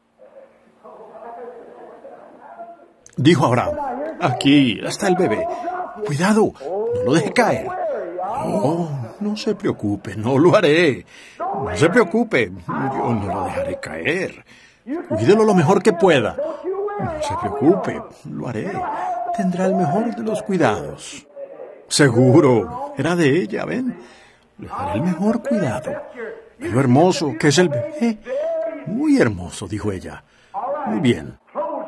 Dijo ahora, aquí está el bebé. Cuidado, no lo deje caer. Oh, no se preocupe, no lo haré. No se preocupe, yo no lo dejaré caer. Cuídelo lo mejor que pueda. No se preocupe, lo haré. Tendrá el mejor de los cuidados. Seguro, era de ella, ¿ven? Le daré el mejor cuidado. ¿Ve lo hermoso que es el bebé? Muy hermoso, dijo ella. Muy bien.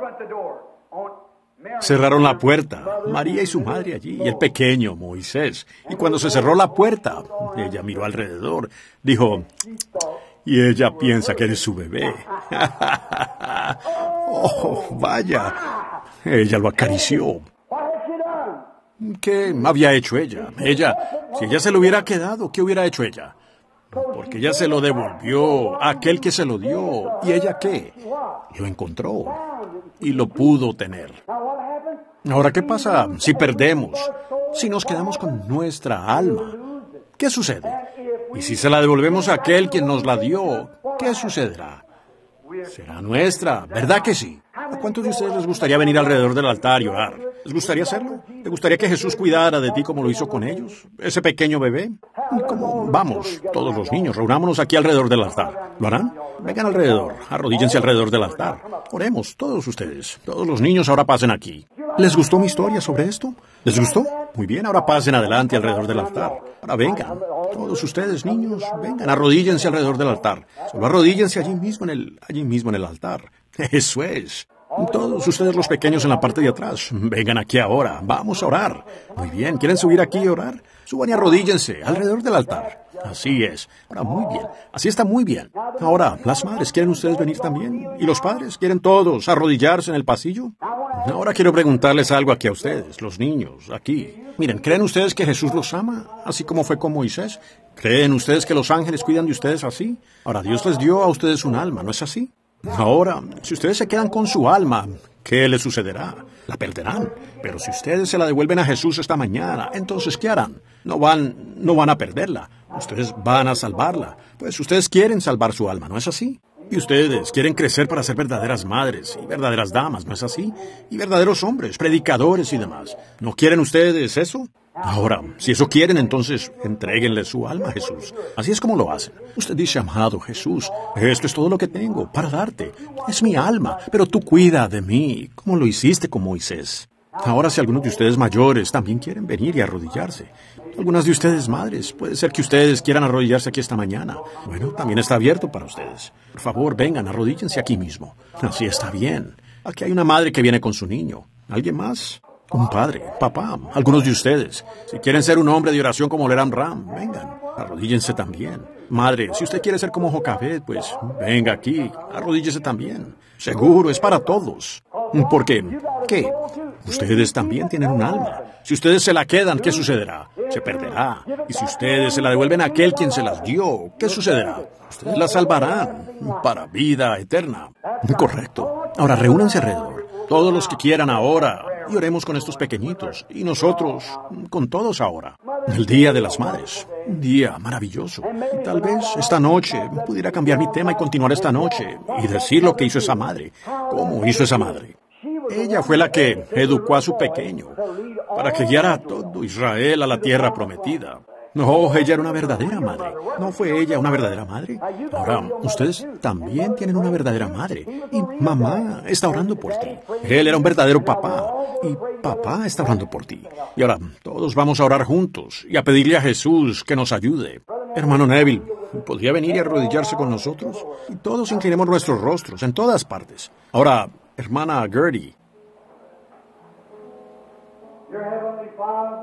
Cerraron la puerta, María y su madre allí, y el pequeño Moisés. Y cuando se cerró la puerta, ella miró alrededor, dijo, y ella piensa que eres su bebé. Oh, vaya. Ella lo acarició. ¿Qué había hecho ella? Ella, si ella se lo hubiera quedado, ¿qué hubiera hecho ella? Porque ella se lo devolvió a aquel que se lo dio. ¿Y ella qué? Lo encontró y lo pudo tener. Ahora, ¿qué pasa si perdemos? Si nos quedamos con nuestra alma, ¿qué sucede? Y si se la devolvemos a aquel quien nos la dio, ¿qué sucederá? Será nuestra, ¿verdad que sí? ¿A cuántos de ustedes les gustaría venir alrededor del altar y orar? ¿Les gustaría hacerlo? ¿Les gustaría que Jesús cuidara de ti como lo hizo con ellos? ¿Ese pequeño bebé? ¿Cómo? Vamos, todos los niños, reunámonos aquí alrededor del altar. ¿Lo harán? Vengan alrededor, arrodíllense alrededor del altar. Oremos, todos ustedes, todos los niños ahora pasen aquí. ¿Les gustó mi historia sobre esto? ¿Les gustó? Muy bien, ahora pasen adelante alrededor del altar. Ahora vengan, todos ustedes, niños, vengan, arrodíllense alrededor del altar. Solo arrodíllense allí mismo en el, allí mismo en el altar. Eso es. Todos ustedes los pequeños en la parte de atrás, vengan aquí ahora, vamos a orar. Muy bien, ¿quieren subir aquí y orar? Suban y arrodíllense alrededor del altar. Así es. Ahora, muy bien. Así está muy bien. Ahora, las madres, ¿quieren ustedes venir también? ¿Y los padres? ¿Quieren todos arrodillarse en el pasillo? Ahora quiero preguntarles algo aquí a ustedes, los niños, aquí. Miren, ¿creen ustedes que Jesús los ama, así como fue con Moisés? ¿Creen ustedes que los ángeles cuidan de ustedes así? Ahora, Dios les dio a ustedes un alma, ¿no es así? Ahora, si ustedes se quedan con su alma, ¿qué les sucederá? La perderán. Pero si ustedes se la devuelven a Jesús esta mañana, entonces, ¿qué harán? No van, no van a perderla. Ustedes van a salvarla. Pues ustedes quieren salvar su alma, ¿no es así? Y ustedes quieren crecer para ser verdaderas madres y verdaderas damas, ¿no es así? Y verdaderos hombres, predicadores y demás. ¿No quieren ustedes eso? Ahora, si eso quieren, entonces entréguenle su alma a Jesús. Así es como lo hacen. Usted dice, amado Jesús, esto es todo lo que tengo para darte. Es mi alma, pero tú cuida de mí, como lo hiciste con Moisés. Ahora, si algunos de ustedes mayores también quieren venir y arrodillarse, algunas de ustedes madres, puede ser que ustedes quieran arrodillarse aquí esta mañana. Bueno, también está abierto para ustedes. Por favor, vengan, arrodíllense aquí mismo. Así está bien. Aquí hay una madre que viene con su niño. ¿Alguien más? Un padre, papá, algunos de ustedes. Si quieren ser un hombre de oración como Leram Ram, vengan, arrodíllense también. Madre, si usted quiere ser como Jocabed, pues venga aquí, arrodíllese también. Seguro, es para todos. Porque, ¿qué? Ustedes también tienen un alma. Si ustedes se la quedan, ¿qué sucederá? Se perderá. Y si ustedes se la devuelven a aquel quien se las dio, ¿qué sucederá? Ustedes la salvarán para vida eterna. Correcto. Ahora reúnanse alrededor. Todos los que quieran ahora. Y oremos con estos pequeñitos. Y nosotros, con todos ahora. El Día de las Madres. Un día maravilloso. Y tal vez esta noche pudiera cambiar mi tema y continuar esta noche. Y decir lo que hizo esa madre. ¿Cómo hizo esa madre? Ella fue la que educó a su pequeño para que guiara a todo Israel a la tierra prometida. No, ella era una verdadera madre. ¿No fue ella una verdadera madre? Ahora, ustedes también tienen una verdadera madre. Y mamá está orando por ti. Él era un verdadero papá. Y papá está orando por ti. Y ahora, todos vamos a orar juntos y a pedirle a Jesús que nos ayude. Hermano Neville, ¿podría venir y arrodillarse con nosotros? Y todos inclinemos nuestros rostros en todas partes. Ahora, hermana Gertie. Your Heavenly Father,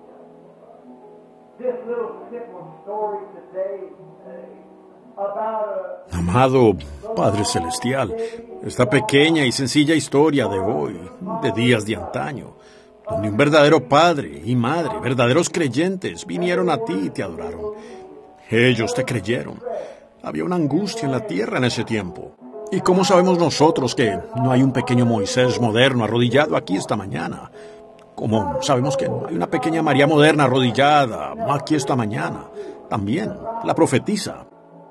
this little simple story today about a... Amado Padre Celestial, esta pequeña y sencilla historia de hoy, de días de antaño, donde un verdadero padre y madre, verdaderos creyentes, vinieron a ti y te adoraron. Ellos te creyeron. Había una angustia en la tierra en ese tiempo. ¿Y cómo sabemos nosotros que no hay un pequeño Moisés moderno arrodillado aquí esta mañana? ¿Cómo sabemos que no hay una pequeña María moderna arrodillada aquí esta mañana? También, la profetisa.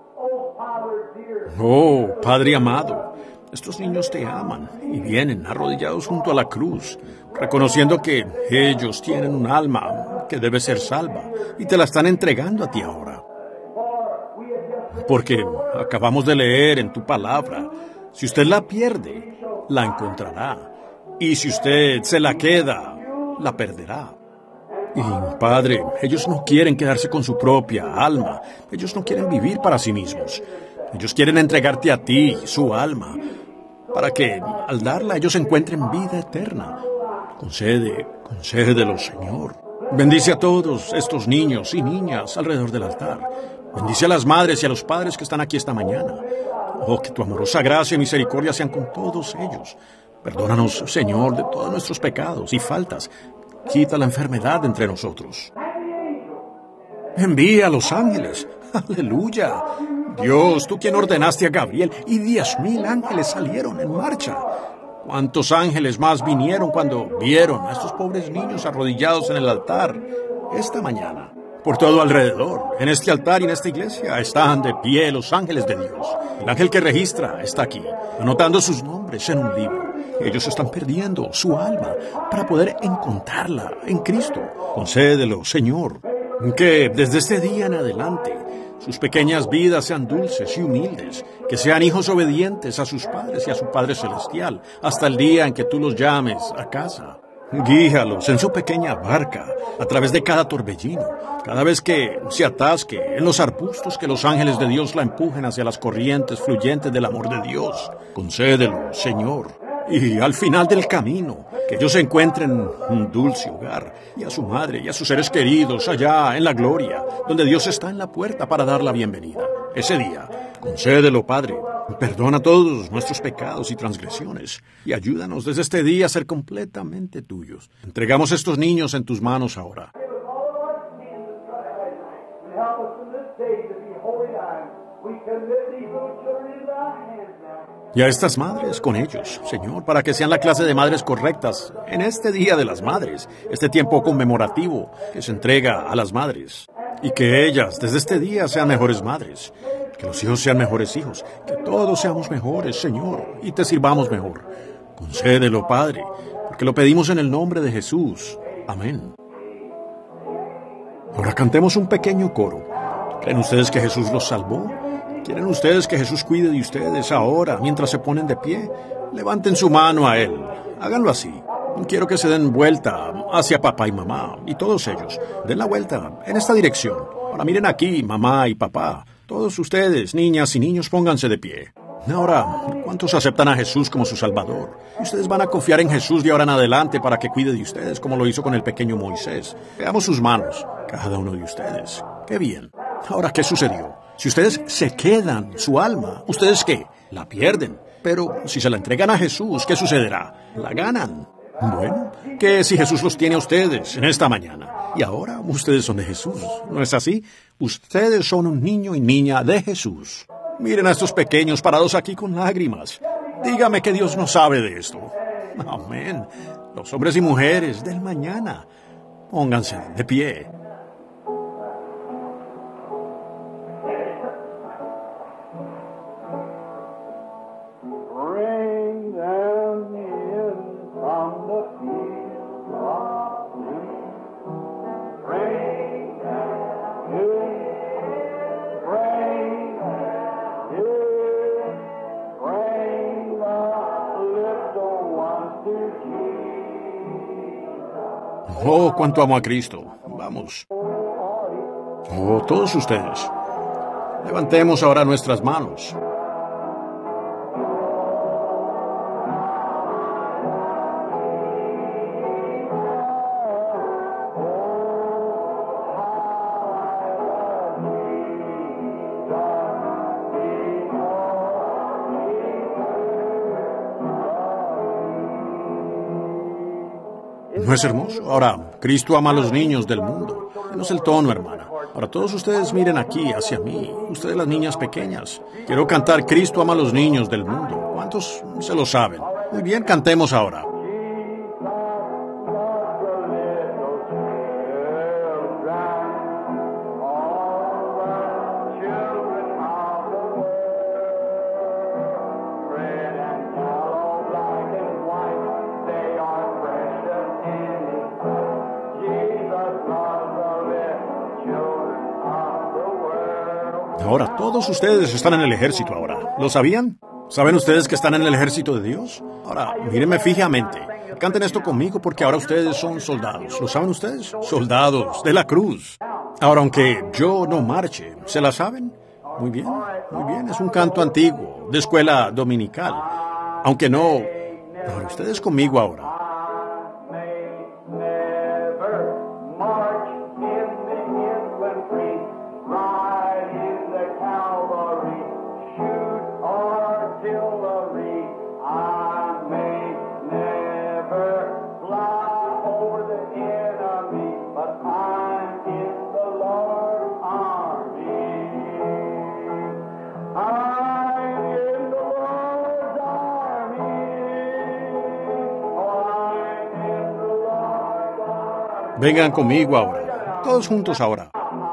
Oh, Padre amado, estos niños te aman y vienen arrodillados junto a la cruz, reconociendo que ellos tienen un alma que debe ser salva y te la están entregando a ti ahora. Porque acabamos de leer en tu palabra, si usted la pierde, la encontrará. Y si usted se la queda, la perderá. Y, Padre, ellos no quieren quedarse con su propia alma. Ellos no quieren vivir para sí mismos. Ellos quieren entregarte a ti, su alma, para que, al darla, ellos encuentren vida eterna. Concede, concédelo, Señor. Bendice a todos estos niños y niñas alrededor del altar. Bendice a las madres y a los padres que están aquí esta mañana. Oh, que tu amorosa gracia y misericordia sean con todos ellos. Perdónanos, Señor, de todos nuestros pecados y faltas. Quita la enfermedad entre nosotros. Envía a los ángeles. ¡Aleluya! Dios, tú quien ordenaste a Gabriel, y diez mil ángeles salieron en marcha. ¿Cuántos ángeles más vinieron cuando vieron a estos pobres niños arrodillados en el altar esta mañana? Por todo alrededor, en este altar y en esta iglesia, están de pie los ángeles de Dios. El ángel que registra está aquí, anotando sus nombres en un libro. Ellos están perdiendo su alma para poder encontrarla en Cristo. Concédelo, Señor, que desde este día en adelante sus pequeñas vidas sean dulces y humildes, que sean hijos obedientes a sus padres y a su Padre Celestial, hasta el día en que tú los llames a casa. Guíalos en su pequeña barca, a través de cada torbellino, cada vez que se atasque en los arbustos, que los ángeles de Dios la empujen hacia las corrientes fluyentes del amor de Dios. Concédelo, Señor. Y al final del camino, que ellos encuentren un dulce hogar, y a su madre y a sus seres queridos allá en la gloria, donde Dios está en la puerta para dar la bienvenida. Ese día, concédelo, Padre. Perdona todos nuestros pecados y transgresiones, y ayúdanos desde este día a ser completamente tuyos. Entregamos estos niños en tus manos ahora. Y a estas madres con ellos, Señor, para que sean la clase de madres correctas en este Día de las Madres, este tiempo conmemorativo que se entrega a las madres. Y que ellas, desde este día, sean mejores madres. Que los hijos sean mejores hijos. Que todos seamos mejores, Señor, y te sirvamos mejor. Concédelo, Padre, porque lo pedimos en el nombre de Jesús. Amén. Ahora cantemos un pequeño coro. ¿Creen ustedes que Jesús los salvó? ¿Quieren ustedes que Jesús cuide de ustedes ahora, mientras se ponen de pie? Levanten su mano a Él. Háganlo así. Quiero que se den vuelta hacia papá y mamá, y todos ellos. Den la vuelta en esta dirección. Ahora miren aquí, mamá y papá. Todos ustedes, niñas y niños, pónganse de pie. Ahora, ¿cuántos aceptan a Jesús como su Salvador? Ustedes van a confiar en Jesús de ahora en adelante para que cuide de ustedes, como lo hizo con el pequeño Moisés. Veamos sus manos, cada uno de ustedes. ¡Qué bien! Ahora, ¿qué sucedió? Si ustedes se quedan su alma, ¿ustedes qué? La pierden. Pero si se la entregan a Jesús, ¿qué sucederá? La ganan. Bueno, ¿qué si Jesús los tiene a ustedes en esta mañana? Y ahora ustedes son de Jesús, ¿no es así? Ustedes son un niño y niña de Jesús. Miren a estos pequeños parados aquí con lágrimas. Dígame que Dios no sabe de esto. Amén. Los hombres y mujeres del mañana. Pónganse de pie. Bring them in from the field of need. Bring them in. Bring them in. Bring the little ones to Jesus. Oh, cuánto amo a Cristo. Vamos. Oh, todos ustedes. Levantemos ahora nuestras manos. ¿No es hermoso? Ahora, Cristo ama a los niños del mundo. Menos el tono, hermana. Ahora, todos ustedes miren aquí, hacia mí. Ustedes las niñas pequeñas. Quiero cantar Cristo ama a los niños del mundo. ¿Cuántos se lo saben? Muy bien, cantemos ahora. Ahora, todos ustedes están en el ejército ahora. ¿Lo sabían? ¿Saben ustedes que están en el ejército de Dios? Ahora, mírenme fijamente. Canten esto conmigo porque ahora ustedes son soldados. ¿Lo saben ustedes? Soldados de la cruz. Ahora, aunque yo no marche, ¿se la saben? Muy bien, muy bien. Es un canto antiguo, de escuela dominical. Aunque no... Ahora, ustedes conmigo ahora. Vengan conmigo ahora. Todos juntos ahora.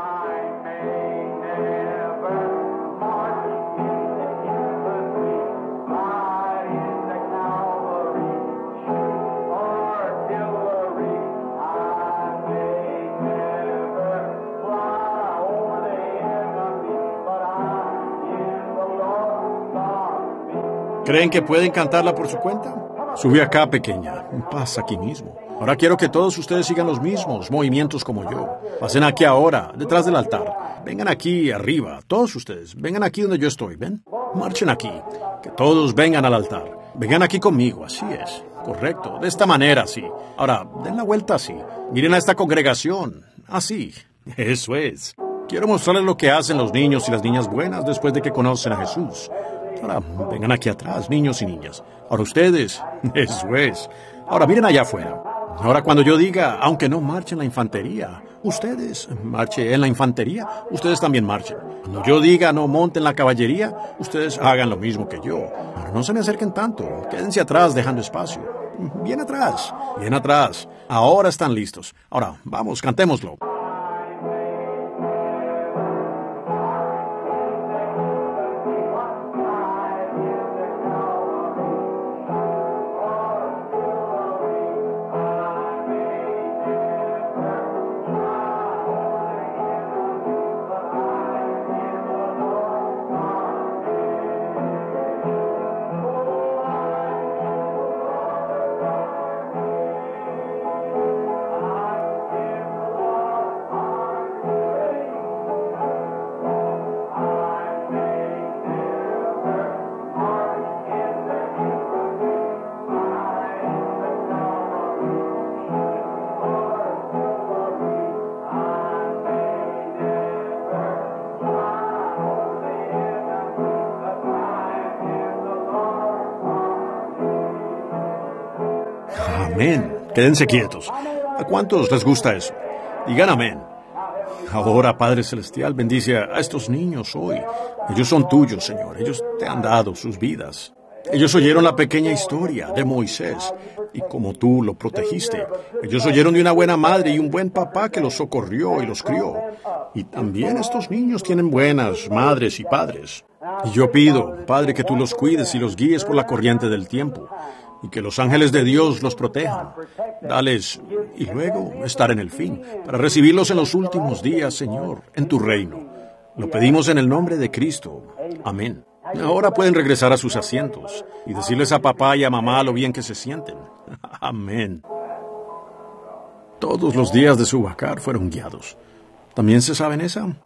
¿Creen que pueden cantarla por su cuenta? Sube acá, pequeña. Pasa aquí mismo. Ahora quiero que todos ustedes sigan los mismos movimientos como yo. Pasen aquí ahora, detrás del altar. Vengan aquí arriba, todos ustedes. Vengan aquí donde yo estoy, ¿ven? Marchen aquí. Que todos vengan al altar. Vengan aquí conmigo, así es. Correcto, de esta manera, así. Ahora, den la vuelta así. Miren a esta congregación. Así. Eso es. Quiero mostrarles lo que hacen los niños y las niñas buenas después de que conocen a Jesús. Ahora, vengan aquí atrás, niños y niñas. Ahora ustedes. Eso es. Ahora, miren allá afuera. Ahora, cuando yo diga, aunque no marchen la infantería, ustedes marchen en la infantería, ustedes también marchen. Cuando yo diga, no monten la caballería, ustedes hagan lo mismo que yo. Ahora, no se me acerquen tanto. Quédense atrás, dejando espacio. Bien atrás, bien atrás. Ahora están listos. Ahora, vamos, cantémoslo. Amén. Quédense quietos. ¿A cuántos les gusta eso? Digan amén. Ahora, Padre Celestial, bendice a estos niños hoy. Ellos son tuyos, Señor. Ellos te han dado sus vidas. Ellos oyeron la pequeña historia de Moisés y cómo tú lo protegiste. Ellos oyeron de una buena madre y un buen papá que los socorrió y los crió. Y también estos niños tienen buenas madres y padres. Y yo pido, Padre, que tú los cuides y los guíes por la corriente del tiempo y que los ángeles de Dios los protejan. Dales, y luego estar en el fin, para recibirlos en los últimos días, Señor, en tu reino. Lo pedimos en el nombre de Cristo. Amén. Ahora pueden regresar a sus asientos y decirles a papá y a mamá lo bien que se sienten. Amén. Todos los días de su vacar fueron guiados. ¿También se saben esa? Of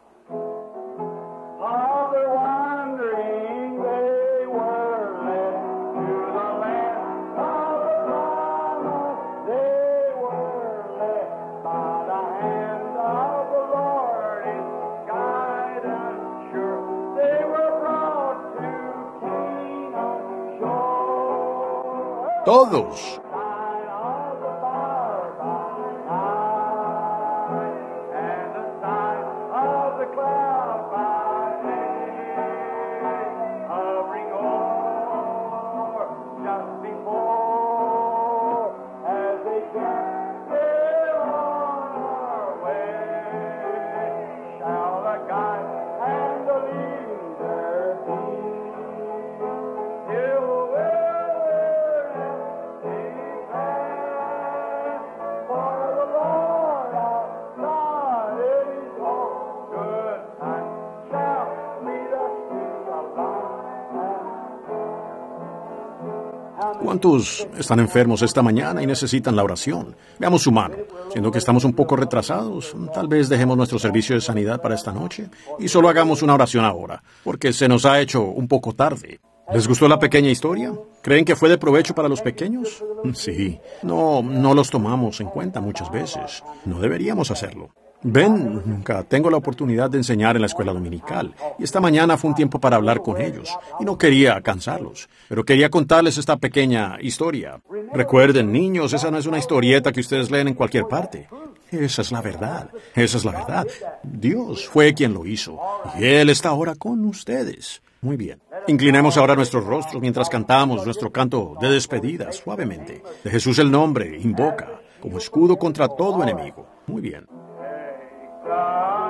the wandering they were led to the land of the promise. They were led by the hand of the Lord in guidance sure. They were brought to Canaan shore. Todos. Sign of the bar by night, and the sign of the cloud by day, hovering o'er just before, as they carry on our way, shall the guide and the leader be, till wilderness declare, for the Lord our God is all good and shall lead us to the light. ¿Cuántos están enfermos esta mañana y necesitan la oración? Veamos su mano. Siendo que estamos un poco retrasados, tal vez dejemos nuestro servicio de sanidad para esta noche y solo hagamos una oración ahora, porque se nos ha hecho un poco tarde. ¿Les gustó la pequeña historia? ¿Creen que fue de provecho para los pequeños? Sí. No, no los tomamos en cuenta muchas veces. No deberíamos hacerlo. Ven, nunca tengo la oportunidad de enseñar en la escuela dominical, y esta mañana fue un tiempo para hablar con ellos, y no quería cansarlos, pero quería contarles esta pequeña historia. Recuerden, niños, esa no es una historieta que ustedes leen en cualquier parte. Esa es la verdad, esa es la verdad. Dios fue quien lo hizo, y Él está ahora con ustedes. Muy bien. Inclinemos ahora nuestros rostros mientras cantamos nuestro canto de despedida, suavemente. De Jesús el nombre, invoca, como escudo contra todo enemigo. Muy bien. The